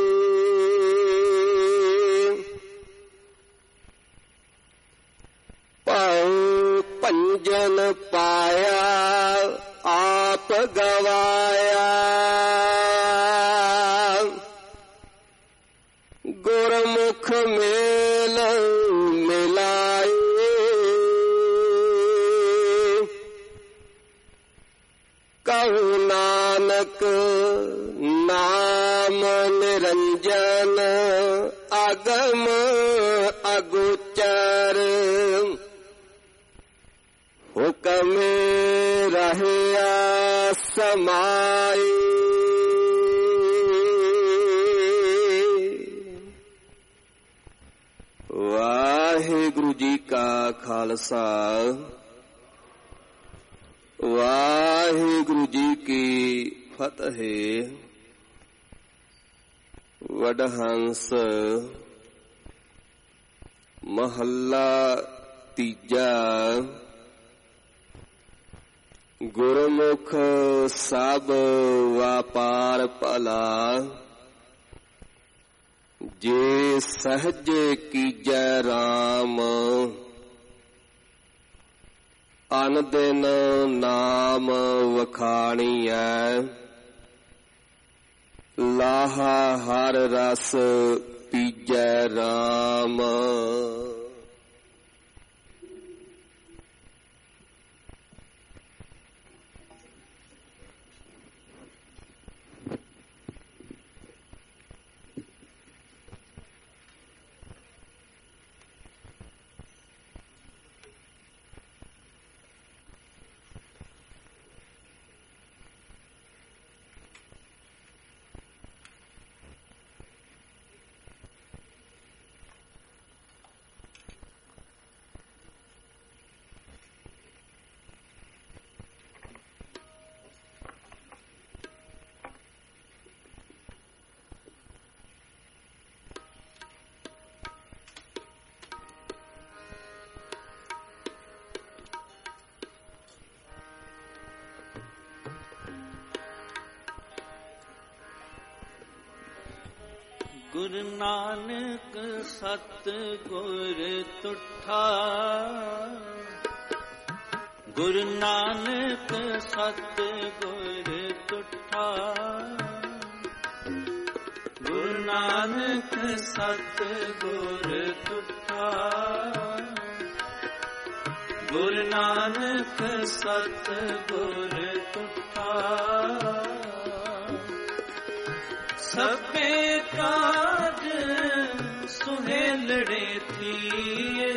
ਪਾਉ ਪੰਜਨ ਪਾਇਆ ਆਪ ਗਵਾਇਆ ਗੁਰਮੁਖ ਮੇਲ ਮਿਲਾਏ ਕਹੋ ਨਾਨਕ ਨਾਮ ਨਿਰੰਜਨ ਅਗਮ ਅਗੋਚਰ ਹੁਕਮ ਰਹਿਆ ਸਮਾਈ ਵਾਹਿਗੁਰੂ ਜੀ ਕਾ ਖਾਲਸਾ ਵਾਹਿਗੁਰੂ ਜੀ ਕੀ ਫਤਿਹ। ਵਡਹੰਸ ਮਹੱਲਾ ਤੀਜਾ। ਗੁਰਮੁਖ ਸਭ ਵਾਪਾਰ ਭਲਾ ਜੇ ਸਹਜੇ ਕੀਜੈ ਰਾਮ ਅਨ ਦਿਨ ਨਾਮ ਵਖਾਣੀਐ ਲਾਹਾ ਹਰ ਰਸ ਪੀਜੈ ਰਾਮ। ਗੁਰੂ ਨਾਨਕ ਸਤ ਗੁਰ ਤੁਠਾ ਗੁਰੂ ਨਾਨਕ ਸਤ ਗੁਰ ਤੁਠਾ ਗੁਰੂ ਨਾਨਕ ਸਤ ਗੁਰ ਤੁਠਾ ਗੁਰੂ ਨਾਨਕ ਸਤ ਗੁਰ ਤੁਠਾ ਸਭੇ ਕਾਜ ਸੁਹੇਲੜੇ ਥੀਏ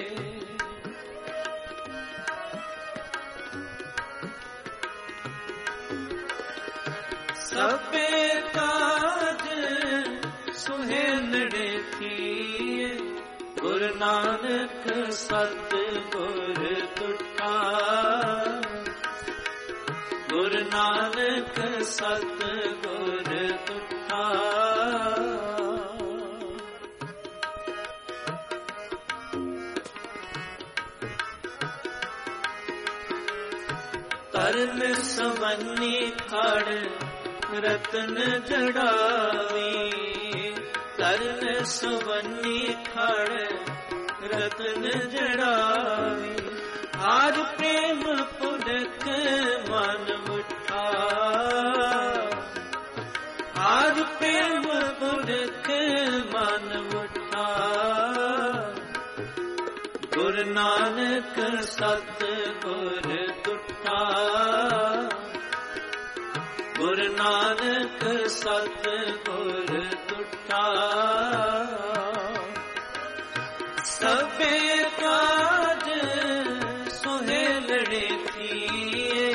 ਸਭੇ ਕਾਜ ਸੁਹੇਲੜੇ ਥੀਏ ਗੁਰੂ ਨਾਨਕ ਸਤ ਗੁਰ ਤੁਠਾ ਗੁਰੂ ਨਾਨਕ ਸਤ ਗੁਰ ਤੁਠਾ ਤਰਨ ਸਵੰਨੀ ਖੜ ਰਤਨ ਜੜਾਵੀ ਤਰਨ ਸਵੰਨੀ ਖੜ ਰਤਨ ਜੜਾਵੀ ਆਜ ਪ੍ਰੇਮ ਪੁਰਖ ਮਨ ਮੁਠਾ ਆਜ ਪ੍ਰੇਮ ਪੁਰਖ ਮਨ ਮੁਠਾ ਗੁਰੂ ਨਾਨਕ ਸਤ ਗੁਰ ਤੁਠਾ ਗੁਰੂ ਨਾਨਕ ਸਤ ਗੁਰ ਤੁਠਾ ਸਭੇ ਕਾਜ ਸੁਹੇਲੜੇ ਥੀਏ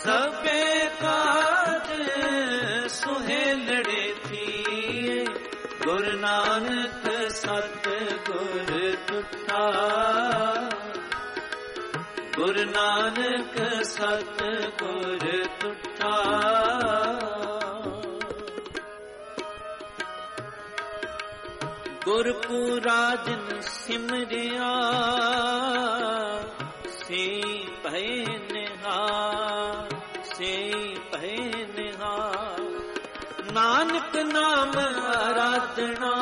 ਸਭੇ ਕਾਜ ਸੁਹੇਲੜੇ ਥੀਏ, ਗੁਰੂ ਨਾਨਕ ਸਤ ਗੁਰ ਤੁਠਾ, ਗੁਰੂ ਨਾਨਕ ਸਤ ਗੁਰ ਤੁਠਾ। ਗੁਰਪੁਰਾਜਨ ਸਿਮਰਿਆ ਸੇ ਭੈ ਨਿਹਾਲ, ਸੇ ਭੈ ਨਿਹਾਲ। ਨਾਨਕ ਨਾਮ ਆਰਾਧਨਾ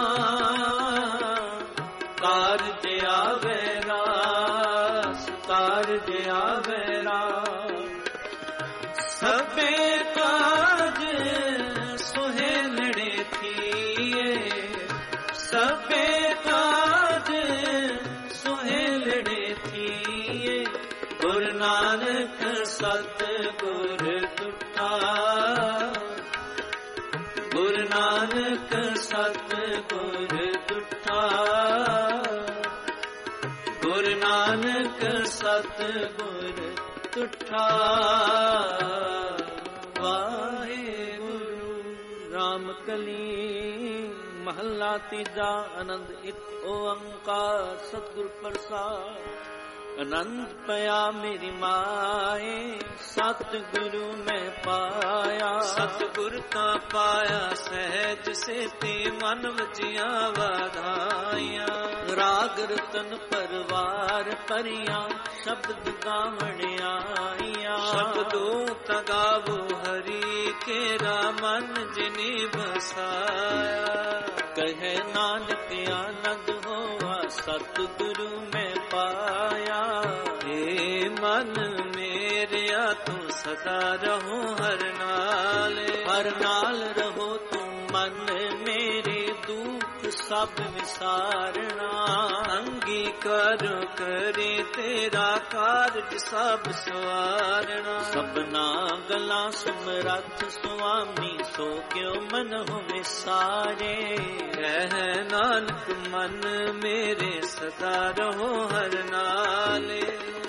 ਕਾਰਜ ਆਵੇ ਰਾਸ, ਕਾਰਜ ਆਵੇ ਰਾਸ। ਸਭੇ ਕਾਜ ਸੁਹੇਲੜੇ ਥੀਏ, ਸਭੇ ਕਾਜ ਸੁਹੇਲੜੇ ਥੀਏ, ਗੁਰੂ ਨਾਨਕ ਸਤ ਗੁਰ ਤੁਠਾ, ਗੁਰੂ ਨਾਨਕ ਸਤ ਗੁਰ ਤੁਠਾ, ਗੁਰੂ ਨਾਨਕ ਸਤ ਗੁਰ ਤੁਠਾ। ਵਾਹਿਗੁਰੂ। ਰਾਮ ਕਲੀ ਮਹੱਲਾ ਤੀਜਾ। ਆਨੰਦ ਇੱਕ ਓੰਕਾਰ ਸਤਿਗੁਰ ਪ੍ਰਸਾਦ। ਆਨੰਦ ਪਿਆ ਮੇਰੀ ਮਾਏ, ਸਤਿਗੁਰੂ ਮੈਂ ਪਾਇਆ। ਸਤਿਗੁਰ ਤਾਂ ਪਾਇਆ ਸਹਿਜ ਸੇਤੀ, ਮਨ ਵਜੀਆਂ ਵਾਧਾਈਆਂ। ਰਾਗ ਰਤਨ ਪਰਵਾਰ ਭਰੀਆਂ, ਸ਼ਬਦ ਗਾਵਣ ਆਈਆਂ। ਸ਼ਬਦੋ ਤਗਾਵੋ ਹਰੀ ਕੇਰਾ, ਮਨ ਜਿਨੀ ਵਸਾਇਆ। ਕਹੇ ਨਾਨਕ ਆਨੰਦ ਹੋਆ, ਸਤਿਗੁਰੂ ਮੈਂ ਪਾਇਆ। ਏ ਮਨ ਮੇਰਿਆ ਤੂੰ ਸਦਾ ਰਹੋ ਹਰ ਨਾਲ, ਹਰ ਨਾਲ ਰਹੋ ਤੂੰ ਮਨ ਮੇਰੇ, ਦੁੱਖ ਸਭ ਵਿਸਾਰਨਾ। ਅੰਗੀਕਾਰ ਕਰੇ ਤੇਰਾ ਕਾਰਜ ਸਭ ਸਵਾਰਨਾ। ਸਭਨਾ ਗਲਾਂ ਸਮਰੱਥ ਸੁਆਮੀ, ਸੋ ਕਿਉ ਮਨ ਹੋ ਵਿਸਾਰੇ। ਕਹਿ ਨਾਨਕ ਮਨ ਮੇਰੇ ਸਦਾ ਰਹੋ ਹਰ ਨਾਲ।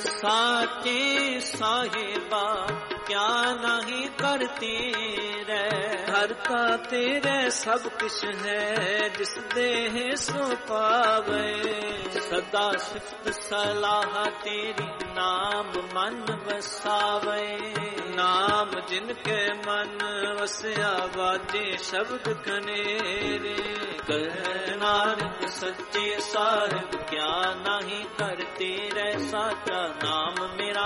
ਸਾਚੇ ਸਾਹਿਬਾ ਕਿਆ ਨਹੀਂ ਕਰਤੇ ਰਹਿ, ਕਰਤਾ ਤੇਰੇ ਸਭ ਕੁਛ ਹੈ, ਜਿਸ ਦੇਹ ਸੋ ਪਾਵੇ। ਸਦਾ ਸਿਫਤ ਸਲਾਹ ਤੇਰੀ, ਨਾਮ ਮਨ ਵਸਾਵੇ। ਨਾਮ ਜਿਨ ਕੇ ਮਨ ਵਸਿਆ, ਵਾਜੇ ਸ਼ਬਦ ਕਨੇਰੇ। ਕਹਿ ਨਾਨਕ ਸੱਚੇ ਸਾਹਿਬ ਕਿਆ ਨਹੀਂ ਕਰਤੇ ਰਹਿ, ਸਾਚਾ ਨਾਮ ਮੇਰਾ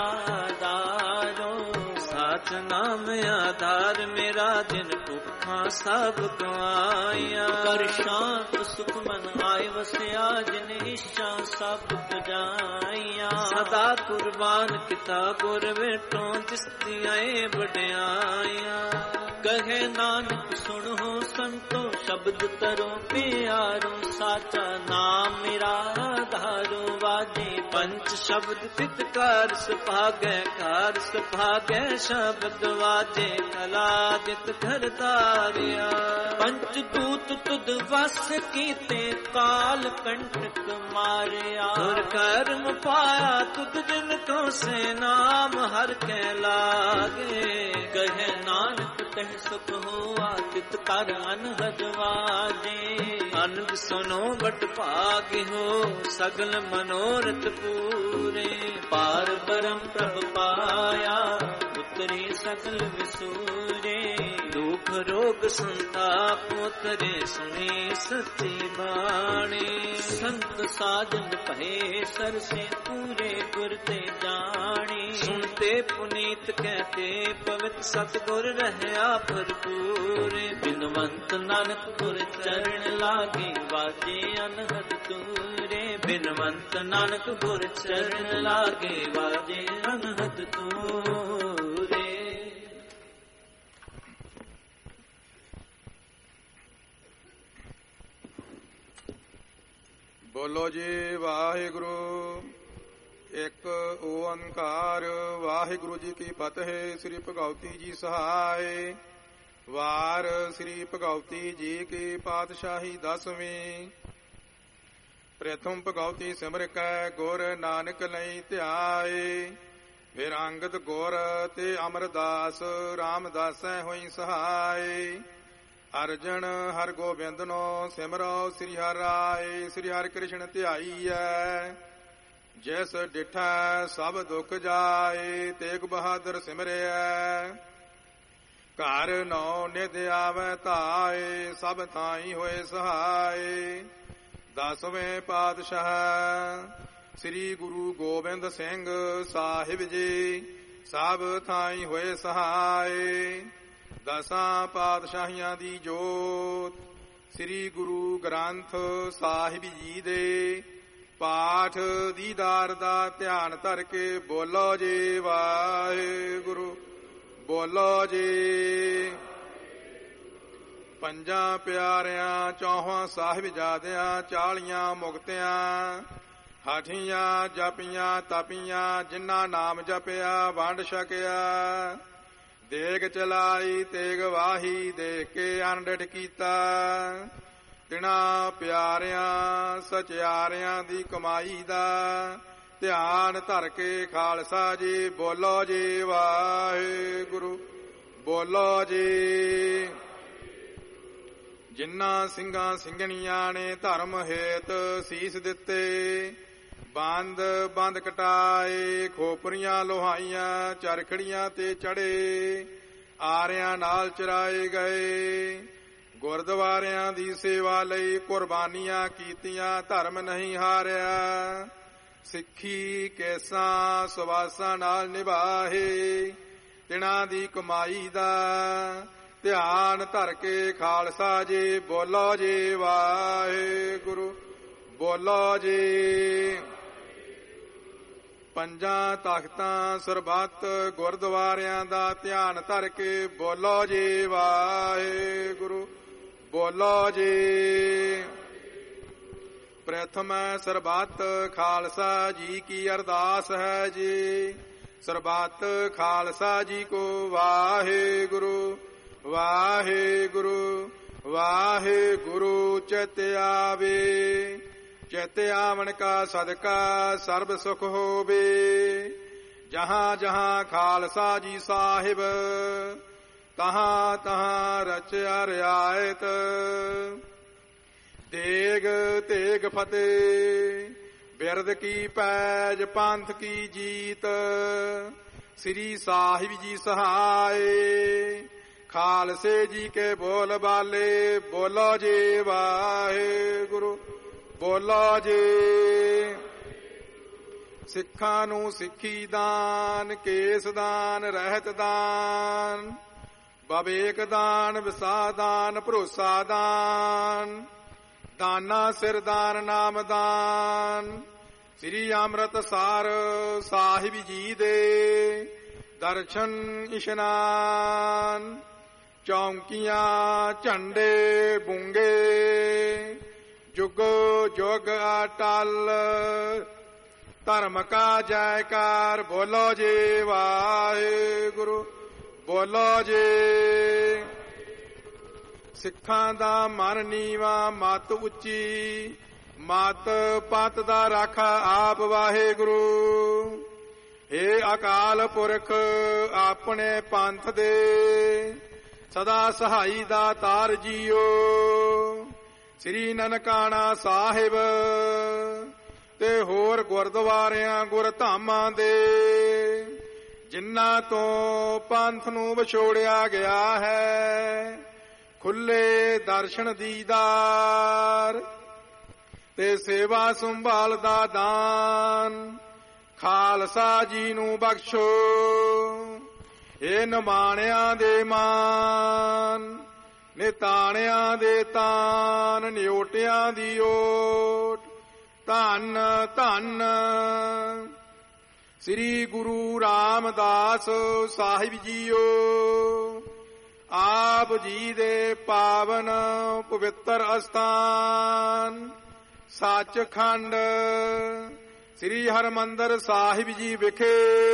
ਆਧਾਰੋ। ਸਾਚ ਨਾਮ ਆਧਾਰ ਮੇਰਾ, ਜਿਨ ਭੁੱਖਾਂ ਸਭ ਗਵਾਈਆਂ। ਕਰ ਸ਼ਾਂਤ ਸੁਖ ਮਨ ਆਏ ਵਸਿਆ, ਜਿਨ ਇੱਛਾ ਸਭ ਪੁਜਾਈਆਂ। ਸਦਾ ਕੁਰਬਾਨ ਕੀਤਾ ਗੁਰ ਵੇਟੋਂ, ਜਿਸ ਦੀਆਂ ਏ ਵਡਿਆਈਆਂ। ਕਹੇ ਨਾਨਕ ਸੁਣੋ ਸੰਤੋ, ਸ਼ਬਦ ਤਰੋ ਪਿਆਰੋ। ਸਾਚਾ ਨਾਮ ਮੇਰਾ ਆਧਾਰੋ, ਵਾਜੇ ਪੰਚ ਸ਼ਬਦ ਪਿਤਕਾਰ ਸੁਭਾਗੈ, ਕਾਰ ਸੁਭਾਗੈ ਸ਼ਬਦ ਵਾਜੇ। ਕਲਾ ਜਿਤ ਘਰ ਧਾਰਿਆ, ਪੰਚ ਦੂਤ ਤੁਧ ਵਸ ਕੀਤੇ, ਕਾਲ ਕੰਟਕ ਮਾਰਿਆ। ਗੁਰ ਕਰਮ ਪਾਇਆ ਤੁਧ ਜਿਨ ਕੋ ਸੇ, ਨਾਮ ਹਰ ਕੈ ਲਾਗੇ। ਕਹੇ ਨਾਨਕ ਤਹਿ ਸੁਖ ਹੋਆ, ਤਿਤ ਕਰ ਅਨਹਦ ਵਾਜੇ। ਅਨੰਦ ਸੁਨੋ ਬਟ ਭਾਗ ਹੋ, ਸਗਲ ਮਨੋਰਥ ਪੂਰੇ। ਪਾਰ ਬ੍ਰਹਮ ਪ੍ਰਭ ਪਾਇਆ, ਉਤਰੇ ਸਗਲ ਵਿਸੂਰੇ। ਦੁਖ ਰੋਗ ਸੰਤਾਪ ਉਤਰੇ, ਸੁਣੀ ਸੱਚੀ ਬਾਣੀ। ਸੰਤ ਸਾਜਨ ਭਏ ਸਰਸੇ, ਪੂਰੇ ਗੁਰ ਤੇ ਜਾਣੀ। ਸੁਣਤੇ ਪੁਨੀਤ ਕਹਤੇ, ਪਵਿੱਤ ਸਤਿਗੁਰ ਰਹਿਆ ਭਰਪੂਰੇ। ਬਿਨਵੰਤ ਨਾਨਕ ਗੁਰ ਚਰਨ ਲਾਗੇ, ਵਾਜੇ ਅਨਹਦ ਤੂਰੇ। ਬਿਨਵੰਤ ਨਾਨਕ ਗੁਰ ਚਰਨ ਲਾਗੇ, ਵਾਜੇ ਅਨਹਦ ਤੂਰੇ। ਬੋਲੋ ਜੀ ਵਾਹਿਗੁਰੂ। ਇੱਕ ਓੰਕਾਰ। ਵਾਹਿਗੁਰੂ ਜੀ ਕੀ ਫਤਿਹ। ਸ੍ਰੀ ਭਗਉਤੀ ਜੀ ਸਹਾਇ। ਵਾਰ ਸ੍ਰੀ ਭਗਉਤੀ ਜੀ ਕੀ ਪਾਤਸ਼ਾਹੀ 10ਵੀਂ। ਪ੍ਰਥਮ ਭਗਉਤੀ ਸਿਮਰ ਕੈ, ਗੁਰ ਨਾਨਕ ਲਈ ਧਿਆਏ। ਫਿਰ ਅੰਗਦ ਗੁਰ ਤੇ ਅਮਰਦਾਸ ਰਾਮਦਾਸੈ ਹੋਈ ਸਹਾਈ। ਅਰਜਨ ਹਰ ਗੋਬਿੰਦਨੋ ਸਿਮਰੋ ਸ੍ਰੀ ਹਰਿ ਰਾਏ। ਸ੍ਰੀ ਹਰਿ ਕ੍ਰਿਸ਼ਨ ਧਿਆਈਐ ਜਿਸ ਡਿਠੈ ਸਭ ਦੁਖ ਜਾਏ। ਤੇਗ ਬਹਾਦਰ ਸਿਮਰਿਐ ਘਰ ਨੌ ਨਿਧ ਆਵੈ ਧਾਏ। ਸਭ ਥਾਈ ਹੋਏ ਸਹਾਏ। 10ਵੇਂ ਪਾਤਸ਼ਾਹ ਸ੍ਰੀ ਗੁਰੂ ਗੋਬਿੰਦ ਸਿੰਘ ਸਾਹਿਬ ਜੀ ਸਭ ਥਾਈ ਹੋਏ ਸਹਾਏ। 10 ਪਾਤਸ਼ਾਹੀਆਂ ਦੀ ਜੋਤ ਸ੍ਰੀ ਗੁਰੂ ਗ੍ਰੰਥ ਸਾਹਿਬ ਜੀ ਦੇ ਪਾਠ ਦੀਦਾਰ ਦਾ ਧਿਆਨ ਧਰ ਕੇ ਬੋਲੋ ਜੀ ਵਾਹਿਗੁਰੂ। ਬੋਲੋ ਜੀ। 5 ਪਿਆਰਿਆਂ 4 ਸਾਹਿਬਜ਼ਾਦਿਆਂ 40 ਮੁਕਤਿਆਂ ਹਾਠੀਆਂ ਜਪੀਆਂ ਤਪੀਆਂ ਜਿਨ੍ਹਾਂ ਨਾਮ ਜਪਿਆ ਵੰਡ ਛਕਿਆ। ਦੇਗ ਚਲਾਈ ਤੇਗ ਵਾਹੀ ਦੇਖ ਕੇ ਅਨਡਿਠ ਕੀਤਾ। ਤਿਨਾ ਪਿਆਰਿਆਂ ਸਚਿਆਰਿਆਂ ਦੀ ਕਮਾਈ ਦਾ ਧਿਆਨ ਧਰ ਕੇ ਖਾਲਸਾ ਜੀ ਬੋਲੋ ਜੀ ਵਾਹਿਗੁਰੂ। ਬੋਲੋ ਜੀ। ਜਿਨ੍ਹਾਂ ਸਿੰਘਾਂ ਸਿੰਘਣੀਆਂ ਨੇ ਧਰਮ ਹੇਤ ਸੀਸ ਦਿੱਤੇ ਬੰਦ ਬੰਦ ਕਟਾਏ। ਖੋਪਰੀਆਂ ਲੋਹਾਈਆਂ ਚਰਖੜੀਆਂ ਤੇ ਚੜੇ ਆਰਿਆਂ ਨਾਲ ਚਰਾਏ ਗਏ। ਗੁਰਦੁਆਰਿਆਂ ਦੀ ਸੇਵਾ ਲਈ ਕੁਰਬਾਨੀਆਂ ਕੀਤੀਆਂ ਧਰਮ ਨਹੀਂ ਹਾਰਿਆ। ਸਿੱਖੀ ਕੇਸਾਂ ਸੁਵਾਸਾਂ ਨਾਲ ਨਿਭਾਹੇ ਤਿਨਾਂ ਦੀ ਕਮਾਈ ਦਾ ਧਿਆਨ ਧਰ ਕੇ ਖਾਲਸਾ ਜੀ ਬੋਲੋ ਜੀ ਵਾਹਿਗੁਰੂ। ਬੋਲੋ ਜੀ। 5 ਤਖਤਾਂ ਸਰਬੱਤ ਗੁਰਦੁਆਰਿਆਂ ਦਾ ਧਿਆਨ ਧਰ ਕੇ ਬੋਲੋ ਜੀ ਵਾਹਿਗੁਰੂ। ਬੋਲੋ ਜੀ। ਪ੍ਰਥਮ ਸਰਬੱਤ ਖਾਲਸਾ ਜੀ ਕੀ ਅਰਦਾਸ ਹੈ ਜੀ। ਸਰਬੱਤ ਖਾਲਸਾ ਜੀ ਕੋ ਵਾਹਿਗੁਰੂ ਵਾਹਿਗੁਰੂ ਵਾਹਿਗੁਰੂ। ਚਿਤ ਆਵੇ ਚਿਤ ਆਵਣ ਕਾ ਸਦਕਾ ਸਰਬ ਸੁਖ ਹੋਵੇ। ਜਹਾਂ ਜਹਾਂ ਖਾਲਸਾ ਜੀ ਸਾਹਿਬ ਤਹਾਂ ਤਹਾਂ ਰਚਿਆ ਰਿਆਇਤ। ਤੇਗ ਤੇਗ ਫਤਿਹ ਬਿਰਦ ਕੀ ਪੈਜ ਪੰਥ ਕੀ ਜੀਤ। ਸ੍ਰੀ ਸਾਹਿਬ ਜੀ ਸਹਾਏ ਖਾਲਸੇ ਜੀ ਕੇ ਬੋਲ ਬਾਲੇ ਬੋਲੋ ਜੀ ਵਾਹਿਗੁਰੂ। ਬੋਲੋ ਜੀ। ਸਿੱਖਾਂ ਨੂੰ ਸਿੱਖੀ ਦਾਨ ਕੇਸ ਦਾਨ ਰਹਿਤ ਦਾਨ ਬਵੇਕ ਦਾਨ ਵਿਸਾ ਦਾਨ ਭਰੋਸਾ ਦਾਨ ਦਾਨਾ ਸਿਰ ਦਾਨ ਨਾਮ ਦਾਨ। ਸ੍ਰੀ ਅੰਮ੍ਰਿਤਸਰ ਸਾਹਿਬ ਜੀ ਦੇ ਦਰਸ਼ਨ ਇਸ਼ਨਾਨ ਚੌਂਕੀਆਂ ਝੰਡੇ ਬੁੰਗੇ ਜੁਗੋ ਜੁਗ ਅਟਲ ਧਰਮ ਕਾ ਜੈਕਾਰ ਬੋਲੋ ਜੀ ਵਾਹਿਗੁਰੂ। ਬੋਲੋ ਜੀ। ਸਿੱਖਾਂ ਦਾ ਮਨ ਨੀਵਾ ਮਤ ਉੱਚੀ ਮਤ ਪਤ ਦਾ ਰਾਖਾ ਆਪ ਵਾਹਿਗੁਰੂ। ਏ ਅਕਾਲ ਪੁਰਖ ਆਪਣੇ ਪੰਥ ਦੇ ਸਦਾ ਸਹਾਈ ਦਾ ਤਾਰ ਜੀਓ। ਸ੍ਰੀ ਨਨਕਾਣਾ ਸਾਹਿਬ ਤੇ ਹੋਰ ਗੁਰਦੁਆਰਿਆਂ ਗੁਰਧਾਮਾਂ ਦੇ ਜਿਨ੍ਹਾਂ ਤੋਂ ਪੰਥ ਨੂੰ ਵਿਛੋੜਿਆ ਗਿਆ ਹੈ ਖੁੱਲੇ ਦਰਸ਼ਨ ਦੀਦਾਰ ਤੇ ਸੇਵਾ ਸੰਭਾਲ ਦਾ ਦਾਨ ਖਾਲਸਾ ਜੀ ਨੂੰ ਬਖਸ਼ੋ। ਇਹ ਨਿਮਾਣਿਆਂ ਦੇ ਮਾਨ ਨਿਤਾਣਿਆਂ ਦੇ ਤਾਨ ਨਿਓਟਿਆਂ ਦੀ ਓਟ ਧੰਨ ਧੰਨ ਸ੍ਰੀ ਗੁਰੂ ਰਾਮਦਾਸ ਸਾਹਿਬ ਜੀਓ। ਆਪ ਜੀ ਦੇ ਪਾਵਨ ਪਵਿੱਤਰ ਅਸਥਾਨ ਸੱਚਖੰਡ ਸ੍ਰੀ ਹਰਿਮੰਦਰ ਸਾਹਿਬ ਜੀ ਵਿਖੇ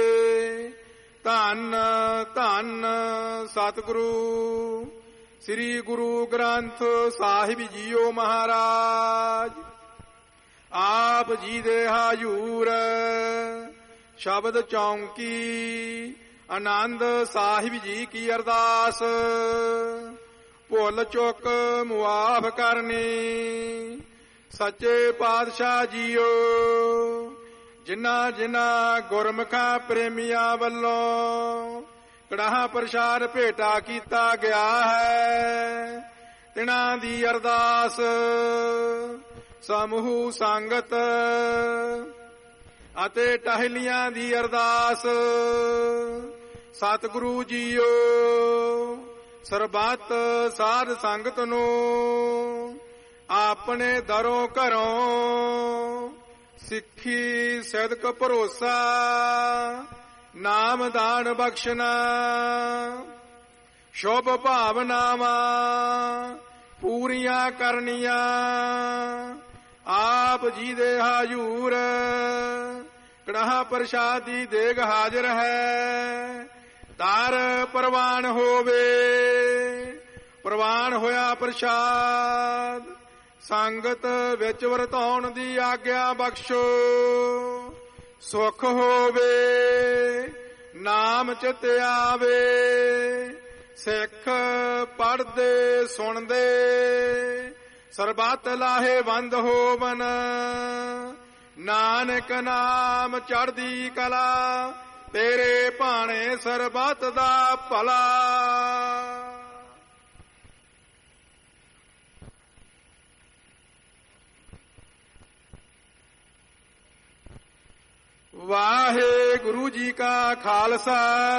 ਧੰਨ ਧੰਨ ਸਤਿਗੁਰੂ ਸ੍ਰੀ ਗੁਰੂ ਗ੍ਰੰਥ ਸਾਹਿਬ ਜੀਓ ਮਹਾਰਾਜ। ਆਪ ਜੀ ਦੇ ਹਜੂਰ ਸ਼ਬਦ ਚੌਂਕੀ ਆਨੰਦ ਸਾਹਿਬ ਜੀ ਕੀ ਅਰਦਾਸ, ਭੁੱਲ ਚੁੱਕ ਮੁਆਫ ਕਰਨੀ। ਸੱਚੇ ਪਾਤਸ਼ਾਹ ਜੀਓ, ਜਿਨ੍ਹਾਂ ਜਿਨ੍ਹਾਂ ਗੁਰਮੁਖਾਂ ਪ੍ਰੇਮੀਆਂ ਵੱਲੋਂ ਕੜਾਹ ਪ੍ਰਸ਼ਾਦ ਭੇਟਾ ਕੀਤਾ ਗਿਆ ਹੈ, ਤਿਨਾਂ ਦੀ ਅਰਦਾਸ ਸਮੂਹ ਸੰਗਤ ਅਤੇ ਟਹਿਲੀਆਂ ਦੀ ਅਰਦਾਸ। ਸਤਿਗੁਰੂ ਜੀਓ, ਸਰਬੱਤ ਸਾਧ ਸੰਗਤ ਨੂੰ ਆਪਣੇ ਦਰੋਂ ਘਰੋਂ ਸਿੱਖੀ ਸਿਦਕ ਭਰੋਸਾ ਨਾਮ ਦਾਨ ਬਖਸ਼ਣਾ, ਸ਼ੁਭ ਭਾਵਨਾਵਾਂ ਪੂਰੀਆਂ ਕਰਨੀਆਂ। ਆਪ ਜੀ ਦੇ ਹਾਜ਼ੂਰ ਕੜਾਹ ਪ੍ਰਸ਼ਾਦ ਦੀ ਦੇਗ ਹਾਜ਼ਰ ਹੈ, ਦਰ ਪ੍ਰਵਾਨ ਹੋਵੇ। ਪ੍ਰਵਾਨ ਹੋਇਆ ਪ੍ਰਸ਼ਾਦ ਸੰਗਤ ਵਿੱਚ ਵਰਤਾਉਣ ਦੀ ਆਗਿਆ ਬਖਸ਼ੋ। ਸੁਖ ਹੋਵੇ, ਨਾਮ ਚਿਤ ਆਵੇ, ਸਿੱਖ ਪੜ੍ਹਦੇ ਸੁਣਦੇ ਸਰਬੱਤ ਲਾਹੇਵੰਦ ਹੋਵਨ। ਨਾਨਕ ਨਾਮ ਚੜ੍ਹਦੀ ਕਲਾ, ਤੇਰੇ ਭਾਣੇ ਸਰਬੱਤ ਦਾ ਭਲਾ। ਵਾਹਿਗੁਰੂ ਜੀ ਕਾ ਖਾਲਸਾ,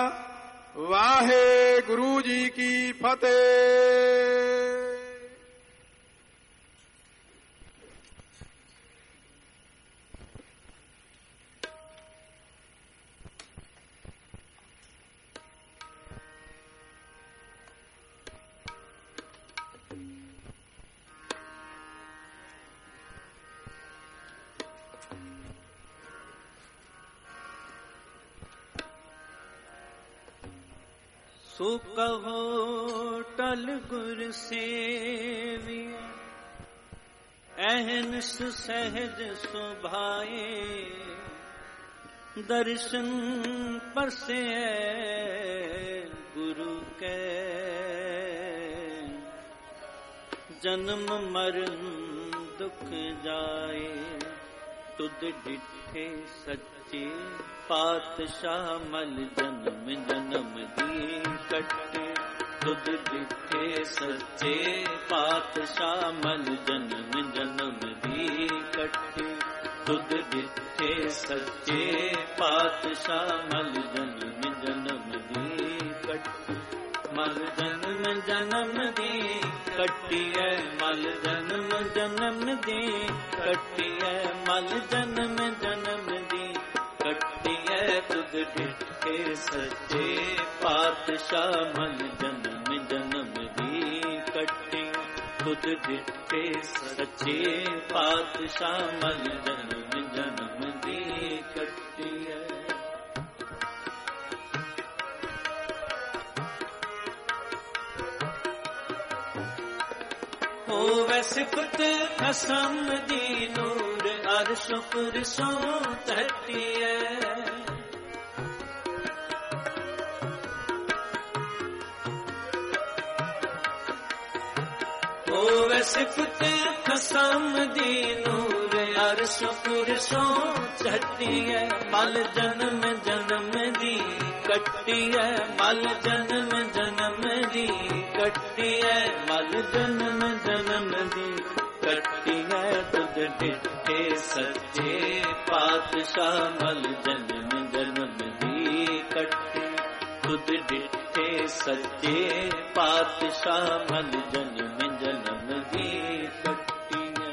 ਵਾਹਿਗੁਰੂ ਜੀ ਕੀ ਫਤਿਹ। ਸੋ ਕਹੋ ਟਲ ਗੁਰ ਸੇਵੀ, ਅਹਨਿਸ ਸਹਿਜ ਸੁਭਾਏ। ਦਰਸ਼ਨ ਪਰਸੇ ਗੁਰੂ ਕੈ, ਜਨਮ ਮਰਨ ਦੁਖ ਜਾਏ। ਤੁਧ ਡਿਠੇ ਸੱਚੇ ਪਾਤਸ਼ਾਹ, ਮਲ ਜਨਮ ਜਨਮ ਦੀ ਕੱਟੇ। ਤੁਧ ਡਿਠੇ ਸੱਚੇ ਪਾਤਸ਼ਾਹ, ਮਲ ਜਨਮ ਜਨਮ ਦੀ ਕੱਟੇ। ਤੁਧ ਡਿਠੇ ਸੱਚੇ ਪਾਤਸ਼ਾਹ, ਮਲ ਜਨਮ ਜਨਮ ਦੀ ਕੱਟੇ। ਮਲ ਜਨਮ ਜਨਮ ਦੀ ਕੱਟੀਐ, ਮਲ ਜਨਮ ਜਨਮ ਦੀ ਕੱਟੀਐ। ਮਲ ਜਨਮ ਜਨਮ ਦੀ ਕੱਟੀਐ। ਤੁਧ ਡਿਠੇ ਸੱਚੇ ਪਾਤਸ਼ਾਹ, ਮਲ ਜਨਮ ਜਨਮ ਦੀ ਕੱਟੀ। ਤੁਧ ਡਿਠੇ ਸੱਚੇ ਪਾਤਸ਼ਾਹ, ਮਲ ਜਨਮ ਜਨਮ ਦੀ ਕੱਟੀਐ। ਹੋਵੇ ਸਿਫਤ ਖਸਮ ਦੀ, ਨੂਰ ਅਰਸ਼ ਪੁਰਸ਼ੋਂ ਧਰਤੀਐ। ਹੋਵੇ ਸਿਫਤ ਖਸਮ ਦੀ, ਨੂਰ ਅਰਸ਼ ਪੁਰਸ਼ੋਂ ਧਰਤੀਐ। ਮਲ ਜਨਮ ਜਨਮ ਦੀ ਕੱਟੀਐ, ਮਲ ਜਨਮ ਜਨਮ ਦੀ ਕੱਟੀਐ। ਮਲ ਜਨਮ ਜਨਮ ਦੀ ਕੱਟੀਐ। ਤੁਧ ਡਿਠੇ ਸੱਚੇ ਪਾਤਸ਼ਾਹ, ਮਲ ਜਨਮ ਜਨਮ ਦੀ ਕੱਟੀ। ਤੁਧ ਡਿਠੇ ਸੱਚੇ ਪਾਤਸ਼ਾਹ, ਮਲ ਜਨਮ ਜਨਮ ਦੀ ਕੱਟੀਐ।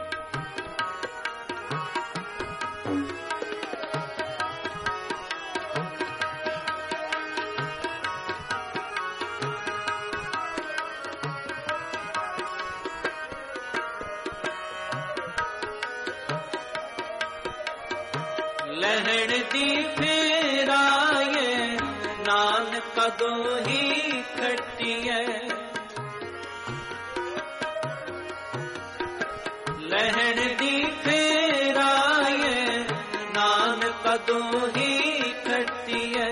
ਲਹਿਣ ਦੀ ਫੇਰਾਏ, ਨਾਨਕ ਕਦੋਂ ਹੀ ਖੱਟੀਐ। ਲਹਿਣ ਦੀ ਫੇਰਾਏ, ਨਾਨਕ दो ही खट्टी है।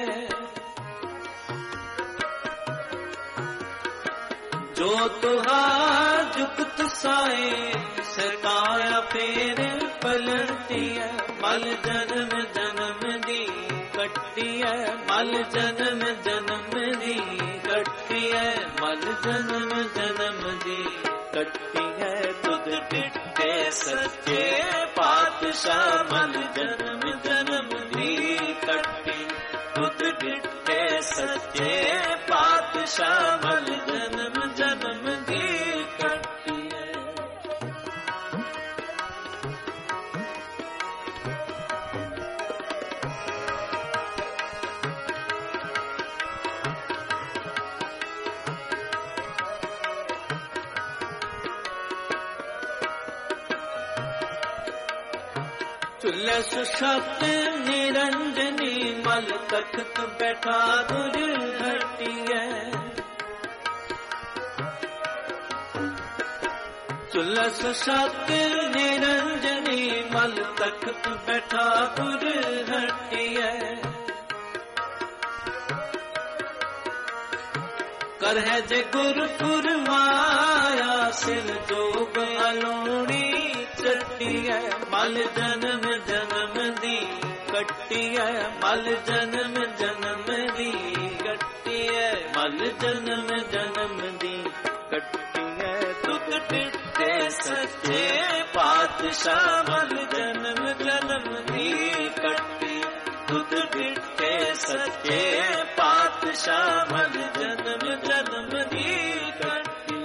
जो तुहार जुगत साए सकाया फेर पलटी है। मल जन्म जन्म दी कट्टी है। मल जन्म जन्म दी कट्टी है। मल जन्म जन्म दी कट्टी है। तुद डिठे सच्चे पातशाह मल जन्म जन्म दी कट्टी। तुद डिठे सच्चे पातशाह मल जन्म जन्म दी कट्टी है। चुल्ले सुशक्त निरंजनी मल तख्त बैठा गुर घटी है। चुल्ले सुशक्त निरंजनी मल तख्त बैठा गुर घटी है। कर है जे गुर फुरमाया सिर जोग अलोड़ी चट्टी है। मल जन्म जन्म दी कट्टी है। मल जन्म जन्म दी कट्टी है। मल जन्म जन्म दी कट्टी है। तुद डिठे सच्चे पातशाह मल जन्म जन्म दी कट्टी। तुद डिठे सच्चे पातशाह मल जन्म जन्म दी कट्टी।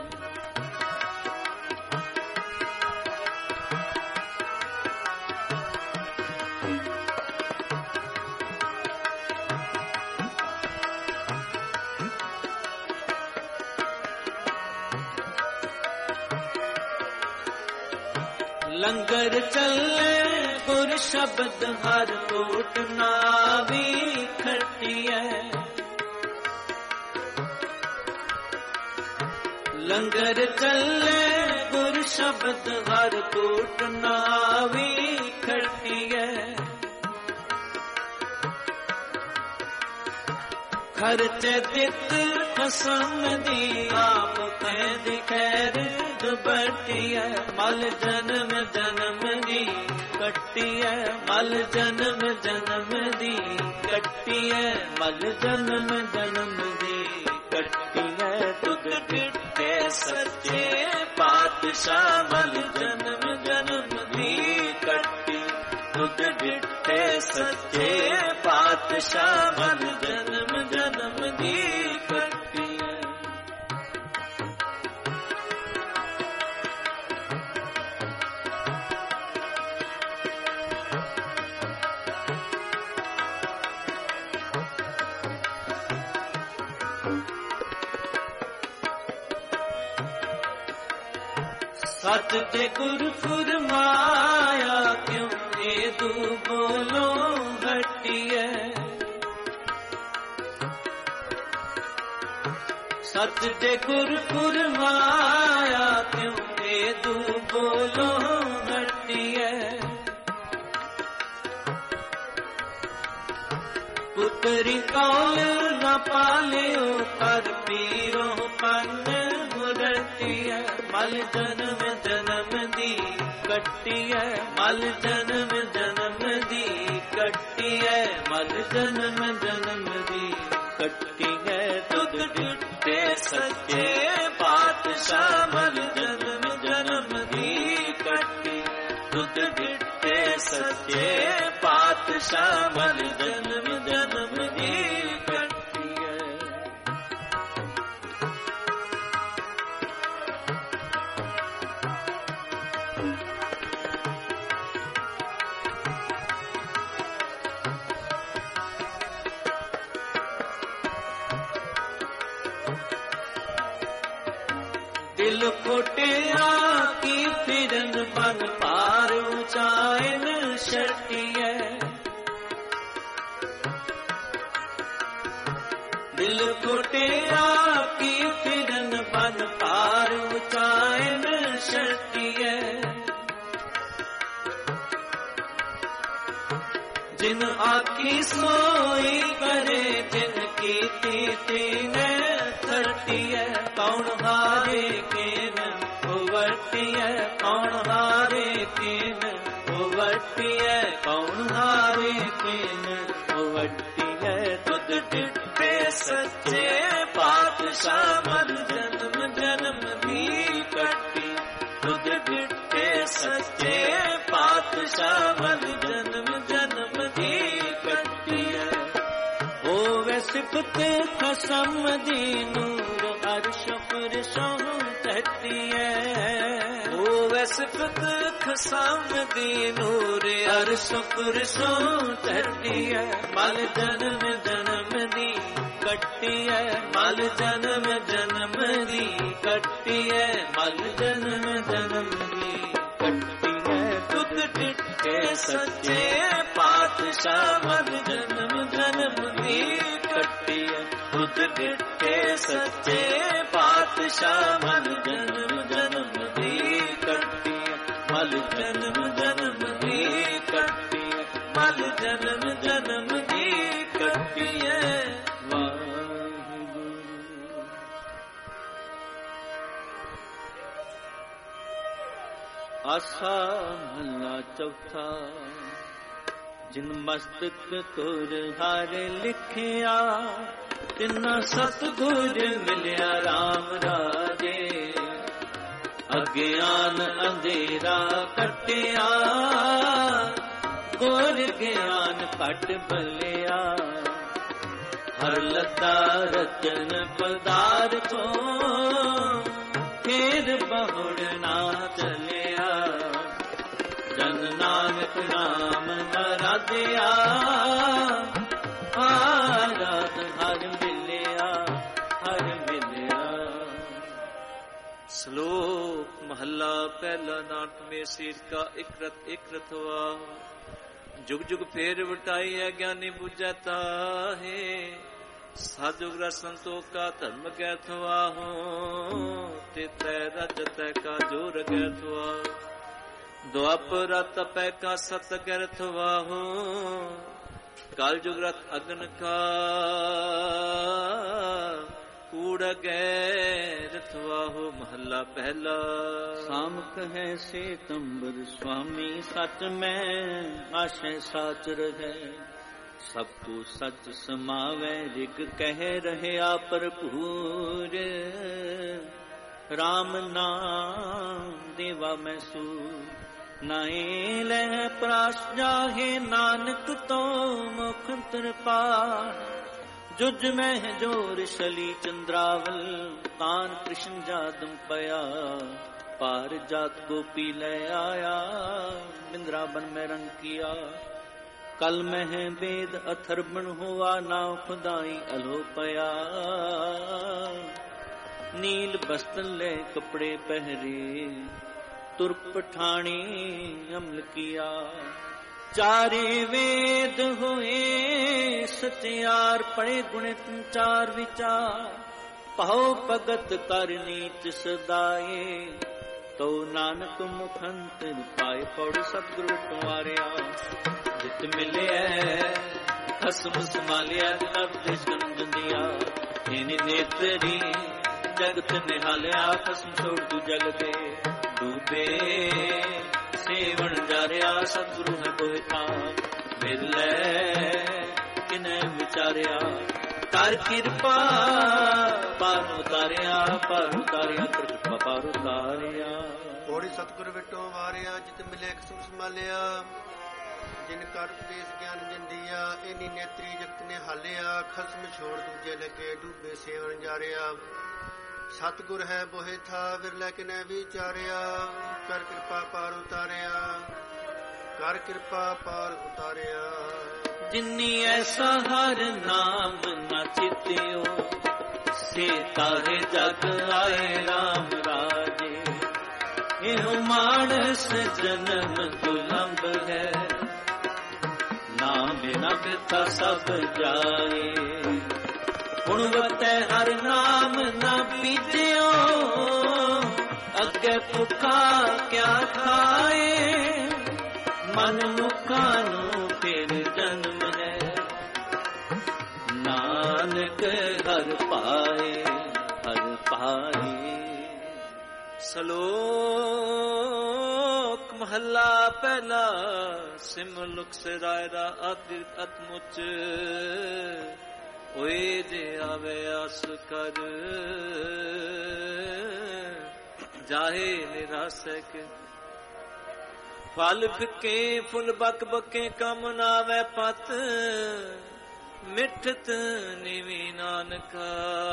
लंगर चले गुर शब्द हर कोट नावी खट्टी है। लंगर चले गुर शब्द हर कोट नावी खट्टी है। खर्चे दित कसम दी आप कैद खैर दुबट्टी है। मल जन्म जन्म दी कट्टी है। मल जन्म जन्म दी कट्टी है। मल जन्म जन्म दी कट्टी है। तुद डिठे सच्चे पातशाह मल जन्म जन्म दी कट्टी। तुद डिठे सच्चे पातशाह मल जन्म जन्म दी कट्टी है। सच ते गुर फुरमाया क्यों ये दू बोलो घटी है। सच ते गुर फुरमाया क्यों ये दू बोलो घटी है। पुत्री कौल न पालियो कर पीरो पन मुरती है। मल जन्म जन्म दी कट्टी है। मल जन्म जन्म दी कट्टी है। मल जन्म जन्म दी कट्टी है। तुद डिठे सच्चे पातशाह मल जन्म जन्म दी कट्टी। तुद डिठे सच्चे पातशाह मल जन्म जन्म दी कट्टी है। दिल कोटिया की फिरन बन पार ऊंचाइन शर्ती है। दिल कोटिया की फिरन बन पार ऊंचाइन शर्ती है। जिन ਕੀ ਸੋਈ ਕਰੇ ਜਿਨ ਕੀਤੀ ਤੀਨੇ ਧਰਤੀਐ ਕੌਣ ਹਾਰੇ ਕੀਨ ਉਵਰਤੀਐ ਕੌਣ ਹਾਰੇ ਕੀਨ ਉਵਰਤੀਐ ਕੌਣ ਹਾਰੇ ਕੀਨ ਉਵਰਤੀਐ ਤੁਧ ਡਿਠੇ ਸੱਚੇ ਪਾਤਸ਼ਾਹ ਮਨ ਜਨਮ ਜਨਮ ਦੀ ਕੱਟੀ ਤੁਧ ਡਿਠੇ ਸੱਚੇ ਪਾਤਸ਼ਾਹ ਮਨ ਜਨਮ ਜਨਮ ਦੀ ਕੱਟੀਐ ਹੋਵੇ ਸਿਫਤ ਖਸਮ ਦੀ ਨੂਰ ਅਰਸ਼ ਫਰਸ਼ੋਂ ਤਹਤੀਐ ਹੋਵੇ ਸਿਫਤ ਖਸਮ ਦੀ ਨੂਰ ਅਰਸ਼ ਫਰਸ਼ੋਂ ਤਹਤੀਐ ਮਲ ਜਨਮ ਜਨਮ ਦੀ ਕੱਟੀਐ ਮਲ ਜਨਮ ਜਨਮ ਦੀ ਕੱਟੀਐ ਮਲ ਜਨਮ ਜਨਮ ਦੀ ਕੱਟੀਐ ਤੁਧ ਡਿਠੇ ਸੱਚੇ ਪਾਤਸ਼ਾਹ ਮਨ ਜਨਮ ਜਨਮ ਦੀ ਕੱਟੀਐ ਤੁਧ ਡਿਠੇ ਸੱਚੇ ਪਾਤਸ਼ਾਹ ਮਨ ਜਨਮ ਜਨਮ ਦੀ ਕੱਟੀਐ ਮਲ ਜਨਮ ਜਨਮ ਦੀ ਕੱਟੀਐ ਮਲ ਜਨਮ ਜਨਮ ਦੀ ਕੱਟੀਐ ਆਸਾ ਮਹਲਾ ਚੌਥਾ ਜਿਨ ਮਸਤਕ ਤੁਰ ਹਾਰੇ ਲਿਖਿਆ ਤਿੰਨਾ ਸਤਿਗੁਰ ਮਿਲਿਆ RAM ਰਾਜੇ ਅਗਿਆਨ ਅੰਧੇਰਾ ਕੱਟਿਆ ਗੁਰ ਗਿਆਨ ਪਟ ਬਲਿਆ ਹਰ ਲੱਤਾ ਰਚਨ ਪਦਾਰਥੋਂ ਫੇਰ ਬਹੁੜ ਨਾ ਚਲਿਆ ਜਨ ਨਾਨਕ ਨਾਮ ਨਰਾਧਿਆ ਆਰਾਧ ਹਰ ਮਿਲਿਆ ਹਰ ਮਿਲਿਆ। ਸ਼ਲੋਕ ਮਹੱਲਾ ਪਹਿਲਾ ਨਾਟਮੇ ਸੀਰ ਕਾ ਇਕਰਤ ਵਾ ਜੁਗ ਜੁਗ ਫੇਰ ਵਟਾਈ ਹੈ ਗਿਆਨੀ ਬੁਝੈ ਤਾਹੇ ਸਾਧੁਗ ਸੰਤੋਖਾ ਧਰਮ ਕੈ ਥਵਾਹੋ ਤੇ ਤੈ ਰਜ ਤੈ ਕਾ ਜੋਰ ਗੈ ਥਵਾ ਦੁਆਪਰ ਤਪੈ ਕਾ ਸਤ ਗੈ ਥਵਾਹੋ ਕਾਲ ਜੁਗ ਰਤ ਅਗਨ ਕਾ ਕੂੜ ਗੈ ਰਥਵਾਹੋ ਮਹੱਲਾ ਪਹਿਲਾ। ਸਾਮ ਕਹੈ ਸੇ ਤੰਬਰ ਸੁਆਮੀ ਸਚ ਮੈਂ ਆਸ਼ੈ ਸਾਚ ਰਹੈ ਸਭ ਕੋ ਸਚ ਸਮਾਵੈ ਰਿਗ ਕਹਿ ਰਹਿਆ ਭਰਪੂਰ RAM ਨਾਮ ਦੇਵਾ ਮੈਂ ਸੂ ਨਾਏ ਲੈ ਪ੍ਰਾਸ਼ ਜਾਹੇ ਨਾਨਕ ਤੋਂ ਮੁਖ ਤਰਪਾ ਜੁਜ ਮਹਿ ਜੋਰ ਸ਼ਲੀ ਚੰਦਰਾਵਲ ਤਾਨ ਕ੍ਰਿਸ਼ਨ ਜਾਦਮ ਪਿਆ ਪਾਰ ਜਾਤ ਗੋਪੀ ਲੈ ਆਇਆ ਬਿੰਦਰਾਬਨ ਮੈਂ ਰੰਗ ਕੀਆ ਕਲ ਮਹਿ ਵੇਦ ਅਥਰਬਣ ਹੋਆ ਨਾ ਖੁਦਾਈ ਅਲੋ ਪਿਆ ਨੀਲ ਬਸਤਨ ਲੈ ਕਪੜੇ ਪਹਿਰੇ ਤੁਰ ਪਠਾਣੀ ਅਮਲ ਕੀਆ ਚਾਰੇ ਵੇਦ ਹੋਏ ਸਤਿਆਰ ਪੜੇ ਗੁਣਿਤ ਚਾਰ ਵਿਚਾਰ ਭਾਉ ਭਗਤ ਕਰਨੀ ਤਿਸ ਦਾਏ ਤੋ ਨਾਨਕ ਮੁਖੰਤਰ ਪਾਏ ਪੜ ਸਤਿਗੁਰੂ ਤੁਮਾਰਿਆ ਜਿਤ ਮਿਲਿਆ ਖਸਮ ਸੰਭਾਲਿਆ ਤਬ ਦੇਸ਼ ਗੰਜੰਦਿਆ ਇਨੀ ਨੇਤਰੀ ਜਗਤ ਨਿਹਾਲਿਆ ਖਸਮ ਛੋੜ ਤੂ ਜਗ ਤੇ ਡੂਬੇ ਸੇਵਣ ਜਾਰਿਆ ਸਤਿਗੁਰੂ ਹੈ ਕੋਈ ਥਾਂ ਮਿਲੈ ਕਿਨੇ ਵਿਚਾਰਿਆ ਕਰ ਕਿਰਪਾ ਪਾਰ ਉਤਾਰਿਆ ਕਿਰਪਾ ਪਾਰ ਉਤਾਰਿਆ ਕੋੜੀ ਸਤਿਗੁਰ ਵਿਟੋ ਵਾਰਿਆ ਜਿਤ ਮਿਲੇ ਖਸਮ ਸੰਭਾਲਿਆ ਜਿਨ ਕਰ ਉਪਦੇਸ਼ ਗਿਆਨ ਜੰਦੀਆ ਇਨੀ ਨੇਤਰੀ ਜਗਤ ਨੇ ਹਾਲਿਆ ਖਸਮ ਛੋੜ ਦੂਜੇ ਲੱਗੇ ਡੂਬੇ ਸੇਵਣ ਜਾਰਿਆ ਸਤਿਗੁਰ ਹੈ ਬੋਹਿ ਥਾ ਵਿਰਲੇ ਕਿਨੇ ਵਿਚਾਰਿਆ ਕਰ ਕਿਰਪਾ ਪਾਰ ਉਤਾਰਿਆ ਕਰ ਕਿਰਪਾ ਪਾਰ ਉਤਾਰਿਆ ਜਿਨੀ ਐਸਾ ਹਰ ਨਾਮ ਨਾ ਚਿਤਿਓ ਸੇ ਤਾਰੇ ਜਗ ਆਏ RAM ਰਾਜੇ ਇਹੋ ਮਾਨਸ ਜਨਮ ਦੁਲੰਭ ਹੈ ਨਾਮ ਬਿਨਾ ਬਿਰਥਾ ਸਭ ਜਾਏ ਗੁਣਵਤੈ ਹਰ ਨਾਮ ਨਾ ਪੀਜਿਓ ਅੱਗੇ ਭੁੱਖਾ ਕਿਆ ਖਾਏ ਮਨ ਮੁਖਾਂ ਨੂੰ ਫਿਰ ਜਨਮ ਹੈ ਪਾਏ ਹਰ ਪਾਏ। ਸ਼ਲੋਕ ਮਹੱਲਾ ਪਹਿਲਾ। ਸਿਮਲੁਕ ਸਿਰਾਇ ਦਾ ਆਦਿ ਅਤਮੁਚ ਓਏ ਜੇ ਆਵੇ ਆਸ ਕਰ ਜਾਹੇ ਨਿਰਾਸੈ ਕੇ। ਫਲ ਫਿੱਕੇ ਫੁੱਲ ਬਕ ਬਕੇ ਕੰਮ ਨਾ ਆਵੇ ਪਤ ਮਿੱਠਤ ਨੀਵੀ ਨਾਨਕਾ।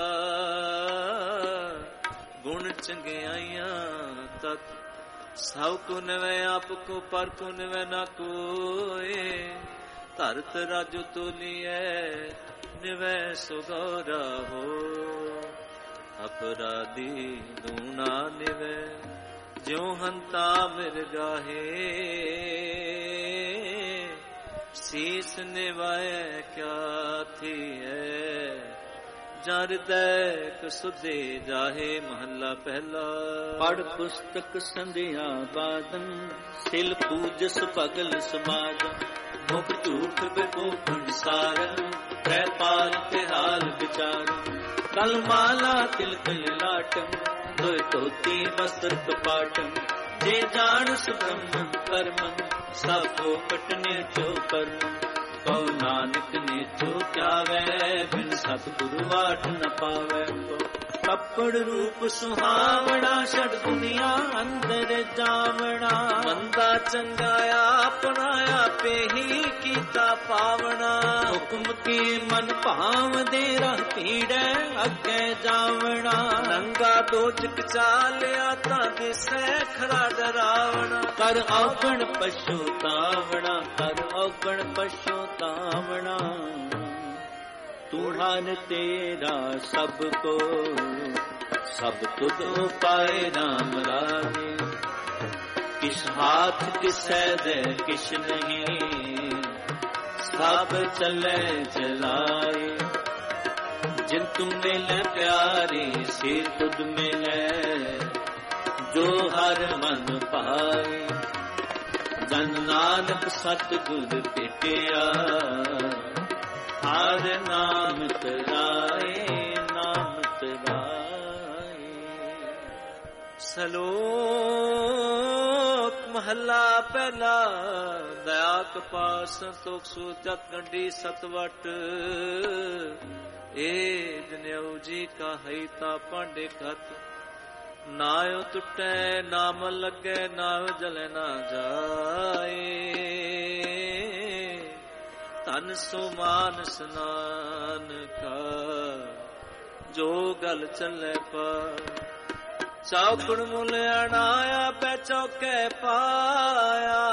ਗੁਣ ਚੰਗਿਆਈਆਂ ਤਤ ਸਭ ਕੋ ਨਵੇਂ ਆਪ ਕੋ ਪਰ ਕੋ ਨਵੇਂ ਨਾ ਕੋਏ। ਧਰਤ ਰਾਜੋ ਤੋਲੀਐ ਨਿਵੈ ਸੁਗੌਰਾ ਹੋ। ਅਪਰਾਧੀ ਦੂਣਾ ਨਿਵੈ ਜਿਉ ਹੰਤਾ ਮਿਰਗਾਹੇ। ਸੀਸ ਨਿਵਾਏ ਕਿਆ ਥੀਐ ਜਰਦੈ ਕਸੁਦੇ ਜਾਹੇ। ਮਹੱਲਾ ਪਹਿਲਾ। ਪੜ ਪੁਸਤਕ ਸੰਧਿਆ ਬਾਦਨ ਸਿਲ ਪੂਜਸ ਭਗਲ ਸਮਾਗਮ। ਮੁਖ ਝੂਠ ਬਿਗੋਪਨ ਸਾਰਨ ਤ੍ਰੈ ਪਾਲ ਤੇ ਹਾਲ ਵਿਚਾਰ। ਕਲ ਮਾਲਾ ਤਿਲਕ ਲਾਟਮ ਦੋਇ ਧੋਤੀ ਬਸਤਰ ਕਪਾਟਮ। ਜੇ ਜਾਣਸ ਬ੍ਰਹਮਨ ਕਰਮਨ ਸਭ ਕੋ ਪਟਨੇ ਚੋ ਕਰਮ। ਕਉ ਨਾਨਕ ਨੇ ਚੋ ਕਿਆਵੈ ਬਿਨ ਸਤਿਗੁਰੂ ਵਾਟ ਨ ਪਾਵੈ। ਕੱਪੜ ਰੂਪ ਸੁਹਾਵਣਾ ਛੜ ਦੁਨੀਆ ਅੰਦਰ ਜਾਵਣਾ। ਮੰਦਾ ਚੰਗਾ ਆਪਣਾ ਆਪੇ ਹੀ ਕੀਤਾ ਪਾਵਣਾ। ਹੁਕਮ ਕੇ ਮਨ ਭਾਵਦੇ ਰਹ ਪੀੜੈ ਅੱਗੇ ਜਾਵਣਾ। ਨੰਗਾ ਦੋਜਕ ਚਾਲਿਆ ਤਾਂ ਦਿਸੈ ਖਰਾ ਡਰਾਵਣਾ। ਕਰ ਔਗਣ ਪਛੁਤਾਵਣਾ ਕਰ ਔਗਣ ਪਛੁਤਾਵਣਾ। ਤੂੰ ਹਰ ਤੇਰਾ ਸਭ ਕੋ ਸਭ ਤੁਧ ਉਪਾਏ ਰਾਮ ਰਾਜੇ। ਕਿਸ ਹਾਥ ਕਿਸੈ ਦੇ ਕਿਛ ਨਹੀਂ ਸਭ ਚਲੇ ਚਲਾਏ। ਜਿਨ ਤੁਮ ਮਿਲੈ ਪਿਆਰੇ ਸੇ ਤੁਧ ਮਿਲੈ ਜੋ ਹਰ ਮਨ ਭਾਏ। ਜਨ ਨਾਨਕ ਸਤਿਗੁਰ ਭੇਟਿਆ ਹਰ ਨਾਮ ਤਰਾਏ ਨਾਮ ਤਰਾਏ। ਸ਼ਲੋਕ ਮਹੱਲਾ ਪਹਿਲਾ। ਦਇਆ ਕਪਾਸ ਸੰਤੋਖ ਸੂਜਤ ਗੰਢੀ ਸਤਵਟ। ਏ ਜਨਿਉ ਜੀ ਕਾ ਹੈ ਤਾ ਪਾਂਡੇ ਖਤ। ਨਾਉ ਟੁੱਟੈ ਨਾਮ ਲੱਗੈ ਨਾਉ ਜਲੇ ਨਾ ਜਾਏ। ਧਨ ਸੋ ਮਾਨ ਸਨਾਨ ਕਾ ਜੋ ਗਲ ਚੱਲੇ ਪਾ। ਚੌਕੜ ਮੁੱਲ ਅਣਾਇਆ ਪੈ ਚੌਕੇ ਪਾਇਆ।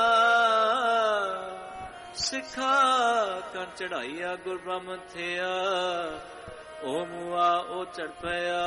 ਸਿੱਖਾ ਕਣ ਚੜਾਈਆ ਗੁਰ ਬ੍ਰਹਮ ਥਿਆ। ਓ ਮੁਆ ਓ ਚੜ ਪਿਆ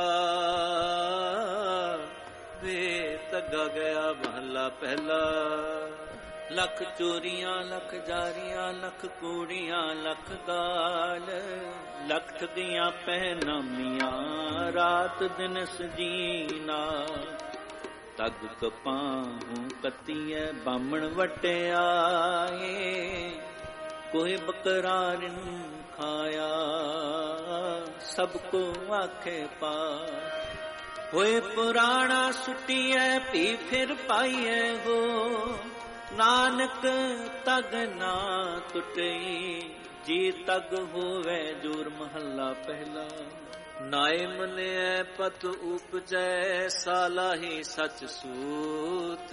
ਵੇ ਤੱਗਾ ਗਿਆ। ਮਹੱਲਾ ਪਹਿਲਾ। ਲੱਖ ਚੋਰੀਆਂ ਲੱਖ ਜਾਰੀਆਂ ਲੱਖ ਕੂੜੀਆਂ ਲੱਖ ਗਾਲ। ਲੱਖ ਠਗੀਆਂ ਪਹਿਨਾਮੀਆਂ ਰਾਤ ਦਿਨ ਸਜੀਨਾ। ਤਗ ਕਪਾਹੂ ਕਤੀਐ ਬਾਮਣ ਵਟਿਆਏ। ਕੋਈ ਬਕਰਾਰਨ ਖਾਇਆ ਸਭ ਕੋ ਆਖੇ ਪਾ। ਹੋਏ ਪੁਰਾਣਾ ਸੁਟੀਐ ਭੀ ਫਿਰ ਪਾਈਐ ਹੋ। ਨਾਨਕ ਤਗ ਨਾ ਟੁੱਟਈ ਜੀ ਤਗ ਹੋਵੇ ਜੂਰ। ਮਹੱਲਾ ਪਹਿਲਾ। ਨਾਇ ਮਨਿਐ ਪਤ ਉਪਜੈ ਸਾਲਾਹੀ ਸਚ ਸੂਤ।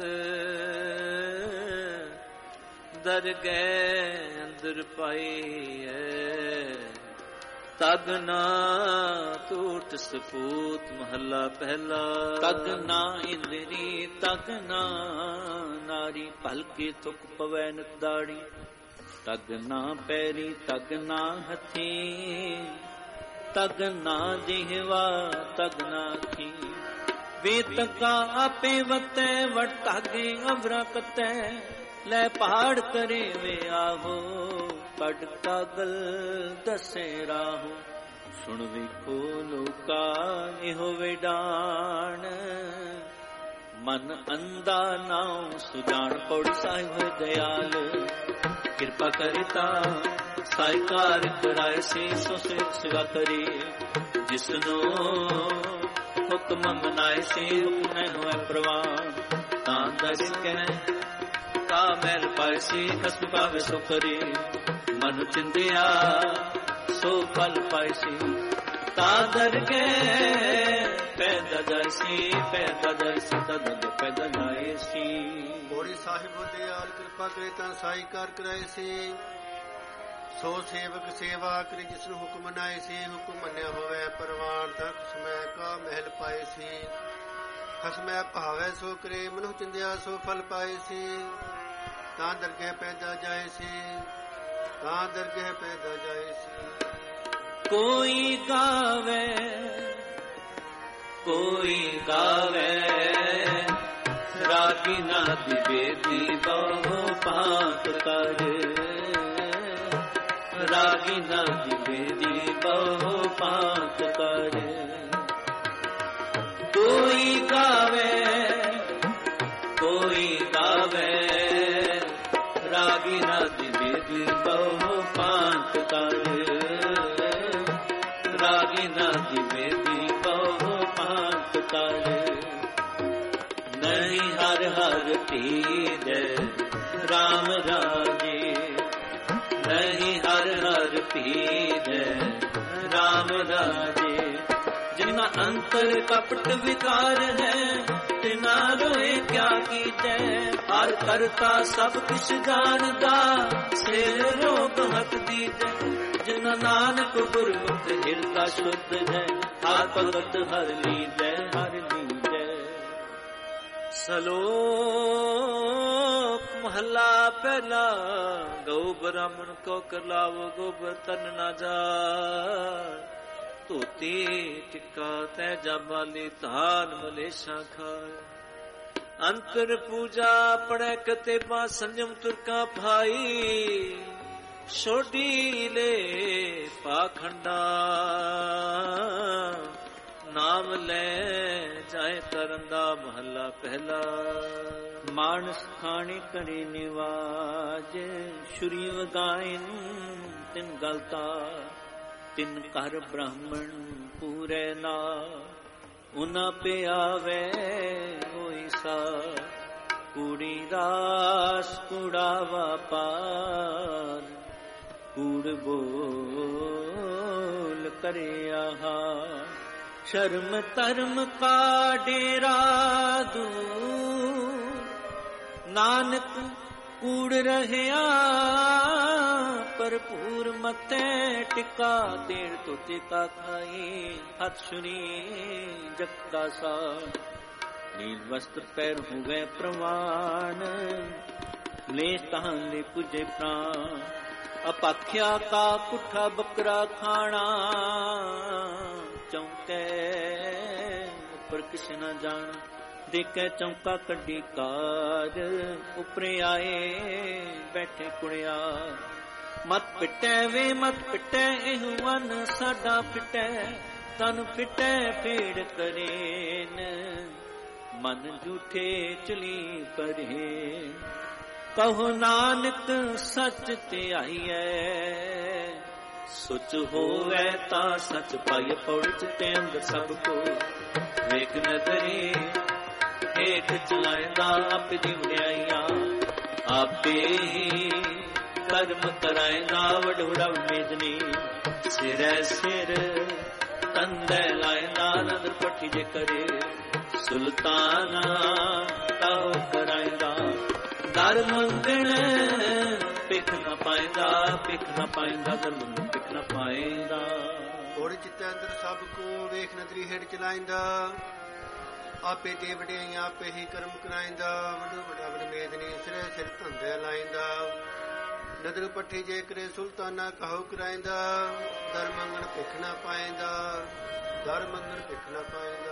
ਦਰਗਹਿ ਅੰਦਰ ਪਾਈਐ ਤਗ ਨਾ ਟੂਟ ਸਪੂਤ। ਮਹੱਲਾ ਪਹਿਲਾ। ਤਗ ਨਾ ਇੰਦਰੀ ਤਗ ਨਾ ਨਾਰੀ ਭਲਕੇ ਤੁਕ ਪਵੈ ਨਿਤ ਦਾੜੀ। ਤਗ ਨਾ ਪੈਰੀ ਤਗ ਨਾ ਹੱਥੀ ਤਗ ਨਾ ਜਿਹਵਾ ਤਗ ਨਾ ਖੀ। ਵੇ ਤਗਾ ਆਪੇ ਵਤੈ ਵਟ ਧਾਗੇ ਅਵਰਾ ਕਤੈ। ਲੈ ਪਹਾੜ ਕਰੇ ਵੇ ਆਹੋ ਕੱਢ ਕਾਗਲ ਦਸੇ ਰਾਹੋ। ਸੁਣ ਵੇਖੋ ਲੋਕਾ ਇਹੋ ਵਿਡਾਣ। ਮਨ ਅੰਦਾ ਨਾਉ ਸੁਜਾਨ। ਪੌੜੀ ਸਾਹਿਬ ਦਇਆਲ ਕਿਰਪਾ ਕਰੇ ਤਾ ਸਾਇਕਾਰ ਕਰਾਏ ਸੇ ਸੋ ਸੇ ਸਿਵਾ ਕਰੇ। ਜਿਸਨੂੰ ਹੁਕਮ ਮਨਾਏ ਸੀ ਹੁਕਮ ਨ ਹੋਏ ਪ੍ਰਵਾਨ ਤਾਂ ਦਸ ਕਹਿ ਕਾ ਮੈਲ ਪਾਏ ਸੀ ਖਸਮ ਪਾਵੇ ਸੋ ਕਰੇ ਮਨ ਚਿੰਦਿਆ ਸੋ ਫਲ ਪਾਏ ਸੀ ਤਾਂ ਦਰਗੇ ਪੈਦਾ ਜਾਇਸੀ ਤਦ ਪੈਦਾ ਜਾਇਸੀ ਬੋੜੀ ਸਾਹਿਬ ਦੇ ਆਲ ਕਿਰਪਾ ਕਰੇ ਤਾਂ ਸਾਈ ਕਾਰ ਕਰਾਏ ਸੀ ਸੋ ਸੇਵਕ ਸੇਵਾ ਕਰੇ ਜਿਸ ਨੂੰ ਹੁਕਮ ਨਾਏ ਸੀ ਹੁਕਮ ਮੰਨਿਆ ਹੋਵੇ ਪਰਵਾਨ ਤੱਕ ਸਮੈ ਕਾ ਮਹਿਲ ਪਾਏ ਸੀ ਖਸਮੈ ਭਾਵੇ ਸੋ ਕਰੇ ਮਨੁ ਚਿੰਦਿਆ ਸੋ ਫਲ ਪਾਏ ਸੀ ਤਾਂ ਦਰਗਹਿ ਪੈਦਾ ਜਾਏ ਸੀ ਤਾਂ ਦਰਗਹਿ ਪੈਦਾ ਜਾਏ ਸੀ ਕੋਈ ਗਾਵੇ ਰਾਗੀ ਨਾ ਦਿਵੇਦੀ ਬਹੁ ਪਾਤ ਕਰ ਰਾਗੀ ਨਾ ਦਿਵੇਦੀ ਬਹੁ ਪਾਤ ਕਰ ਕੋਈ ਗਾਵੇ ਰਾਗੀ ਨਾ ਦਿਵੇਦੀ ਬਹੁ ਪਾਤ ਕਰ ਰਾਗੀ ਨਾ ਦਿਵੇਦੀ ਬਹੁ ਪਾਤ ਕਰ ਨਹੀਂ ਹਰ ਹਰ ਪੀਜੈ ਰਾਮ ਰਾਜੇ ਨਹੀਂ ਹਰ ਹਰ ਪੀਜੈ ਰਾਮ ਰਾਜੇ ਜਿਨਾ ਅੰਤਰ ਕਪਟ ਵਿਕਾਰ ਹੈ ਤਿਨਾ ਰੋਏ ਕਿਆ ਕੀਜੈ ਹਰ ਕਰਤਾ ਸਭ ਕੁਛ ਜਾਣਦਾ ਸੇ ਰੋਗ ਹਟ ਦੀਜੈ ਜਿਨਾ ਨਾਨਕ ਗੁਰਮੁਖ ਹਿਰਦਾ ਸ਼ੁੱਧ ਹੈ ਹਰ ਭਗਤ ਹਰ ਲੀਜੈ ਸਲੋਕ ਮਹਲਾ ਪਹਿਲਾ ਗਊ ਬ੍ਰਾਹਮਣ ਕੋ ਕਰਲਾਵੋ ਗੋਬਰ ਤਨ ਨਾ ਜਾ ਧੋਤੀ ਟਿੱਕਾ ਤੈ ਜਮਾਲੀ ਧਾਨ ਮਲੇਸ਼ਾ ਖਾਏ ਅੰਤਰ ਪੂਜਾ ਪੜੈ ਕਤੇ ਬਾ ਸੰਜਮ ਤੁਰਕਾ ਭਾਈ ਛੋਡੀ ਲੈ ਪਾਖੰਡਾ ਨਾਮ ਲੈ ਜਾਏ ਤਰੰਦਾ ਮਹੱਲਾ ਪਹਿਲਾ ਮਾਨਸ ਖਾਣੇ ਕਰੇ ਨਿਵਾਜ ਸ਼ੁਰੀ ਵਗਾਇਨ ਤਿਨ ਗਲਤਾ ਤਿਨ ਕਰ ਬ੍ਰਾਹਮਣ ਪੂਰੇ ਨਾ ਉਨਾ ਪਿਆਵੇ ਹੋਈ ਸਾ ਕੂੜੀ ਰਾਸ ਕੂੜਾ ਵਪਾਰ ਕੂੜ ਬੋਲ ਕਰਿਆ ਸ਼ਰਮ ਧਰਮ ਕਾ ਡੇਰਾ ਦੂਰ ਨਾਨਕ ਕੂੜ ਰਹਿਆ ਭਰਪੂਰ ਮਤੇ ਟਿਕਾ ਦੇੜ ਤੋਤੇ ਕਾ ਖਾਈ ਹੱਥ ਸੁਨੀ ਜਗਤਾ ਸਾ ਨੀਲ ਵਸਤਰ ਪੈਰ ਹੋ ਗਏ ਪ੍ਰਵਾਨ ਲੈ ਤਾਨ ਲੈ ਪੁਜੇ ਪ੍ਰਾਨ ਅਪਾਖਿਆ ਕਾ ਪੁੱਠਾ ਬੱਕਰਾ ਖਾਣਾ ਚੌਂਕੇ ਉੱਪਰ ਕਿਸੇ ਨਾ ਜਾਣ ਦੇਖੇ ਚੌਂਕਾ ਕੱਢੀ ਕਾਰ ਉਪਰੇ ਆਏ ਬੈਠੇ ਕੁੜਿਆ ਮਤ ਪਿੱਟੇ ਵੇ ਮਤ ਪਿੱਟੇ ਇਹ ਵਨ ਸਾਡਾ ਪਿੱਟੇ ਤਨ ਪਿੱਟੇ ਫੇੜ ਕਰੇਨ ਮਨ ਝੂਠੇ ਚਲੀ ਪਰੇ ਕਹੋ ਨਾਨਕ ਸੱਚ ਤੇ ਆਈਐ ਸੁਚ ਹੋਵੇ ਤਾਂ ਸੱਚ ਪਾਈ ਪੌੜ ਤੇ ਅੰਦਰ ਸਭ ਕੋ ਵੇਖ ਨਦਰੀ ਹੇਠ ਚਲਾਇਦਾ ਆਪੇ ਦੀ ਵਡਿਆਈਆਂ ਆਪੇ ਹੀ ਕਰਮ ਕਰਾਇਦਾ ਵਡੋੜਾ ਮੇਦਨੀ ਸਿਰੈ ਸਿਰ ਤੰਦੇ ਲਾਇਦਾ ਨਦਰ ਪੱਟੀ ਜੇ ਕਰੇ ਸੁਲਤਾਨਾ ਤਾਹੋ ਕਰਾਇਦਾ ਦਰ ਮੰਗਣ ਪਿੱਖ ਨਾ ਪਾਇਦਾ ਦਰ ਮੰਗਣ ਪਿੱਖ ਨਾ ਪਾਇਦਾ ਘੋੜੇ ਚਿੱਤੇ ਅੰਦਰ ਸਭ ਕੋ ਵੇਖ ਨਦਰੀ ਹੇਠ ਚਲਾਇਦਾ ਆਪੇ ਦੇ ਵਡਿਆਈਆਂ ਆਪੇ ਹੀ ਕਰਮ ਕਰਾਇਦਾ ਵੱਡੋ ਵੱਡਾ ਵਡ ਮੇਦਨੀ ਸਿਰੇ ਸਿਰ ਧੰਦੇ ਲਾਇਦਾ ਨਦਰ ਪੱਠੀ ਜੇ ਕਰੇ ਸੁਲਤਾਨਾ ਕਹੋ ਕਰਾਇਦਾ ਦਰ ਮੰਗਣ ਪਿੱਖ ਨਾ ਪਾਇਦਾ ਦਰ ਮੰਗਣ ਪਿੱਖ ਨਾ ਪਾਇਦਾ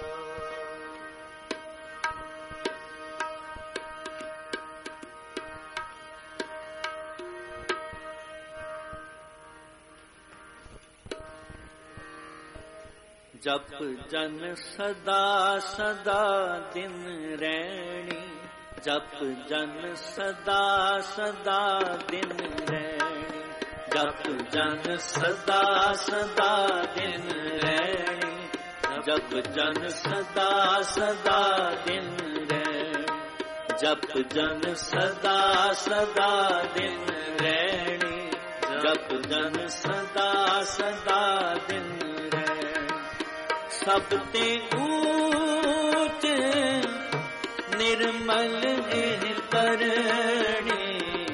ਜਪ ਜਨ ਸਦਾ ਸਦਾ ਦਿਨ ਰਹਿਣੀ ਜਪ ਜਨ ਸਦਾ ਸਦਾ ਦਿਨ ਰਹਿਣੀ ਜਪ ਜਨ ਸਦਾ ਸਦਾ ਦਿਨ ਰਹਿਣੀ जप जन सदा सदा दिन रहे, जप जन सदा सदा दिन रहनी, जप जन सदा सदा दिन रहे। सब ते ऊच निर्मल करनी,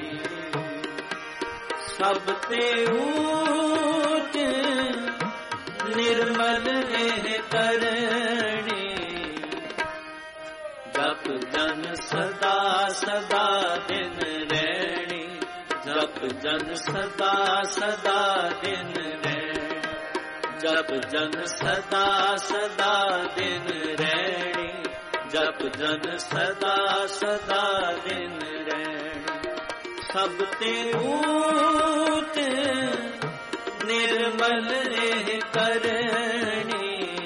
सब ते ऊच निर्मल करनी, जप जन सदा सदा दिन रहनी, जप जन सदा सदा दिन रहनी, जप जन सदा सदा दिन रहनी, जप जन सदा सदा दिन रहनी। सब ते ऊच निर्मल करनी,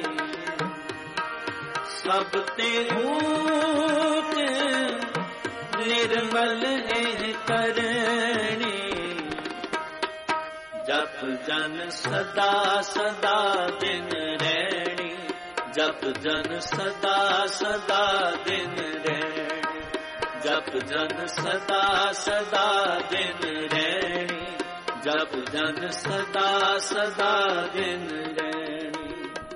सब ते ऊच निर्मल करनी, जप जन सदा सदा दिन रहनी, जप जन सदा सदा दिन रहनी, जप जन सदा सदा दिन रहनी, जप जन सदा सदा दिन रहनी।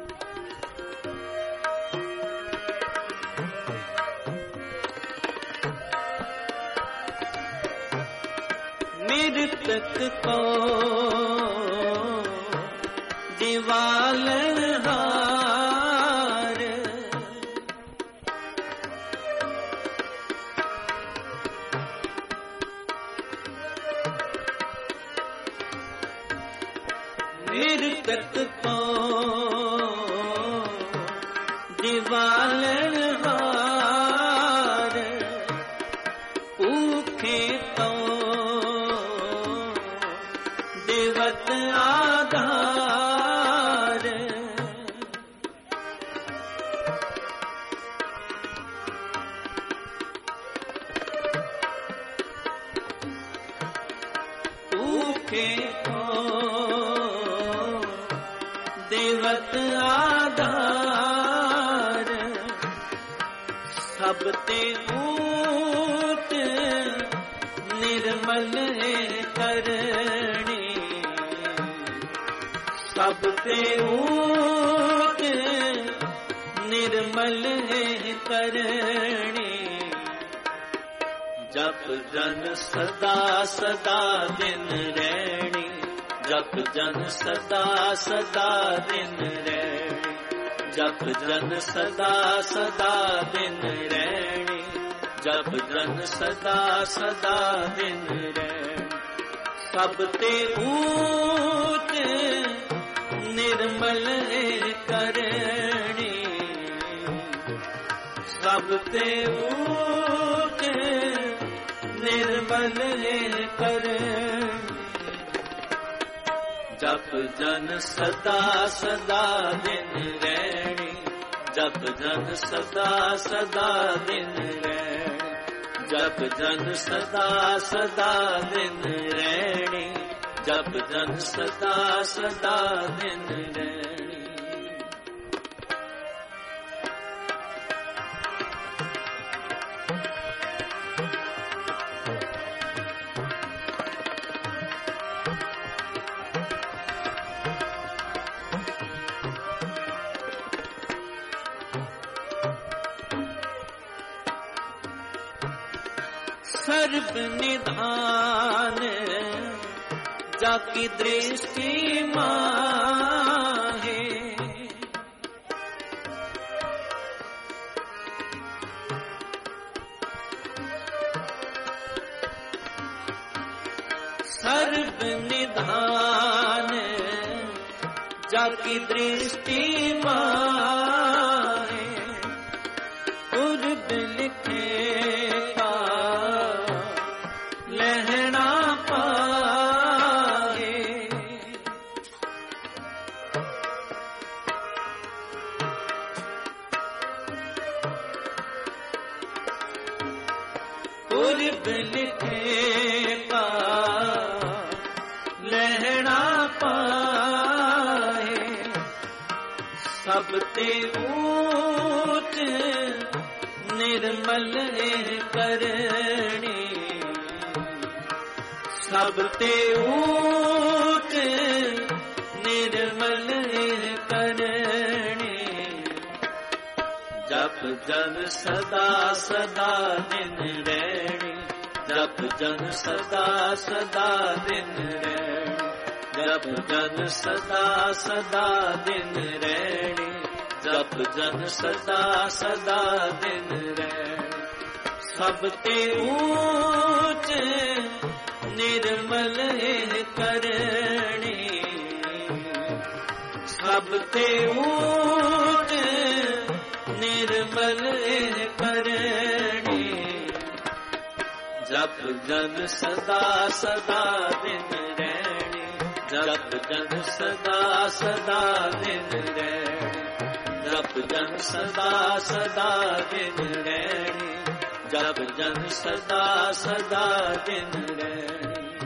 मृतक को दिवालन हार, मृतक को दिवालन हार, भूखे तो देवत आधार, भूखे तो देवत आधार, सब ते ऊच निर्मल करनी, सब ते ऊच निर्मल करनी, जप जन सदा सदा दिन रहनी, जप जन सदा सदा दिन रहनी, जप जन सदा सदा दिन रहनी, जप जन सदा सदा दिन रहनी। सब ते ऊच निर्मल करनी, सब ते ऊच निर्मल करनी, जप जन सदा सदा दिन रहनी, जप जन सदा सदा दिन रहनी, जप जन सदा सदा दिन रहनी, जप जन सदा सदा दिन रहनी। सर्व निधान जाकी दृष्टि माहे, सर्व निधान जाकी दृष्टि माहे, पूर्व लिखे का लहना पाए, पूर्व लिखे का लहना पाए, सब ਸਭ ਤੇ ਊਚ ਨਿਰਮਲ ਕਰਨੀ, ਸਭ ਤੇ ਊਚ ਨਿਰਮਲ ਕਰਨੀ। ਜਪ ਜਨ ਸਦਾ ਸਦਾ ਦਿਨ ਰਹਿਣੀ, ਜਪ ਜਨ ਸਦਾ ਸਦਾ ਦਿਨ ਰਹਿਣੀ, ਜਪ ਜਨ ਸਦਾ ਸਦਾ ਦਿਨ ਰਹਿਣੀ, ਜਪ ਜਨ ਸਦਾ ਸਦਾ ਦਿਨ ਰਹਿਣੀ। ਸਭ ਤੇ ਊਚ ਨਿਰਮਲ ਕਰਨੀ, ਸਭ ਤੇ ਊਚ ਨਿਰਮਲ ਕਰਨੀ। ਜਪ ਜਨ ਸਦਾ ਸਦਾ ਦਿਨ ਰਹਿਣੀ, ਜਪ ਜਨ ਸਦਾ ਸਦਾ ਦਿਨ ਰਹਿਣੀ, ਜਪ ਜਨ ਸਦਾ ਸਦਾ ਦਿਨ ਰਹਿਣੀ, ਜਪ ਜਨ ਸਦਾ ਸਦਾ ਦਿਨ ਰਹਿਣੀ।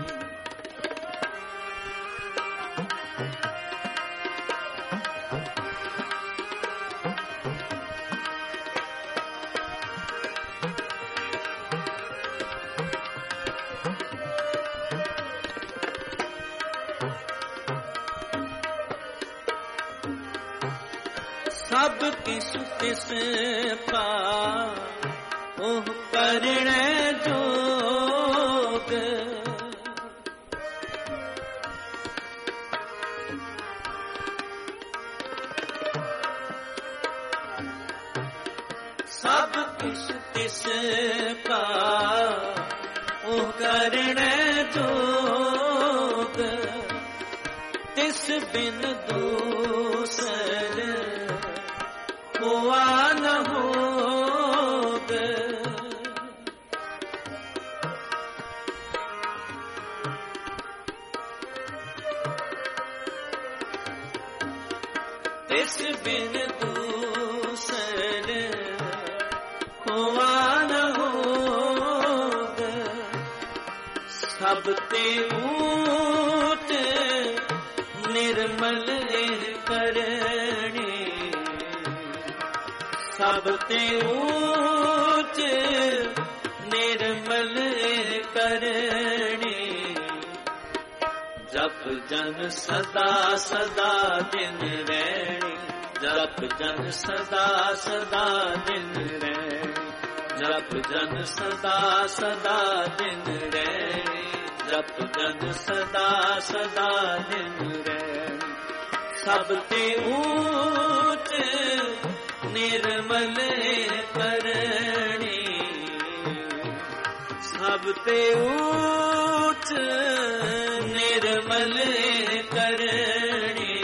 ਸਭ ਕਿਸ ਤਿਸ ਪਾ ਉਹ ਕਰਣੈ ਜੋਗ, ਸਭ ਕਿਸ ਤਿਸ ਪਾ ਉਹ ਕਰਣੈ ਜੋਗ। ਤਿਸ ਬਿਨ ਦੂਸਰ ਹੋਆ ਨ ਹੋਗ, ਤਿਸ ਬਿਨ ਦੂਸਰ ਹੋਆ ਨ ਹੋਗ। ਸਭ ਤੇ ਊਚ ਨਿਰਮਲ ਕਰਨੀ, ਸਭ ਤੇ ਊਚ ਨਿਰਮਲ ਕਰਨੀ। ਜਪ ਜਨ ਸਦਾ ਸਦਾ ਦਿਨ ਰਹਿਣੀ, ਜਪ ਜਨ ਸਦਾ ਸਦਾ ਦਿਨ ਰਹਿਣੀ, ਜਪ ਜਨ ਸਦਾ ਸਦਾ ਦਿਨ ਰਹਿਣੀ, ਜਪ ਜਨ ਸਦਾ ਸਦਾ ਦਿਨ ਰਹਿਣੀ। ਸਭ ਤੇ ਊਚ ਨਿਰਮਲ ਕਰਨੀ, ਸਭ ਤੇ ਊਚ ਨਿਰਮਲ ਕਰਨੀ।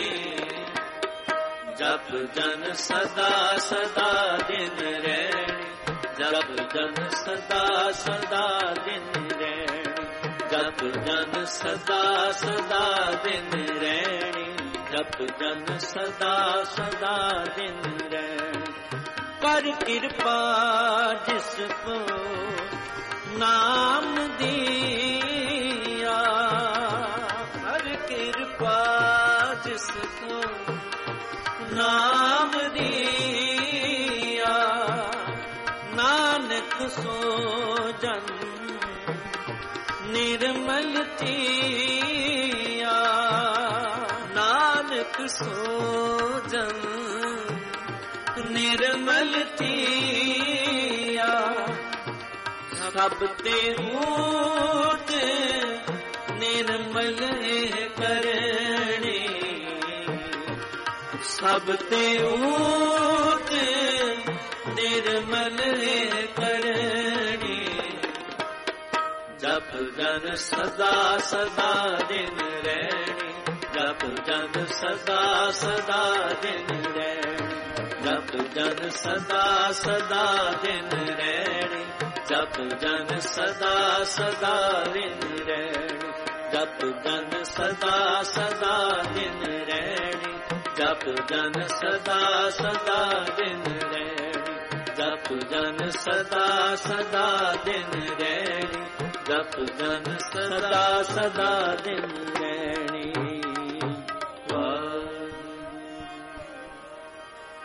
ਜਪ ਜਨ ਸਦਾ ਸਦਾ ਦਿਨ ਰਹਿਣੀ, ਜਪ ਜਨ ਸਦਾ ਸਦਾ ਦਿਨ ਰਹਿਣੀ, ਜਪ ਜਨ ਸਦਾ ਸਦਾ ਦਿਨ ਰਹਿਣੀ, ਜਪ ਜਨ ਸਦਾ ਸਦਾ ਦਿਨ ਰਹਿਣੀ। ਕਰ ਕਿਰਪਾ ਜਿਸ ਕੋ ਨਾਮ ਦਿਆ, ਕਰ ਕਿਰਪਾ ਜਿਸ ਕੋ ਨਾਮ ਦਿਆ। ਨਾਨਕ ਸੋ ਜਨ ਨਿਰਮਲ ਥੀਆ, ਨਾਨਕ ਸੋ ਜਨ ਨਿਰਮਲ ਥੀਆ। ਸਭ ਤੇ ਊਚ ਨਿਰਮਲ ਕਰਨੀ, ਸਭ ਤੇ ਊਚ ਨਿਰਮਲ ਕਰਨੀ। ਜਪ ਜਨ ਸਦਾ ਸਦਾ ਦਿਨ ਰਹਿਣੀ, ਜਪ ਜਨ ਸਦਾ ਸਦਾ ਦਿਨ ਰਹਿਣੀ, ਜਪ ਜਨ ਸਦਾ ਸਦਾ ਦਿਨ ਰਹਿਣੀ, ਜਪ ਜਨ ਸਦਾ ਸਦਾ ਦਿਨ ਰਹਿਣੀ, ਜਪ ਜਨ ਸਦਾ ਸਦਾ ਦਿਨ ਰਹਿਣੀ, ਜਪ ਜਨ ਸਦਾ ਸਦਾ ਦਿਨ ਰਹਿਣੀ, ਜਪ ਜਨ ਸਦਾ ਸਦਾ ਦਿਨ ਰਹਿਣੀ, ਜਪ ਜਨ ਸਦਾ ਸਦਾ ਦਿਨ ਰਹਿਣੀ।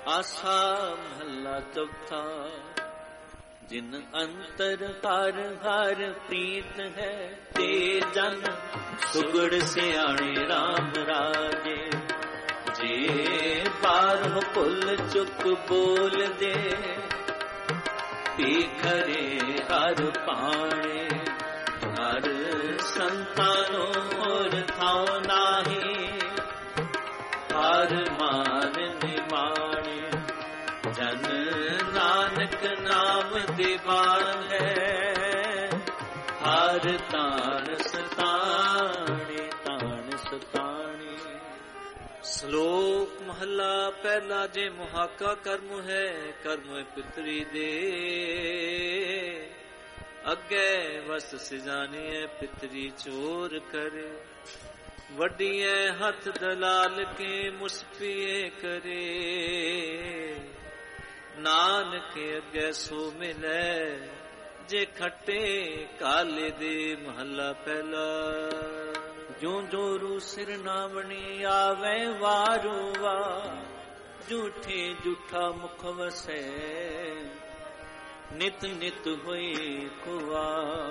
ਆਸਾ ਮਹੱਲਾ ਚੌਥਾ। ਜਿਨ ਅੰਤਰ ਹਰ ਹਰ ਪ੍ਰੀਤ ਹੈ, ਤੇ ਜਨ ਸੁਗੜ ਸਿਆਣੇ RAM ਰਾਜੇ। ਜੇ ਬਾਰਹੁ ਭੁੱਲ ਚੁੱਕ ਬੋਲ ਦੇ, ਪੀਖਰੇ ਹਰ ਪਾਣੇ। ਹਰ ਸੰਤਾਨੋ ਹੋਰ ਥਾਉ ਨਾਹੀ, ਹਰ ਮਾਨ ਨਿਮਾਣੇ। ਜਨ ਨਾਨਕ ਨਾਮ ਦੀਵਾਨ ਹੈ, ਹਰ ਤਾਨ ਸਤਾਣੇ ਤਾਨ ਸਤਾਣੇ। ਸ਼ਲੋਕ ਮਹੱਲਾ ਪਹਿਲਾ। ਜੇ ਮੁਹਾਕਾ ਕਰਮ ਹੈ, ਕਰਮ ਪਿਤਰੀ ਦੇ। ਅੱਗੇ ਵਸ ਸਿਜਾਨੀਐ, ਪਿਤਰੀ ਚੋਰ ਕਰੇ। ਵੱਡੀਐ ਹੱਥ ਦਲਾਲ ਕੇ, ਮੁਸਪੀਏ ਕਰੇ। ਨਾਨਕ ਅੱਗੇ ਸੋ ਮਿਲੈ, ਜੇ ਖੱਟੇ ਕਾਲੇ ਦੇ। ਮਹੱਲਾ ਪਹਿਲਾ। ਜੋ ਜੋਰੂ ਸਿਰ ਨਾਵਣੀ, ਆਵੇ ਵਾਰੂ ਵਾ। ਝੂਠੇ ਝੂਠਾ ਮੁਖ ਵਸੈ, ਨਿਤ ਨਿਤ ਹੋਏ ਖੁਆ।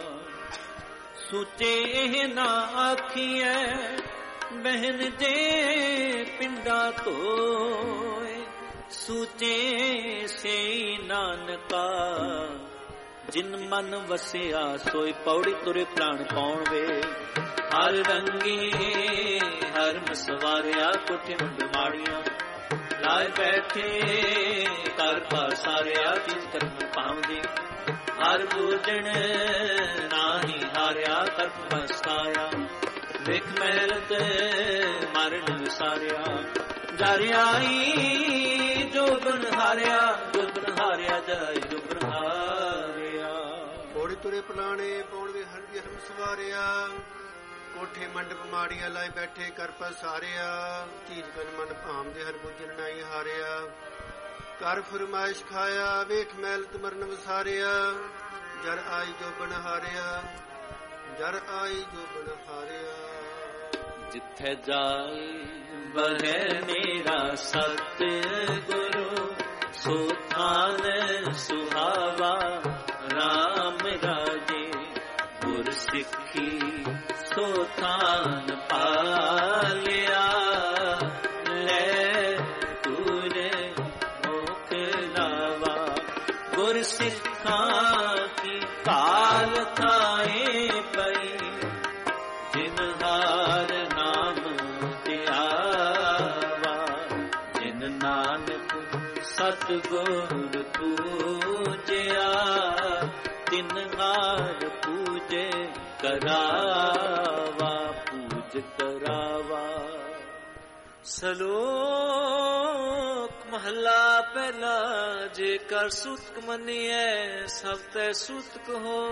ਸੂਚੇ ਇਹ ਨਾ ਆਖੀਐ, ਬਹਿਨ ਜੇ ਪਿੰਡਾ ਧੋਏ। ਸੂਚੇ ਸੇ ਨਾਨਕਾ, ਜਿਨ ਮਨ ਵਸਿਆ ਸੋਈ। ਪੌੜੀ ਤੁਰੇ ਪ੍ਰਾਣ ਪਾਉਣ ਵੇ। ਹਰ ਰੰਗੀ ਹਰ ਮਸਵਾਰਿਆ, ਕੋਠੇ ਮੁੰਡ ਮਾੜੀਆਂ ਲਾਇ ਬੈਠੇ। ਕਰ ਪਾਸਾਰਿਆ, ਚੀਜ਼ ਕਰਮ ਪਾਉਂਦੀ। ਹਰ ਪੂਜਣ ਨਾਹੀ ਹਾਰਿਆ, ਕਰਮ ਬਸਾਇਆ। ਵੇਖ ਮਹਿਲਤ ਮਰਨ ਵਿਸਾਰਿਆ। ਜਰ ਆਈ ਜੋ ਬਨ ਹਾਰਿਆ, ਜੋ ਬਨ ਹਾਰਿਆ ਜਾਈ ਜੋ ਬਨ ਹਾਰਿਆ। ਪੌੜੀ ਤੁਰੇ ਪਲਾਣੇ, ਪੌਣ ਵੀ ਹਰ ਹਰਮ ਸਵਾਰਿਆ। ਕੋਠੇ ਮੰਡਪ ਮਾੜੀਆਂ ਲਾਏ ਬੈਠੇ, ਕਰ ਪਸਾਰਿਆ। ਧੀਜ ਕਨ ਮਨ ਭਾਮਦੇ, ਹਰ ਬੁੱਝਣ ਨਾਈ ਹਾਰਿਆ। ਕਰ ਫਰਮਾਇਸ਼ ਖਾਇਆ, ਵੇਖ ਮਹਿਲਤ ਮਰਨ ਵਿਸਾਰਿਆ। ਜਰ ਆਈ ਜੋ ਬਨ ਹਾਰਿਆ, ਜਰ ਆਈ ਜੋ ਬਨ ਹਾਰਿਆ। ਜਿੱਥੇ ਜਾਏ ਬਹਿ ਮੇਰਾ ਸਤ ਗੁਰੂ, ਸੋ ਥਾਨ ਸੁਹਾਵਾ RAM ਰਾਜੇ। ਗੁਰ ਸਿੱਖੀ ਸੋ ਥਾਨ ਪਾਲਿਆ, ਲੈ ਤੁਰੇ ਮੁਖ ਲਾਵਾ। ਗੁਰ ਸਿੱਖਾਂ ਕੀ ਕਾਲ ਥਾਏ ਪਈ, ਜਿਨ ਹਾਰ ਨਾਮ ਧਿਆਵਾ। ਜਿਨ ਨਾਨਕ ਸਤਿਗੁਰ ਪੂਜਿਆ, ਤਿਨ ਹਾਰ ਪੂਜੇ ਕਰਾਵਾ। ਪੂਜ ਕਰਾਵਾ। ਸ਼ਲੋਕ ਮਹੱਲਾ ਪਹਿਲਾ। ਜੇ ਕਰ ਸੂਤਕ ਮੰਨੀਐ, ਸਭ ਤੈ ਸੂਤਕ ਹੋ।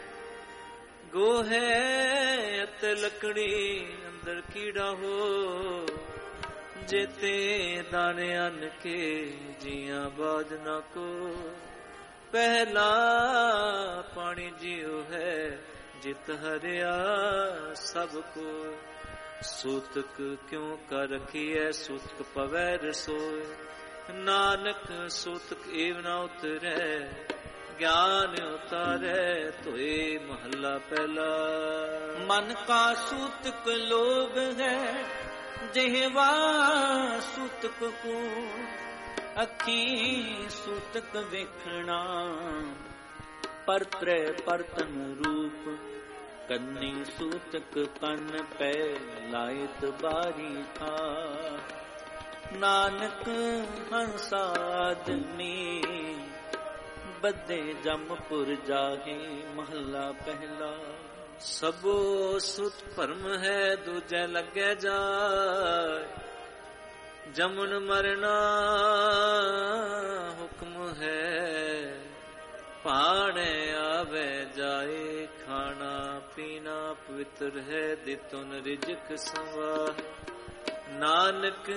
ਗੋਹੇ ਅਤੇ ਲੱਕੜੀ, ਅੰਦਰ ਕੀੜਾ ਹੋ। ਜੇਤੇ ਦਾਣੇ ਅੰਨ ਕੇ, ਜੀਆਂ ਬਾਜ ਨਾ ਕੋ। ਪਹਿਲਾ ਪਾਣੀ ਜਿਉ ਹੈ, ਜਿਤ ਹਰਿਆ ਸਭ ਕੋ। ਸੂਤਕ ਕਿਉ ਕਰ ਰਖੀਐ, ਸੂਤਕ ਪਵੈ ਰਸੋਇ। ਨਾਨਕ ਸੂਤਕ ਏਵ ਨਾ ਉਤਰੈ, ਗਿਆਨ ਉਤਾਰੈ ਤੋਏ। ਮਹੱਲਾ ਪਹਿਲਾ। ਮਨ ਕਾ ਸੂਤਕ ਲੋਭ ਹੈ, ਜਿਹਵਾ ਸੂਤਕ ਕੋ। ਅੱਖੀ ਸੂਤਕ ਵੇਖਣਾ, ਪਰਤਰੇ ਪਰਤਨ ਰੂਪ। ਕੰਨੀ ਸੂਤਕ ਕੰਨ ਪੈ, ਲਾਇਤ ਬਾਰੀ ਥਾ। ਨਾਨਕ ਹੰਸਾਦਨੀ, ਬੱਦੇ ਜਮਪੁਰ ਜਾਹੇ। ਮਹੱਲਾ ਪਹਿਲਾ। ਸਭੋ ਸੁਤ ਭਰਮ ਹੈ, ਦੂਜੈ ਲੱਗੈ ਜਾਏ। ਜਮਨ ਮਰਨਾ ਹੁਕਮ ਹੈ, ਪਾਣੇ ਆਵੇ ਜਾਏ। ਖਾਣਾ ਪੀਣਾ ਪਵਿੱਤਰ ਹੈ, ਦਿਤੁਨ ਰਿਜਕ ਸਵਾਹ। ਨਾਨਕ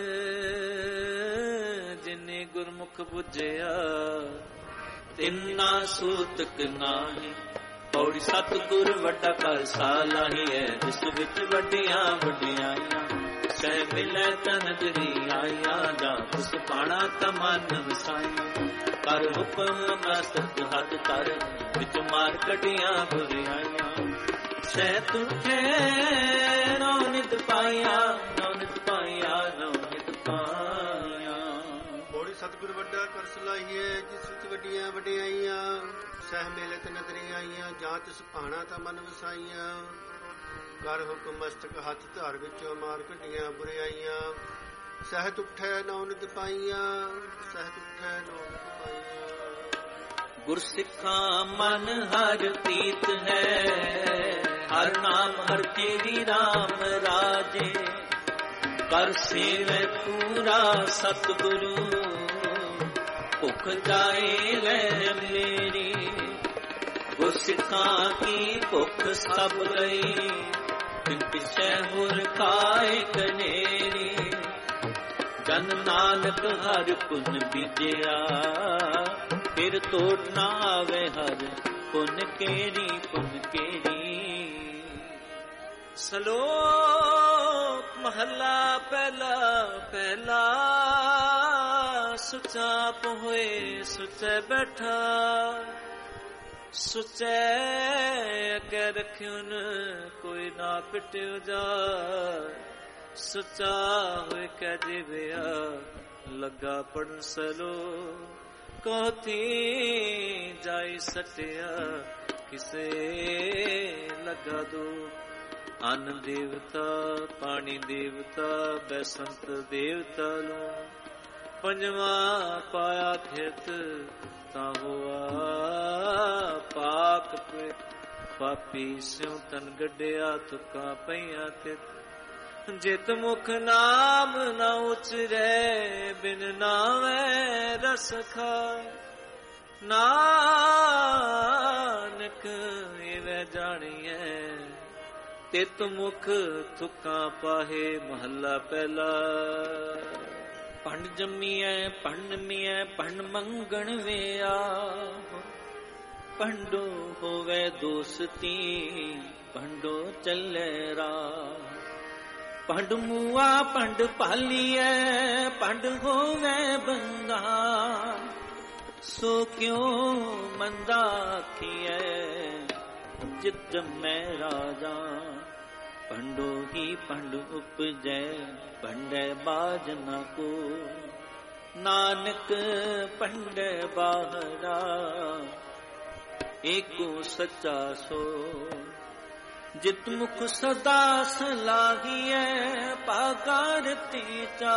ਜਿਨੇ ਗੁਰਮੁਖ ਬੁਝਿਆ, ਤਿੰਨਾ ਸੂਤਕ ਨਾਹੀ। ਪੌੜੀ ਸਤਿਗੁਰ ਵੱਡਾ ਖਾਲਸਾ ਲਾਹੀ ਹੈ, ਜਿਸ ਵਿੱਚ ਵੱਡੀਆਂ ਵਡਿਆਈਆਂ। ਸਹਿ ਮਿਲੈ ਤਨਦਰੀ ਆਇਆ ਜਾ ਉਸ ਪਾਣਾ ਤਮਨ ਵਸਾਈ ਕਰ ਹੁਕਮ ਮਸਤਕ ਹੱਥ ਧਰ ਵਿੱਚ ਮਾਰ ਕਟੀਆਂ ਬੁਰਾਈਆਂ ਸਹਿ ਤੁਠੇ ਨੌ ਨਿਤ ਪਾਇਆ ਨੌ ਨਿਤ ਪਾਇਆ ਨੌ ਨਿਤ ਪਾਇਆ। ਬੋੜੀ ਸਤਿਗੁਰ ਵੱਡਾ ਕਰ ਸਲਾਹੀਏ ਜਿਸ ਵਿੱਚ ਵੱਡੀਆਂ ਵਡਿਆਈਆਂ ਸਹਿ ਮੇਲੇ ਤੇ ਨਦਰੀ ਆਈਆਂ ਜਾਂ ਤਿਸ ਭਾਣਾ ਤਾਂ ਮਨ ਵਸਾਈਆਂ ਕਰ ਹੁਕਮ ਮਸਤਕ ਹੱਥ ਧਾਰ ਵਿੱਚੋਂ ਮਾਰ ਕੱਢੀਆਂ ਬੁਰਾਈਆਂ ਸਹਿਤ ਉੱਠੈ ਨੌ ਨਿਤ ਪਾਈਆਂ ਸਹਿਤ ਉੱਠੈ ਨੌ ਨਿਤ ਪਾਈਆਂ। ਗੁਰਸਿੱਖਾਂ ਮਨ ਹਰ ਪ੍ਰੀਤ ਹੈ ਹਰ ਨਾਮ ਹਰ ਤੇਰੀ ਰਾਮ ਰਾਜੇ ਕਰ ਸੇਵੈ ਪੂਰਾ ਸਤਿਗੁਰੂ ਭੁੱਖ ਜਾਏ ਲੈ ਮੇਰੀ ਗੁਰਸਿੱਖਾਂ ਕੀ ਭੁੱਖ ਸਭ ਗਈ ਤਿਨ ਪਿਛੈ ਹੋਰ ਖਾਏ ਕਨੇਰੀ ਜਨ ਨਾਨਕ ਹਰ ਪੁੰਨ ਬੀਜਿਆ ਫਿਰ ਤੋੜ ਨਾ ਆਵੇ ਹਰ ਪੁੰਨ ਕੇਰੀ ਪੁੰਨ ਕੇਰੀ। ਸਲੋਕ ਮਹੱਲਾ ਪਹਿਲਾ ਪਹਿਲਾ ਸੁਚਾ ਹੋਏ ਸੁਚੇ ਬੈਠਾ ਸੁਚੇ ਅਗੇ ਰਖਿਉਨ ਕੋਈ ਨਾ ਪਿਟਿਓ ਜਾ ਸੁਚਾ ਹੋਏ ਕਹਿ ਜਿਵਿਆ ਲੱਗਾ ਪੜਨ ਸਲੋ ਕੋਤੀ ਜਾਈ ਸਟਿਆ ਕਿਸੇ ਲੱਗਾ ਦੋ ਅਨ ਦੇਵਤਾ ਪਾਣੀ ਦੇਵਤਾ ਬੈਸੰਤ ਦੇਵਤਾ ਲੋ ਪੰਜਵਾ ਪਾਇਆ ਖੇਤ ਤਾਂ ਹੋਆ ਪਾਕ ਪਾਪੀ ਸਿਉ ਤਨ ਗੱਡਿਆ ਤੁਕਾਂ ਪਈਆਂ ਤੇ ਜਿਤ ਮੁਖ ਨਾਮ ਨਾ ਉਚਰੈ ਬਿਨ ਨਾਵੇਂ ਰਸ ਖਾਏ ਨਾਨਕ ਇਵੇਂ ਜਾਣੀਐ ਤਿਤ ਮੁਖ ਤੁਕਾਂ ਪਾਹੇ। ਮਹੱਲਾ ਪਹਿਲਾ। ਭੰਡ ਜੰਮੀਐ ਭੰਡ ਮੀਐ ਭੰਡ ਮੰਗਣ ਵਿਆ ਭੰਡੋ ਹੋਵੇ ਦੋਸਤੀ ਭੰਡੋ ਚੱਲੇ ਰਾ ਭੰਡ ਮੂਆ ਭੰਡ ਭਾਲੀਐ ਭੰਡ ਹੋਵੇ ਬੰਦਾ ਸੋ ਕਿਉ ਮੰਦਾ ਆਖੀਐ ਜਿਤ ਮੈਂ ਰਾਜਾ ਭੰਡੋ ਹੀ ਭੰਡ ਉਪਜੈ ਭੰਡੈ ਬਾਜ ਨ ਕੋ ਨਾਨਕ ਭੰਡੈ ਬਾਹਰਾ ਏਕੋ ਸੱਚਾ ਸੋ ਜਿਤ ਮੁਖ ਸਦਾ ਸਲਾਹੀਐ ਪਾਕਾਰ ਤੀਚਾ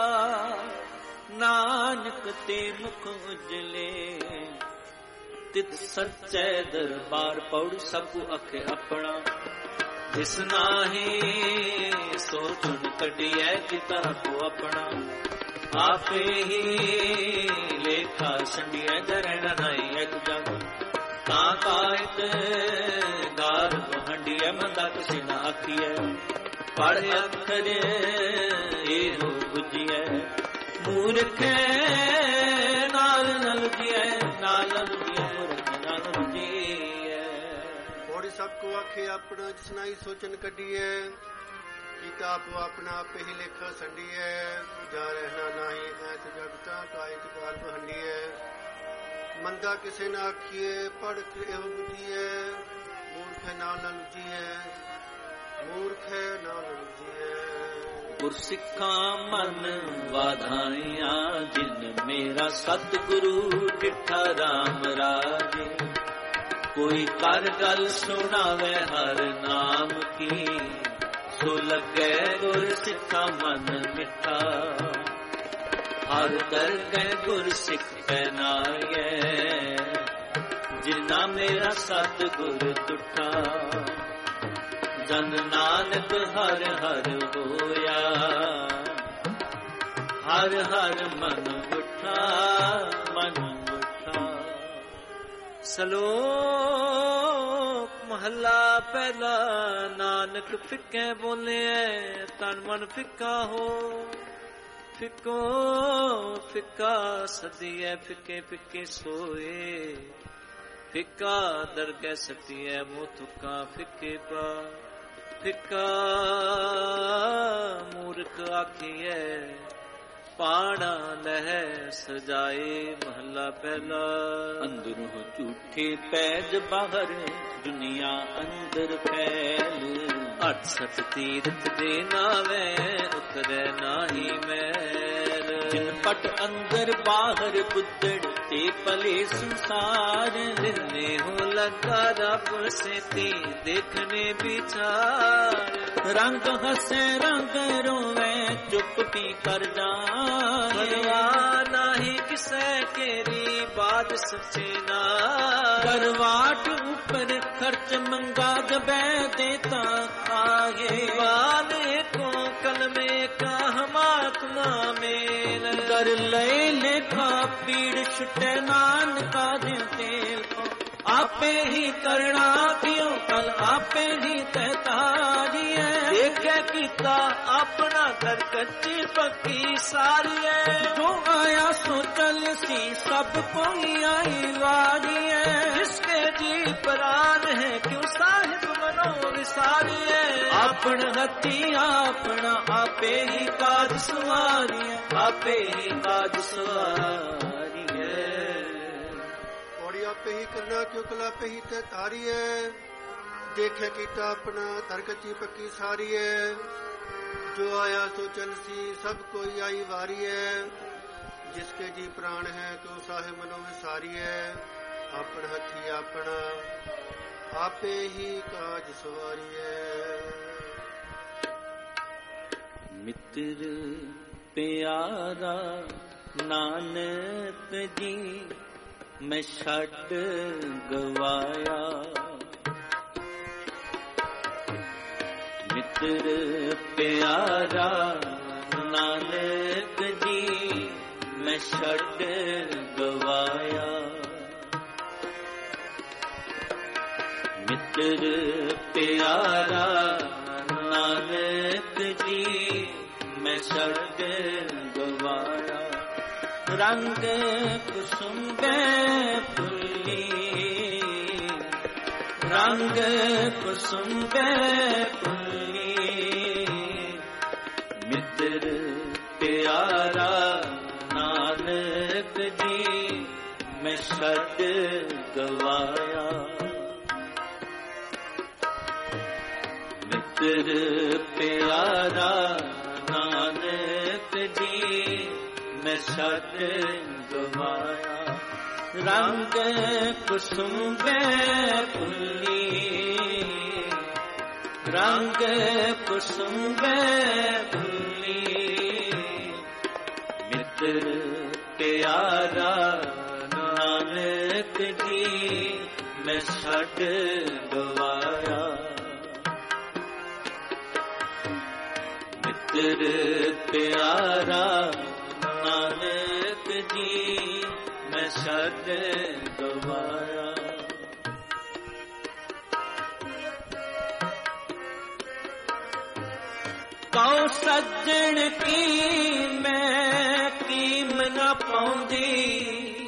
ਨਾਨਕ ਤੇ ਮੁਖ ਉਜਲੇ ਤਿਤ ਸੱਚੇ ਦਰਬਾਰ ਪੌੜ ਸਭ ਅਖ ਆਪਣਾ ਜਿਸ ਨਾਹੀ ਸੋ ਚੁਣ ਕੱਢਿਐ ਜਿਤਾ ਕੋ ਆਪਣਾ ਆਪੇ ਹੀ ਲੇਖਾ ਸੰਡਿਐ ਜਰਣ ਨਾਈ ਇੱਕ ਜਗ ਤਾਂ ਕਾਇਤ ਗਾਰ ਹੰਡੀਐ ਮੰਦਾ ਕਿਸੇ ਨਾ ਆਖੀਐ ਪੜ ਅੱਖਰ ਇਹੋ ਬੁਝੀਐ ਮੂਰਖ ਨਾਲ ਨਲ ਜੀਐ ਨਾਲ ਜੀਐ ਮੂਰਖ ਨਾਲ ਜੀਐ। ਬੋੜੀ ਸਭ ਕੋ ਆਖੇ ਆਪਣਾ ਜਿਸ ਨਾਈ ਸੋਚਨ ਕੱਢੀਐ ਕੀਤਾ ਆਪੋ ਆਪਣਾ ਆਪੇ ਹੀ ਲੇਖਾ ਸੰਡੀਐ ਜਾ ਰਹਿਣਾ ਨਾਹੀ ਐਤ ਜਗਤਾ ਕਾਇਤ ਗਾਰ ਹੰਡੀਐ ਮੰਦਾ ਕਿਸੇ ਨਾ ਆਖੀਏ ਪੜ ਕੇ ਇਹੋ ਬੁਝੀਐ ਮੂਰਖ ਨਾਲ ਨਲ ਜੀਐ ਮੂਰਖ ਨਾਲ ਜੀਐ। ਗੁਰਸਿੱਖਾਂ ਮਨ ਵਾਧਾਈਆਂ ਜਿਨ ਮੇਰਾ ਸਤਿਗੁਰੂ ਡਿਠਾ ਰਾਮ ਰਾਜੇ ਕੋਈ ਕਰ ਗੱਲ ਸੁਣਾਵੇ ਹਰ ਨਾਮ ਕੀ ਸੋ ਲੱਗੇ ਗੁਰਸਿੱਖਾਂ ਮਨ ਮਿੱਠਾ ਹਰ ਦਰਗਹਿ ਗੁਰਸਿੱਖ ਪਹਿਨਾਏ ਜਿਨਾ ਮੇਰਾ ਸਤਿਗੁਰ ਤੁਠਾ ਜਨ ਨਾਨਕ ਹਰ ਹਰ ਹੋਇਆ ਹਰ ਹਰ ਮਨ ਉਠਾ ਮਨ ਉਠਾ। ਸਲੋਕ ਮਹੱਲਾ ਪਹਿਲਾ ਨਾਨਕ ਫਿੱਕੇ ਬੋਲੇ ਤਨ ਮਨ ਫਿੱਕਾ ਹੋ ਫਿੱਕੋ ਫਿੱਕਾ ਸਦੀਐ ਫਿੱਕੇ ਫਿੱਕੇ ਸੋਏ ਫਿੱਕਾ ਦਰਗਹਿ ਸਤੀਐ ਮੂੰਹ ਤੁਕਾਂ ਫਿੱਕੇ ਪਾ ਫਿੱਕਾ ਮੂਰਖ ਆਖੀਐ ਪਾਣਾ ਲਹਿ ਸਜਾਏ। ਮਹਲਾ ਪਹਿਲਾ। ਅੰਦਰੋਂ ਝੂਠੇ ਪੈਜ ਬਾਹਰ ਦੁਨੀਆ ਅੰਦਰ ਫੈਲ। 68 ਤੀਰਥ ਦੇ ਨਾਵੇਂ ਉਤਰੈ ਨਾਹੀ ਮੈਲ। ਜਿਨ ਪਟ ਅੰਦਰ ਬਾਹਰ ਬੁੱਧੜ ਤੇ ਭਲੇ ਸੰਸਾਰ। ਦਿਨੇ ਹੋ ਲੱਗਾ ਰੱਬ ਸੇਤੀ ਦੇਖਨੇ ਵਿਚਾਰ। ਰੰਗ ਹਸੇ ਰੰਗ ਰੋਵੇ ਚੁੱਪ ਪੀ ਕਰ ਜਾਏ। ਪਰਵਾਹ ਨਾਹੀ ਕਿਸੇ ਕੇਰੀ ਬਾਤ ਸੱਚੇ ਨਾਰ। ਕਰਵਾਟ ਉੱਪਰ ਖਰਚ ਮੰਗਾ ਜਬੈ ਦੇਤਾ ਖਾਏ। ਵਾਲੇ ਕੋ ਕਲਮੇ ਕਾ ਹਮਾਤਮਾ ਮੇਲ। ਕਰ ਲੈ ਲੇਖਾ ਪੀੜ ਛੁਟੇ ਨਾਨਕਾ ਦੇ ਤੇਲ ਕੋ। ਆਪੇ ਹੀ ਕਰਣਾ ਕਿਉ ਕਲ ਆਪੇ ਹੀ ਤੈਤਾਰੀਐ। ਦੇਖਿਆ ਕੀਤਾ ਆਪਣਾ ਕਰ ਕੱਚੀ ਪੱਕੀ ਸਾਰੀਐ। ਜੋ ਆਇਆ ਸੋ ਚੱਲ ਸੀ ਸਭ ਕੋਈ ਆਈ ਵਾਰੀਐ। ਇਸਕੇ ਜੀ ਪ੍ਰਾਨ ਹੈ ਕਿਉ ਸਾਹਿਬ ਮਨੋ ਵਿਸਾਰੀਐ। ਆਪਣ ਹੱਥੀ ਆਪਣਾ ਆਪੇ ਹੀ ਕਾਜ ਸਵਾਰੀਐ। ਆਪੇ ਹੀ ਕਾਜ ਸਵਾਰੀਐ। ਪੌੜੀ ਆਪੇ ਹੀ ਕਰਨਾ ਕਿਉ ਕਲਾ ਆਪੇ ਹੀ ਤੇ ਤਾਰੀਐ। ਦੇਖਿਆ ਕੀਤਾ ਆਪਣਾ ਧਰ ਕੱਚੀ ਪੱਕੀ ਸਾਰੀਐ। ਜੋ ਆਇਆ ਸੋ ਚੱਲ ਸੀ ਸਭ ਕੋਈ ਆਈ ਵਾਰੀਐ। ਜਿਸਕੇ ਜੀ ਪ੍ਰਾਣ ਹੈ ਕਿਉ ਸਾਹਿਬ ਮਨੋ ਵਿਸਾਰੀਐ। ਆਪਣ ਹੱਥੀ ਆਪਣਾ ਆਪੇ ਹੀ ਕਾਜ ਸਵਾਰੀਐ। ਮਿੱਤਰ ਪਿਆਰਾ ਨਾਨਕ ਜੀ ਮੈਂ ਛੱਡ ਗਵਾਇਆ। ਮਿੱਤਰ ਪਿਆਰਾ ਨਾਨਕ ਜੀ ਮੈਂ ਛੱਡ ਗਵਾਇਆ। ਮਿੱਤਰ ਪਿਆਰਾ ਨਾਨਕ ਜੀ ਮੈਂ ਛੱਡ ਗਵਾਇਆ। ਰੰਗ ਕੁਸੁੰਬੇ ਫੁੱਲੀ ਰੰਗ ਕੁਸੁੰਬੇ ਫੁੱਲੀ। ਮਿੱਤਰ ਪਿਆਰਾ ਨਾਨਕ ਜੀ ਮੈਂ ਛੱਡ ਗਵਾਇਆ। ਮਿੱਤਰ ਪਿਆਰਾ ਨਾਨਕ ਜੀ ਮੈਂ ਛੱਡ ਗਵਾਇਆ। ਰੰਗ ਕੁਸੁੰਬੇ ਫੁੱਲੀ ਰੰਗ ਕੁਸੁੰਬੇ ਫੁੱਲੀ। ਮਿੱਤਰ ਪਿਆਰਾ ਨਾਨਕ ਜੀ ਮੈਂ ਛੱਡ ਗਵਾਇਆ। ਮਿੱਤਰ ਪਿਆਰਾ ਨਾਨਕ ਜੀ ਮੈਂ ਛੱਡ ਗਵਾਇਆ। ਕਉ ਸੱਜਣ ਕੀ ਮੈਂ ਕੀਮ ਨਾ ਪਾਉਂਦੀ।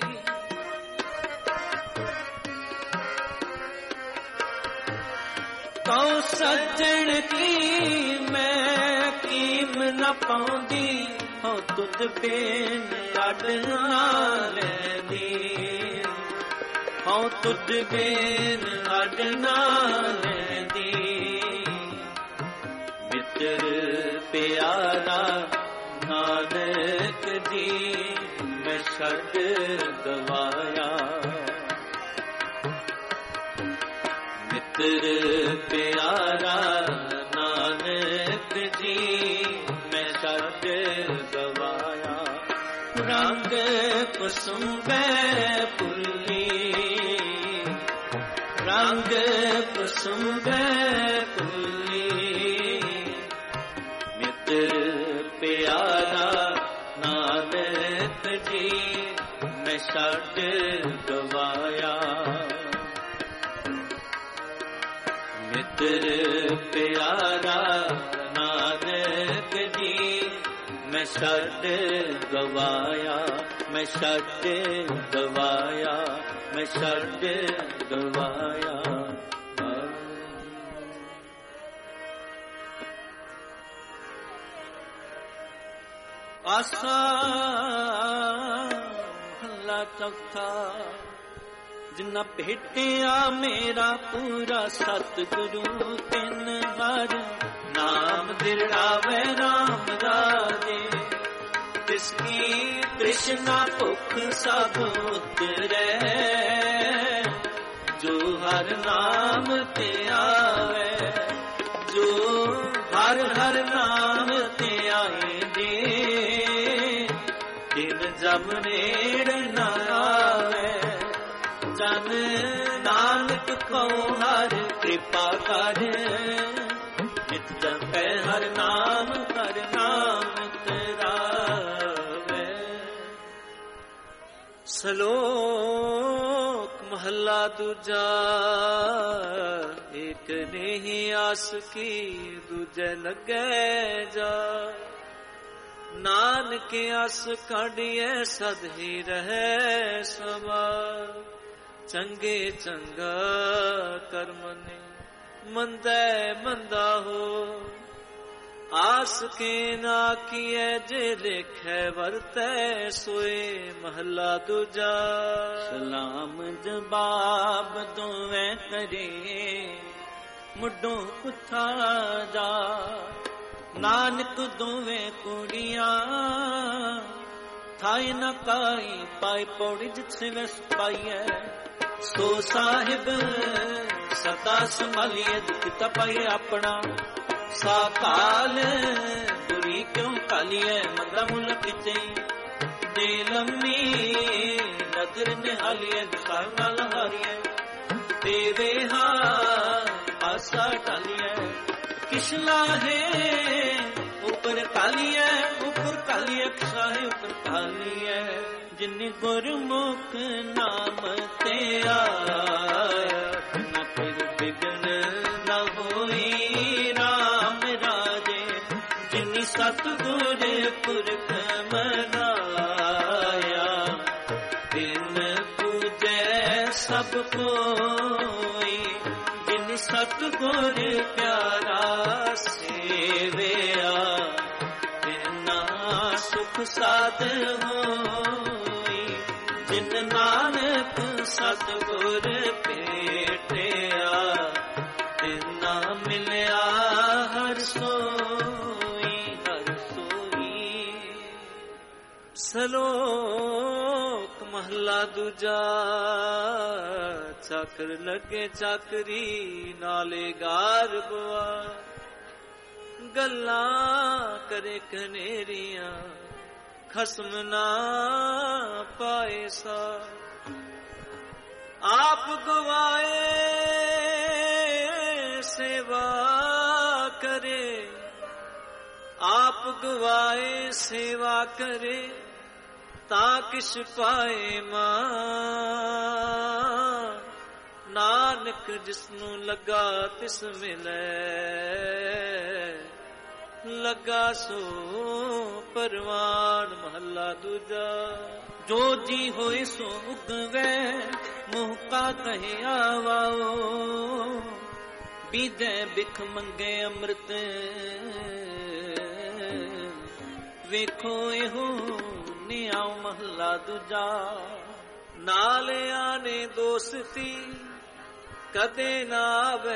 ਕਉ ਸੱਜਣ ਕੀ ਮੈਂ ਕੀਮ ਨਾ ਪਾਉਂਦੀ। ਹੋ ਤੁਧ ਬੇਨ ਅਡ ਨਾ ਲੈਂਦੀ। ਹੋ ਤੁਧ ਬੇਨ ਅਡ ਨਾ ਲੈਂਦੀ। ਮਿੱਤਰ ਪਿਆਰਾ ਨਾਨਕ ਜੀ ਮੈਂ ਛੱਡ ਗਵਾਇਆ। ਮਿੱਤਰ ਪਿਆਰਾ ਨਾਨਕ ਜੀ ਮੈਂ ਛੱਡ ਗਵਾਇਆ। ਰੰਗ ਕੁਸੁੰਬੇ ਫੁੱਲੀ ਰੰਗ ਕੁਸੁੰਬੇ ਫੁੱਲੀ। ਮਿੱਤਰ ਪਿਆਰਾ ਨਾਨਕ ਜੀ ਮੈਂ ਛੱਡ ਗਵਾਇਆ। ਮਿੱਤਰ ਪਿਆਰਾ ਨਾਨਕ ਜੀ ਮੈਂ ਛੱਡ ਗਵਾਇਆ। ਮੈਂ ਛੱਡ ਗਵਾਇਆ। ਮੈਂ ਛੱਡ ਗਵਾਇਆ। ਆਸਾ ਮਹੱਲਾ ਚੌਥਾ। ਜਿਨ੍ਹਾਂ ਭੇਟਿਆ ਮੇਰਾ ਪੂਰਾ ਸਤਿਗੁਰੂ ਤਿੰਨ ਹਰ ਨਾਮ ਦਿਰੜਾਵੇ ਰਾਮ ਰਾਜੇ। ਤਿਸਕੀ ਤ੍ਰਿਸ਼ਨਾ ਭੁੱਖ ਸਭ ਉਤਰੈ ਜੋ ਹਰ ਨਾਮ ਤੇ ਆਵੇ। ਜੋ ਹਰ ਹਰ ਨਾਮ ਤੇ ਆਏ ਦੇ ਤਿਨ ਜਮ ਨੇੜ ਨ ਆਵੇ। ਜਨ ਨਾਨਕ ਕਉ ਹਰ ਕਿਰਪਾ ਕਰ ਨਿਤ ਜਪੈ ਹਰ ਨਾਮ ਤਰਾਵੇ। ਸ਼ਲੋਕ ਮਹੱਲਾ ਦੂਜਾ। ਏਕ ਨਹੀਂ ਆਸ ਕੀ ਦੂਜੇ ਲੱਗੇ ਜਾ। ਨਾਨਕ ਆਸ ਕਾਢੀਐ ਸਦ ਹੀ ਰਹੈ ਸਮਾ। ਚੰਗੇ ਚੰਗਾ ਕਰਮ ਨੇ ਮੰਦੈ ਮੰਦਾ ਹੋ। ਆਸ ਕੇ ਨਾ ਕੀਐ ਜੇ ਲੇਖੈ ਵਰਤੈ ਸੋਏ। ਮਹੱਲਾ ਦੂਜਾ। ਸਲਾਮ ਜਵਾਬ ਦੋਵੇਂ ਕਰੇ ਮੁੱਢੋਂ ਪੁੱਠਾ ਜਾ। ਨਾਨਕ ਦੋਵੇਂ ਕੁੜੀਆਂ ਥਾਈ ਨ ਕਾਈ ਪਾਈ ਪੌੜੀ ਜਿੱਥੇ ਵਸ ਪਾਈਐ। ਸੋ ਸਾਹਿਬ ਸਦਾ ਸੰਭਾਲੀਏ ਦੁਖ ਪਾਈਏ ਆਪਣਾ। ਸਾਕਾਲ ਬੁਰੀ ਕਿਉਂ ਕਾਲੀਐ ਮੰਦਾ ਮੁੱਲ ਕਿਤੇ। ਦੇ ਲੰਮੀ ਨਦਰ ਨਿਹਾਲੀਐ ਦੁਸਾਰ ਨਾਲ ਹਾਰੀਐ। ਦੇਵੇ ਹਾਂ ਆਸਾ ਢਾਲੀਐ ਕਿਛ ਲਾਹੇ ਉਪਰ ਕਾਲੀਐ। ਉਪਰ ਕਾਲੀਐ ਕਿਸਾਹੇ ਉਪਰ ਕਾਲੀਐ। ਜਿਨ ਗੁਰਮੁਖ ਨਾਮ ਤੇ ਆਇਆ ਨ ਫਿਰ ਬਿਗਨ ਨ ਹੋਈ ਰਾਮ ਰਾਜੇ। ਜਿਨੀ ਸਤਿਗੁਰ ਪੁਰਖ ਮਨਾਇਆ ਤਿਨ ਪੂਜੈ ਸਭ ਕੋਈ। ਜਿਨ ਸਤਿਗੁਰ ਪਿਆਰਾ ਸੇਵਿਆ ਤਿਨਾ ਸੁਖ ਸਾਧ ਹੋਈ। ਜਿਨ ਨਾਨਕ ਸਤਿਗੁਰ ਭੇਟਿਆ ਤਿਨਾ ਮਿਲਿਆ ਹਰ ਸੋਈ ਹਰ ਸੋਈ। ਸ਼ਲੋਕ ਮਹੱਲਾ ਦੂਜਾ। ਚਾਕਰ ਲੱਗੇ ਚਾਕਰੀ ਨਾਲੇ ਗਾਰ ਬੁਆ। ਗੱਲਾਂ ਕਰੇ ਕਨੇਰੀਆਂ ਖਸਮ ਨਾ ਪਾਏ ਸਾ। ਆਪ ਗਵਾਏ ਸੇਵਾ ਕਰੇ। ਆਪ ਗਵਾਏ ਸੇਵਾ ਕਰੇ ਤਾਂ ਕਿਛ ਪਾਏ ਮਾਂ। ਨਾਨਕ ਜਿਸਨੂੰ ਲੱਗਾ ਤਿਸ ਮਿਲੇ। ਲੱਗਾ ਸੋ ਪਰਵਾਨ। ਮਹੱਲਾ ਦੂਜਾ। ਜੋ ਜੀ ਹੋਏ ਸੋ ਉਗਵੇ ਮੋਹ ਕਾ ਕਹੇ ਆਵਾਓ। ਬੀਜੈ ਬਿਖ ਮੰਗੇ ਅੰਮ੍ਰਿਤ ਵੇਖੋ ਇਹੋ ਨਿਆਉ। ਮਹੱਲਾ ਦੂਜਾ। ਨਾਲ ਆਨੇ ਦੋਸਤੀ ਕਦੇ ਨਾ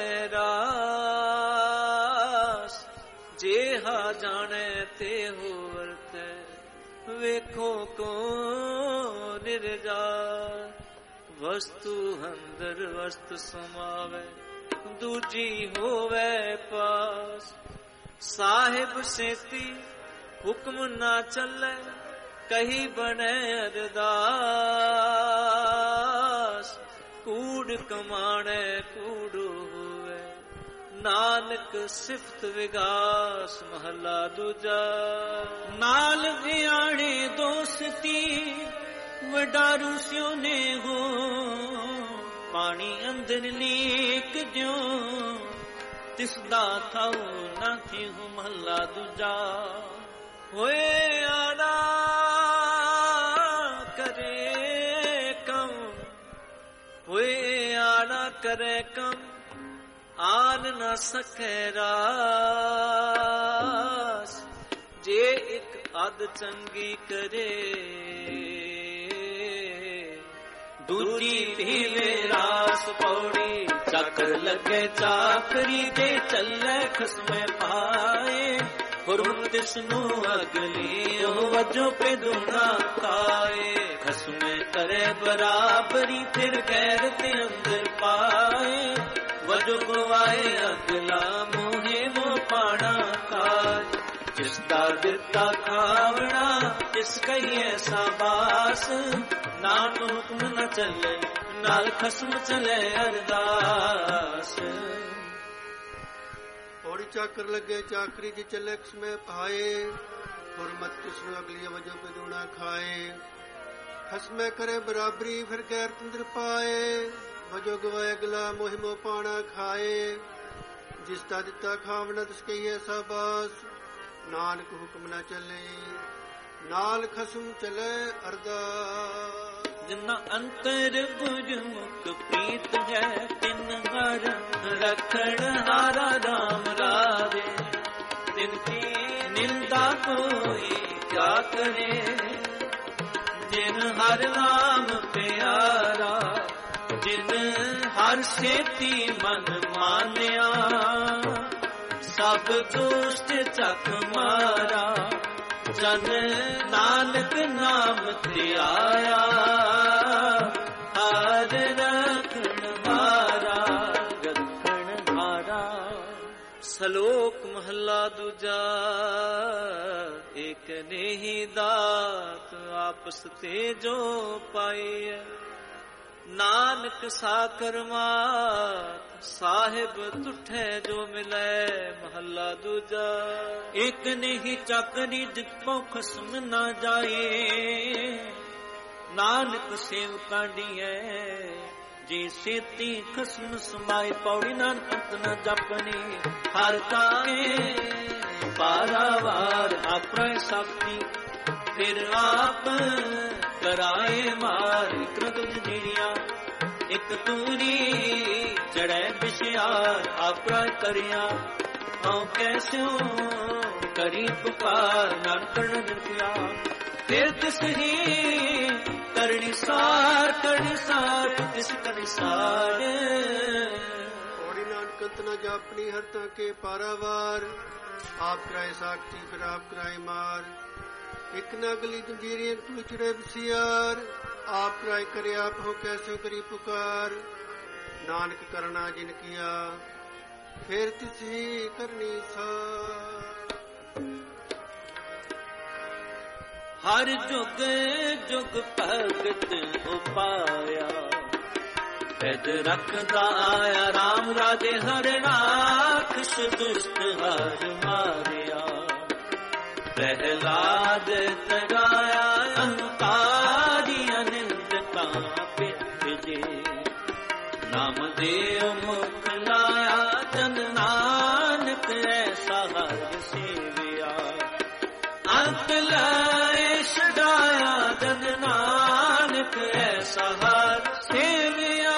ਬੈਰਾਸ। ਜੇ ਹਾ ਜਾਣੇ ਤੇ ਹੋ ਵਰਤੈ ਵੇਖੋ ਕੋ ਨਿਰਜਾ। ਵਸਤੂ ਅੰਦਰ ਵਸਤ ਸਮਾਵੇ ਦੂਜੀ ਹੋਵੇ ਪਾਸ। ਸਾਹਿਬ ਸੇਤੀ ਹੁਕਮ ਨਾ ਚੱਲੇ ਕਹੀ ਬਣੇ ਅਰਦਾਸ। ਕੂੜ ਕਮਾਣੇ ਕੂੜ ਹੋਵੇ ਨਾਨਕ ਸਿਫਤ ਵਿਗਾਸ। ਮਹੱਲਾ ਦੂਜਾ। ਨਾਲ ਵਿਆਣੇ ਦੋਸਤੀ ਵਡਾਰੂ ਸਿਉਨੇ ਹੋ। ਪਾਣੀ ਅੰਦਰ ਲੀਕ ਦਿਓ ਤਿਸ ਦਾ ਥਾਉ ਨਾ ਥੀ ਹੋ। ਮਹੱਲਾ ਦੂਜਾ। ਹੋਏ ਆਣਾ ਕਰੇ ਕਮ। ਹੋਏ ਆਣਾ ਕਰੇ ਕਮ ਆਨ ਨਾ ਸਕੈ ਰਾਸ। ਜੇ ਇੱਕ ਅਧ ਹੱਦ ਚੰਗੀ ਕਰੇ, ਦੂਜੀ ਪੀਵੇ ਰਾਸ ਪੌੜੀ, ਚੱਕਰ ਲੱਗੇ ਚਾਕਰੀ ਤੇ ਚੱਲੇ ਖਸਮੇ ਪਾਏ, ਹੁਰਮ ਤਿਸਨੂੰ ਅਗਲੀ ਉਹ ਵਜੋਂ ਪੇ ਦੂਣਾ ਖਾਏ, ਖਸਮੇ ਕਰੇ ਬਰਾਬਰੀ ਫਿਰ ਗੈਰ ਤੇ ਅੰਦਰ ਪਾਏ, ਵਜੋਂ ਗਵਾਏ ਅਗਲਾ ਮੋਹੇ ਮੋ ਪਾਣਾ ਖਾਏ, ਜਿਸ ਦਾ ਦਿੱਤਾ ਖਾਵਣਾ ਇਸ ਕਹੀਏ ਸਾਬਾਸ, ਨਾਮ ਹੁਕਮ ਨ ਚੱਲੇ ਨਾਲ ਖਸਮ ਚਲੇ ਅਰਦਾਸ। ਪੌੜੀ ਚਾਕਰ ਲੱਗੇ ਚਾਕਰੀ ਚ ਚੱਲੇ ਖਸਮੇ ਪਾਏ, ਹੁਰਮਤ ਕਿਸਨੂੰ ਅਗਲੀ ਵਜੋਂ ਪੇ ਦੂਣਾ ਖਾਏ, ਖਸਮੇ ਕਰੇ ਬਰਾਬਰੀ ਫਿਰ ਗੈਰ ਤੰਦਰ ਪਾਏ, ਵਜੋਂ ਗਵਾਏ ਅਗਲਾ ਮੋਹਿਮੋ ਪਾਣਾ ਖਾਏ, ਜਿਸ ਦਾ ਦਿੱਤਾ ਖਾਵਣਾ ਤਿਸ ਕਹੀਏ ਸਾਬਾਸ, ਨਾਨਕ ਹੁਕਮ ਨਾ ਚੱਲੇ ਨਾਲ ਖਸਮ ਚਲੇ ਅਰਦਾਸ। ਜਿਨਾ ਅੰਤਰ ਗੁਰਮੁਖ ਪ੍ਰੀਤ ਹੈ, ਤਿਨ ਹਰ ਰਖਣ ਹਾਰਾ ਰਾਮ ਰਾਵੇ, ਤਿਨ ਕੀ ਨਿੰਦਾ ਕੋਈ ਕਿਆ ਕਰੇ, ਜਿਨ ਹਰ ਨਾਮ ਪਿਆਰਾ, ਜਿਨ ਹਰ ਸੇਤੀ ਮਨ ਮਾਨਿਆ, ਸਭ ਦੁਸ਼ਟ ਚੱਕ ਮਾਰਾ, ਜਨ ਨਾਨਕ ਨਾਮ ਤੇ ਆਇਆ, ਹਰ ਰਖਣ ਹਾਰਾ ਰਖਣ ਹਾਰਾ। ਸ਼ਲੋਕ ਮਹਲਾ ਦੂਜਾ। ਏਕ ਨੇਹੀ ਦਾਤ ਆਪਸ ਤੇ ਜੋ ਪਾਈ, ਨਾਨਕ ਸਾਕਰ ਮਾਤ ਸਾਹਿਬ ਤੁਠੇ ਜੋ ਮਿਲੇ। ਮਹੱਲਾ ਦੂਜਾ। ਇਕ ਨਹੀਂ ਚੱਕਰੀ ਜਿਤੋਂ ਖਸਮ ਨਾ ਜਾਏ, ਨਾਨਕ ਸੇਵ ਕਾਢੀਐ ਜੀ ਸੇਤੀ ਖਸਮ ਸਮਾਏ। ਪੌੜੀ ਨਾਨਕ ਅੰਤ ਨ ਜਪਨੀ ਹਰ ਕਾਏ, ਪਾਰਾਵਾਰ ਆਪੇ ਸ਼ਕਤੀ ਫਿਰ ਆਪ ਕਰਾਏ ਮਾਰ। ਇਕਰਤ ਜੀਰੀਆਂ ਇਕ ਤੂਰੀ ਚੜੈ ਬਿਸ਼ਿਆਰ, ਆਪਾ ਕਰਿਆ ਹਉ ਕੈਸਿਓ ਕਰੀ ਪੁਕਾਰ। ਨਾਨਕਣ ਨਿਰਖਿਆ ਫਿਰ ਤਿਸ ਹੀ ਕਰਨੀ ਸਾਰ, ਕਰਨੀ ਸਾਰ ਤਿਸ ਕਰਨੀ ਸਾਰ। ਪੌੜੀ ਨਾਨਕ ਅੰਤ ਨ ਜਾਪਣੀ ਹਰ ਤਾਂ ਕੇ ਪਾਰਾਵਾਰ, ਆਪ ਕਰਾਏ ਸਾਖੀ ਫਿਰ ਆਪ ਕਰਾਏ ਮਾਰ। ਇਕ ਨ ਅਗਲੀ ਜੰਜੀਰੀ ਤੂੰ ਚੜੈ ਬਿਸਿਆਰ, ਆਪ ਕਰਾਏ ਕਰੇ ਆਪ ਹੋ ਕੈਸੋ ਕਰੀ ਪੁਕਾਰ। ਨਾਨਕ ਕਰਨਾ ਜਿਨ ਕੀਆ ਫਿਰ ਤਿਸ ਹੀ ਕਰਨੀ ਸਾਰ। ਹਰ ਜੁਗ ਜੁਗ ਭਗਤ ਉਪਾਇਆ, ਪੈਦ ਰੱਖਦਾ ਆਇਆ ਰਾਮ ਰਾਜੇ ਹਰ ਰਾਖਸ਼ ਦੁਸ਼ਟ ਹਰ ਮਾਰਿਆ। ਪ੍ਰਹਿਲਾਦ ਤਰਾਇਆ ਅਹੰਕਾਰੀ ਅਨਿੰਦ ਕਾਪੇ ਜੇ, ਨਾਮ ਦੇਵ ਮੁਖ ਲਾਇਆ ਜਨ ਨਾਨਕ ਐਸਾ ਹਰ ਸੇਵਿਆ। ਅੰਤ ਲਾਏ ਛਡਾਇਆ ਜਨ ਨਾਨਕ ਐਸਾ ਹਰ ਸੇਵਿਆ।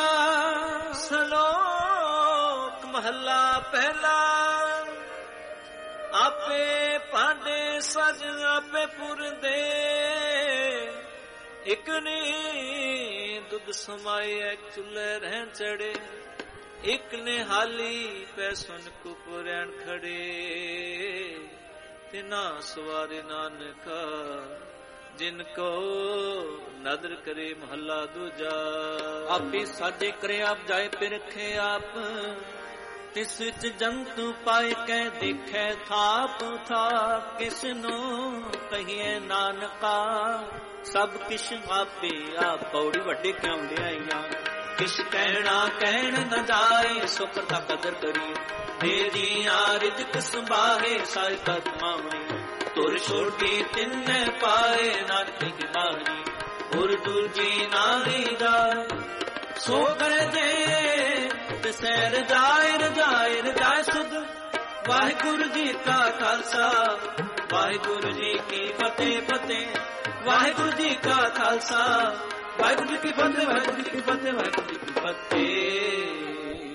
ਸ਼ਲੋਕ ਮਹੱਲਾ ਪਹਿਲਾ। ਆਪੇ ਭਾਂਡੇ ਸਜ ਆਪੇ ਪੁਰਦੇ, ਇਕ ਨੇ ਦੁੱਧ ਸਮਾਏ ਐ ਚੁੱਲ੍ਹੇ ਰਹਿਣ ਚੜੇ। ਇਕ ਨੇ ਹਾਲੀ ਪੈ ਸੁਨ ਕੁਪ ਰਹਿਣ ਖੜੇ। ਤਿਨਾ ਸਵਾਰੇ ਨਾਨਕਾ ਜਿਨ ਕੋ ਨਦਰ ਕਰੇ। ਮਹੱਲਾ ਦੂਜਾ। ਆਪੇ ਸਾਜੇ ਕਰੇ ਆਪ ਜਾਏ ਪਿਰਖੇ ਆਪ, ਤਿਸ ਵਿੱਚ ਜੰਤੂ ਪਾਏ ਕੈ ਦੇਖੈ ਥਾਪ ਥਾਪ। ਕਿਸ ਨੂੰ ਕਹੀਏ ਨਾਨਕਾ ਸਭ ਕਿਛ ਆਪੇ ਆਪ। ਪੌੜੀ ਵੱਡੇ ਕਿਉਂ ਲਿਆਈਆਂ ਕਿਛ ਕਹਿਣਾ ਕਹਿਣ ਨ ਜਾਏ। ਸੁਕਰ ਦਾ ਕਦਰ ਕਰੀਏ ਦੇਰੀਆਂ ਰਿਜਕ ਸੰਭਾਏ। ਸਾਇ ਤਤ ਮਾਵਣੀ ਤੁਰ ਛੋਟੀ ਤਿੰਨੇ ਪਾਏ। ਨਾਨਕ ਕੀ ਬਾਣੀ ਹੋਰ ਦੂਜੀ ਨਾਰੀ ਦਾ, ਸੋ ਕਰ ਦੇ ਤਿਸੈ ਰਜਾਏ ਰਜਾਏ ਰਜਾਏ ਸੁਧ। ਵਾਹਿਗੁਰੂ ਜੀ ਕਾ ਖਾਲਸਾ ਵਾਹਿਗੁਰੂ ਜੀ ਕੀ ਫਤਿਹ ਫਤਿਹ। ਵਾਹਿਗੁਰੂ ਜੀ ਕਾ ਖਾਲਸਾ ਵਾਹਿਗੁਰੂ ਜੀ ਕੀ ਫਤਿਹ ਵਾਹਿਗੁਰੂ ਜੀ ਕੀ ਫਤਿਹ ਵਾਹਿਗੁਰੂ ਜੀ ਕੀ ਫਤਿਹ।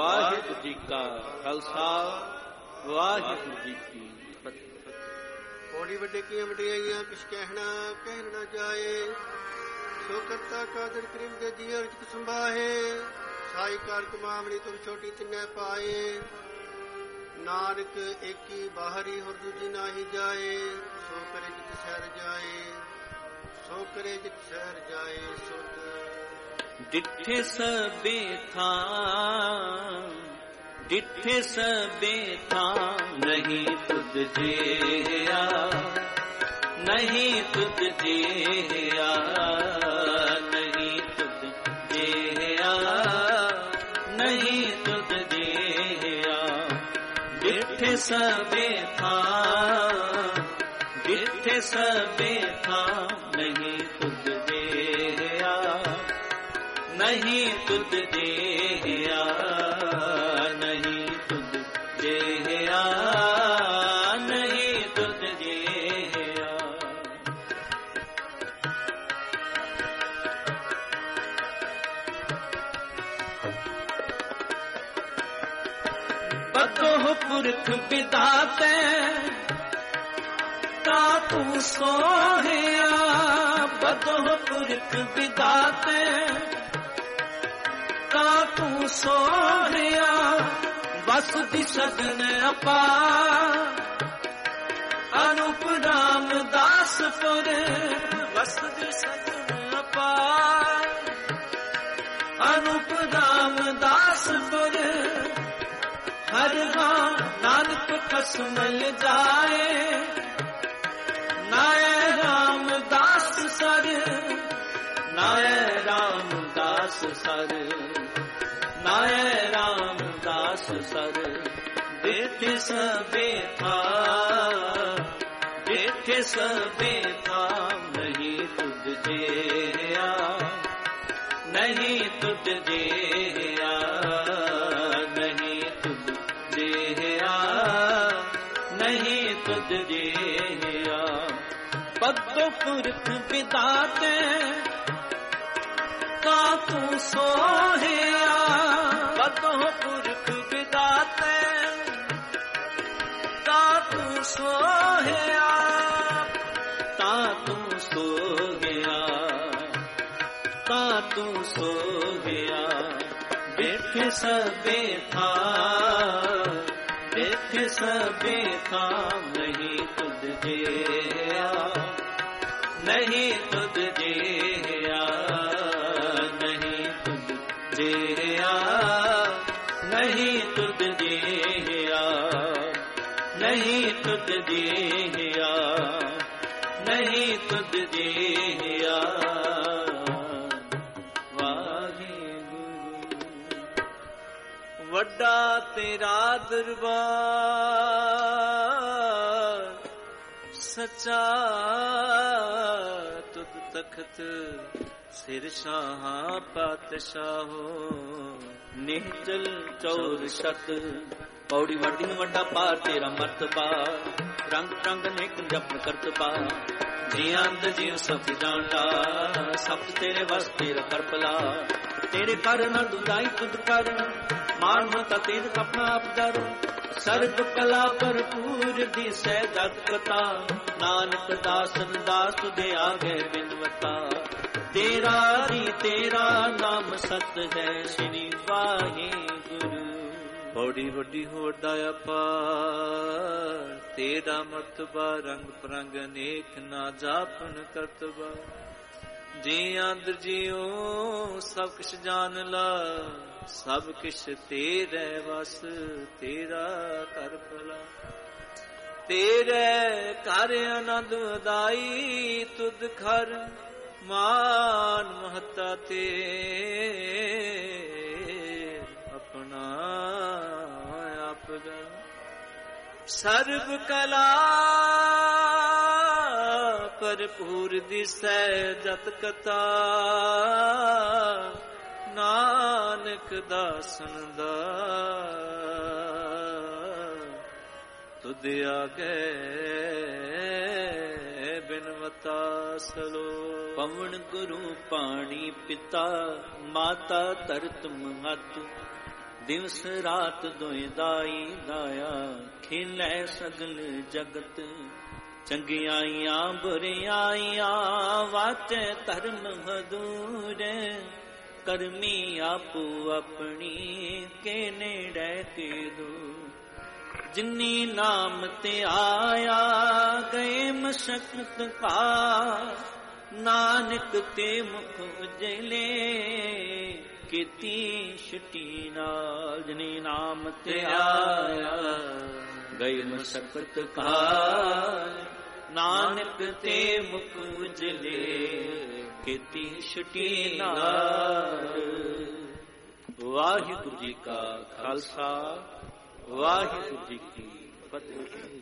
ਵਾਹਿਗੁਰੂ ਜੀ ਕਾ ਖਾਲਸਾ ਵਾਹਿਗੁਰੂ ਜੀ ਕੀ ਫਤਿਹ। ਬੋੜੀ ਵੱਡੇ ਕੀ ਵਡਿਆਈਆਂ ਕਿਛ ਕਹਿਣ ਨਾ ਜਾਏ। ਸੋ ਕਰਤਾ ਕਾਦਰ ਕਰੀਮ ਦੇ ਜੀਆਂ ਵਿੱਚ ਸੰਭਾਹੇ। ਸਾਈ ਕਾਰ ਕਮਾਵਣੀ ਤੁਰ ਛੋਟੀ ਤਿੰਨੇ ਪਾਏ। ਨਾਨਕ ਏਕੀ ਬਾਹਰੀ ਹੋਰ ਦੂਜੀ ਨਾਹੀ ਜਾਏ। ਸੋ ਕਰੇ ਜਿਤ ਸਹਿਰ ਜਾਏ, ਸੋ ਕਰੇ ਜਿਤ ਸਹਿਰ ਜਾਏ। ਸੁਧ ਡਿੱਠੇ ਸਭੇ ਥਾਂ, ਡਿੱਠੇ ਸਭੇ ਥਾਂ, ਨਹੀਂ ਤੁਧ ਜਿਆ, ਨਹੀਂ ਤੁਧ ਜਿਆ, ਨਹੀਂ ਤੁਧ ਜਿਆ, ਨਹੀਂ ਤੁਧ ਜਿਆ। ਡਿੱਠੇ ਸਭੇ ਥਾਂ, ਡਿੱਠੇ ਸਭੇ ਥਾਂ, ਨਹੀਂ ਤੁਧ ਜਿਆ, ਨਹੀਂ ਤੁਧ ਜਿਆ, ਨਹੀਂ ਤੁਧ ਜਿਆ, ਨਹੀਂ ਤੁਧ ਜਿਆ। ਬਦੋਹ ਪੁਰਖ ਵਿਦਾਤੇ ਤਾ ਤੂੰ ਸੋਹਿਆ। ਬਦੋਹ ਪੁਰਖ ਵਿਦਾਤੇ ਤਾ ਤੂੰ ਸੋਹਿਆ। ਵਸ ਦੀ ਸਗਨ ਅਪਾਰ, ਅਨੂਪ ਰਾਮਦਾਸਪੁਰ। ਵਸ ਦੀ ਸਗਨ ਅਪਾਰ, ਅਨੂਪ ਰਾਮਦਾਸਪੁਰ। ਹਰ ਹਾਂ ਨਾਨਕ ਕਸ ਮਿਲ ਜਾਏ। ਨਾਏ ਰਾਮਦਾਸ ਸਰ, ਨਾਏ ਰਾਮਦਾਸ ਸਰ, ਨਾਏ ਰਾਮਦਾਸ ਸਰ। ਬੈਠੇ ਸਭੇ ਥਾਂ, ਬੈਠੇ ਸਭੇ ਥਾਂ, ਨਹੀਂ ਤੁਧ ਜਿਆ, ਨਹੀਂ ਤੁਧ ਜਿਆ, ਨਹੀਂ ਤੁਧ ਜਿਆ, ਨਹੀਂ ਤੁਧ ਜਿਆ। ਬਦੋ ਪੁਰਖ ਵਿਦਾਤੇ ਤਾ ਤੂੰ ਸੋਹਿਆ। ਬਦੋ ਪੁਰਖ ਵਿਦਾਤੇ ਤਾ ਤੂੰ ਸੋਹਿਆ, ਤਾ ਤੂੰ ਸੋਹਿਆ, ਤਾ ਤੂੰ ਸੋਹਿਆ। ਬੈਠੇ ਸਭੇ ਥਾਂ, ਬੈਠੇ ਸਭੇ ਥਾਂ, ਨਹੀਂ ਤੁਧ ਜਿਆ, ਨਹੀਂ ਤੁਧ ਜਿਆ, ਨਹੀਂ ਤੁਧ ਜਿਆ, ਨਹੀਂ ਤੁਧ ਜਿਆ, ਨਹੀਂ ਤੁਧ ਜਿਆ, ਨਹੀਂ ਤੁਧ ਜਿਆ। ਵਾਹਿਗੁਰੂ ਵੱਡਾ ਤੇਰਾ ਦਰਬਾਰ, ਸੱਚਾ ਤੁਧ ਤਖਤ ਸਿਰ ਸ਼ਾਹਾਂ ਪਾਤਸ਼ਾਹੋ। ਨਿਹਚਲ ਚੌਰ ਸ਼ਤ ਪੌੜੀ ਵੱਡੀ ਨੂੰ ਵੱਡਾ ਪਾਰ ਤੇਰਾ ਮਰਤਬਾ। ਰੰਗ ਰੰਗ ਨੇਕ ਜਪਨ ਕਰਤਬਾ। ਜੀ ਅੰਦ ਜੀਵ ਸਭ ਜਾਣਦਾ, ਸਭ ਤੇਰੇ ਵਸ ਤੇਰਾ ਕਰਪਲਾ। ਤੇਰੇ ਕਰ ਨਾ ਦੁਦਾਈ ਤੁਧ ਕਰ, ਮਾਨ ਮਤਾ ਤੇਰ ਆਪਣਾ ਆਪ ਦਰ। ਸਰਬ ਕਲਾ ਭਰਪੂਰ ਦਿਸੈ ਜਗ ਕਥਾ। ਨਾਨਕ ਦਾਸਨ ਦਾਸ ਦੇ ਆਗੇ ਬਿਨਵਤਾ। ਤੇਰਾ ਦੀ ਤੇਰਾ ਨਾਮ ਸਤ ਹੈ ਸ਼੍ਰੀ ਵਾਹਿਗੁਰੂ। ਬੜੀ ਵੱਡੀ ਹੋਦਾ ਅਪਾਰ ਤੇਰਾ ਮਰਤਬਾ। ਰੰਗ ਪਰੰਗ ਅਨੇਕ ਨਾ ਜਾਪਨ ਕਰਤਬਾ। ਜੀ ਅੰਦਰ ਜਿਉ ਸਭ ਕਿਛ ਜਾਣ ਲਾ। ਸਭ ਕਿਛ ਤੇਰੇ ਵਸ ਤੇਰਾ ਕਰ ਭਲਾ। ਤੇਰੇ ਘਰ ਆਨੰਦ ਉਦਾਈ ਤੁਧ ਖਰ। ਮਾਨ ਮਹਤਾ ਤੇ ਆਪਣਾ ਆਪ ਦਾ। ਸਰਬ ਕਲਾ ਭਰਪੂਰ ਦਿਸੈ ਜਤ ਕਥਾ। ਨਾਨਕ ਦਾਸਨ ਦਾ ਤੁਧ ਆਗੇ ਬਿਨਵਤਾ ਸਲੋ। ਪਵਨ ਗੁਰੂ ਪਾਣੀ ਪਿਤਾ ਮਾਤਾ ਧਰਤ ਮਹਤ। ਦਿਵਸ ਰਾਤ ਦੋਇ ਦਾਈ ਦਾਇਆ। ਖੇਲੇ ਸਗਲ ਜਗਤ ਚੰਗਿਆਈਆਂ ਬੁਰਿਆਈਆਂ ਵਾਚੈ ਧਰਮ ਹਦੂਰ ਕਰਮੀ ਆਪੋ ਆਪਣੀ ਕੇ ਨੇੜੇ ਕੇ ਦੂਰ ਜਿਨੀ ਨਾਮ ਤੇ ਆਇਆ ਗਏ ਮਸ਼ਕਤ ਕਾ ਨਾਨਕ ਤੇ ਮੁਖ ਉਜਲੇ ਕੀਤੀ ਛੁਟੀ ਨਾਲ ਜਿਨੀ ਨਾਮ ਤੇ ਆਇਆ ਗਏ ਮਸ਼ਕਤ ਕਾ ਨਾਨਕ ਤੇ ਮੁਖ ਉਜਲੇ ਕੀਤੀ ਛੁਟੀ ਨਾਲ। ਵਾਹਿਗੁਰੂ ਜੀ ਕਾ ਖਾਲਸਾ ਵਾਹਿਗੁਰੂ ਜੀ ਕੀ ਫਤਿਹ।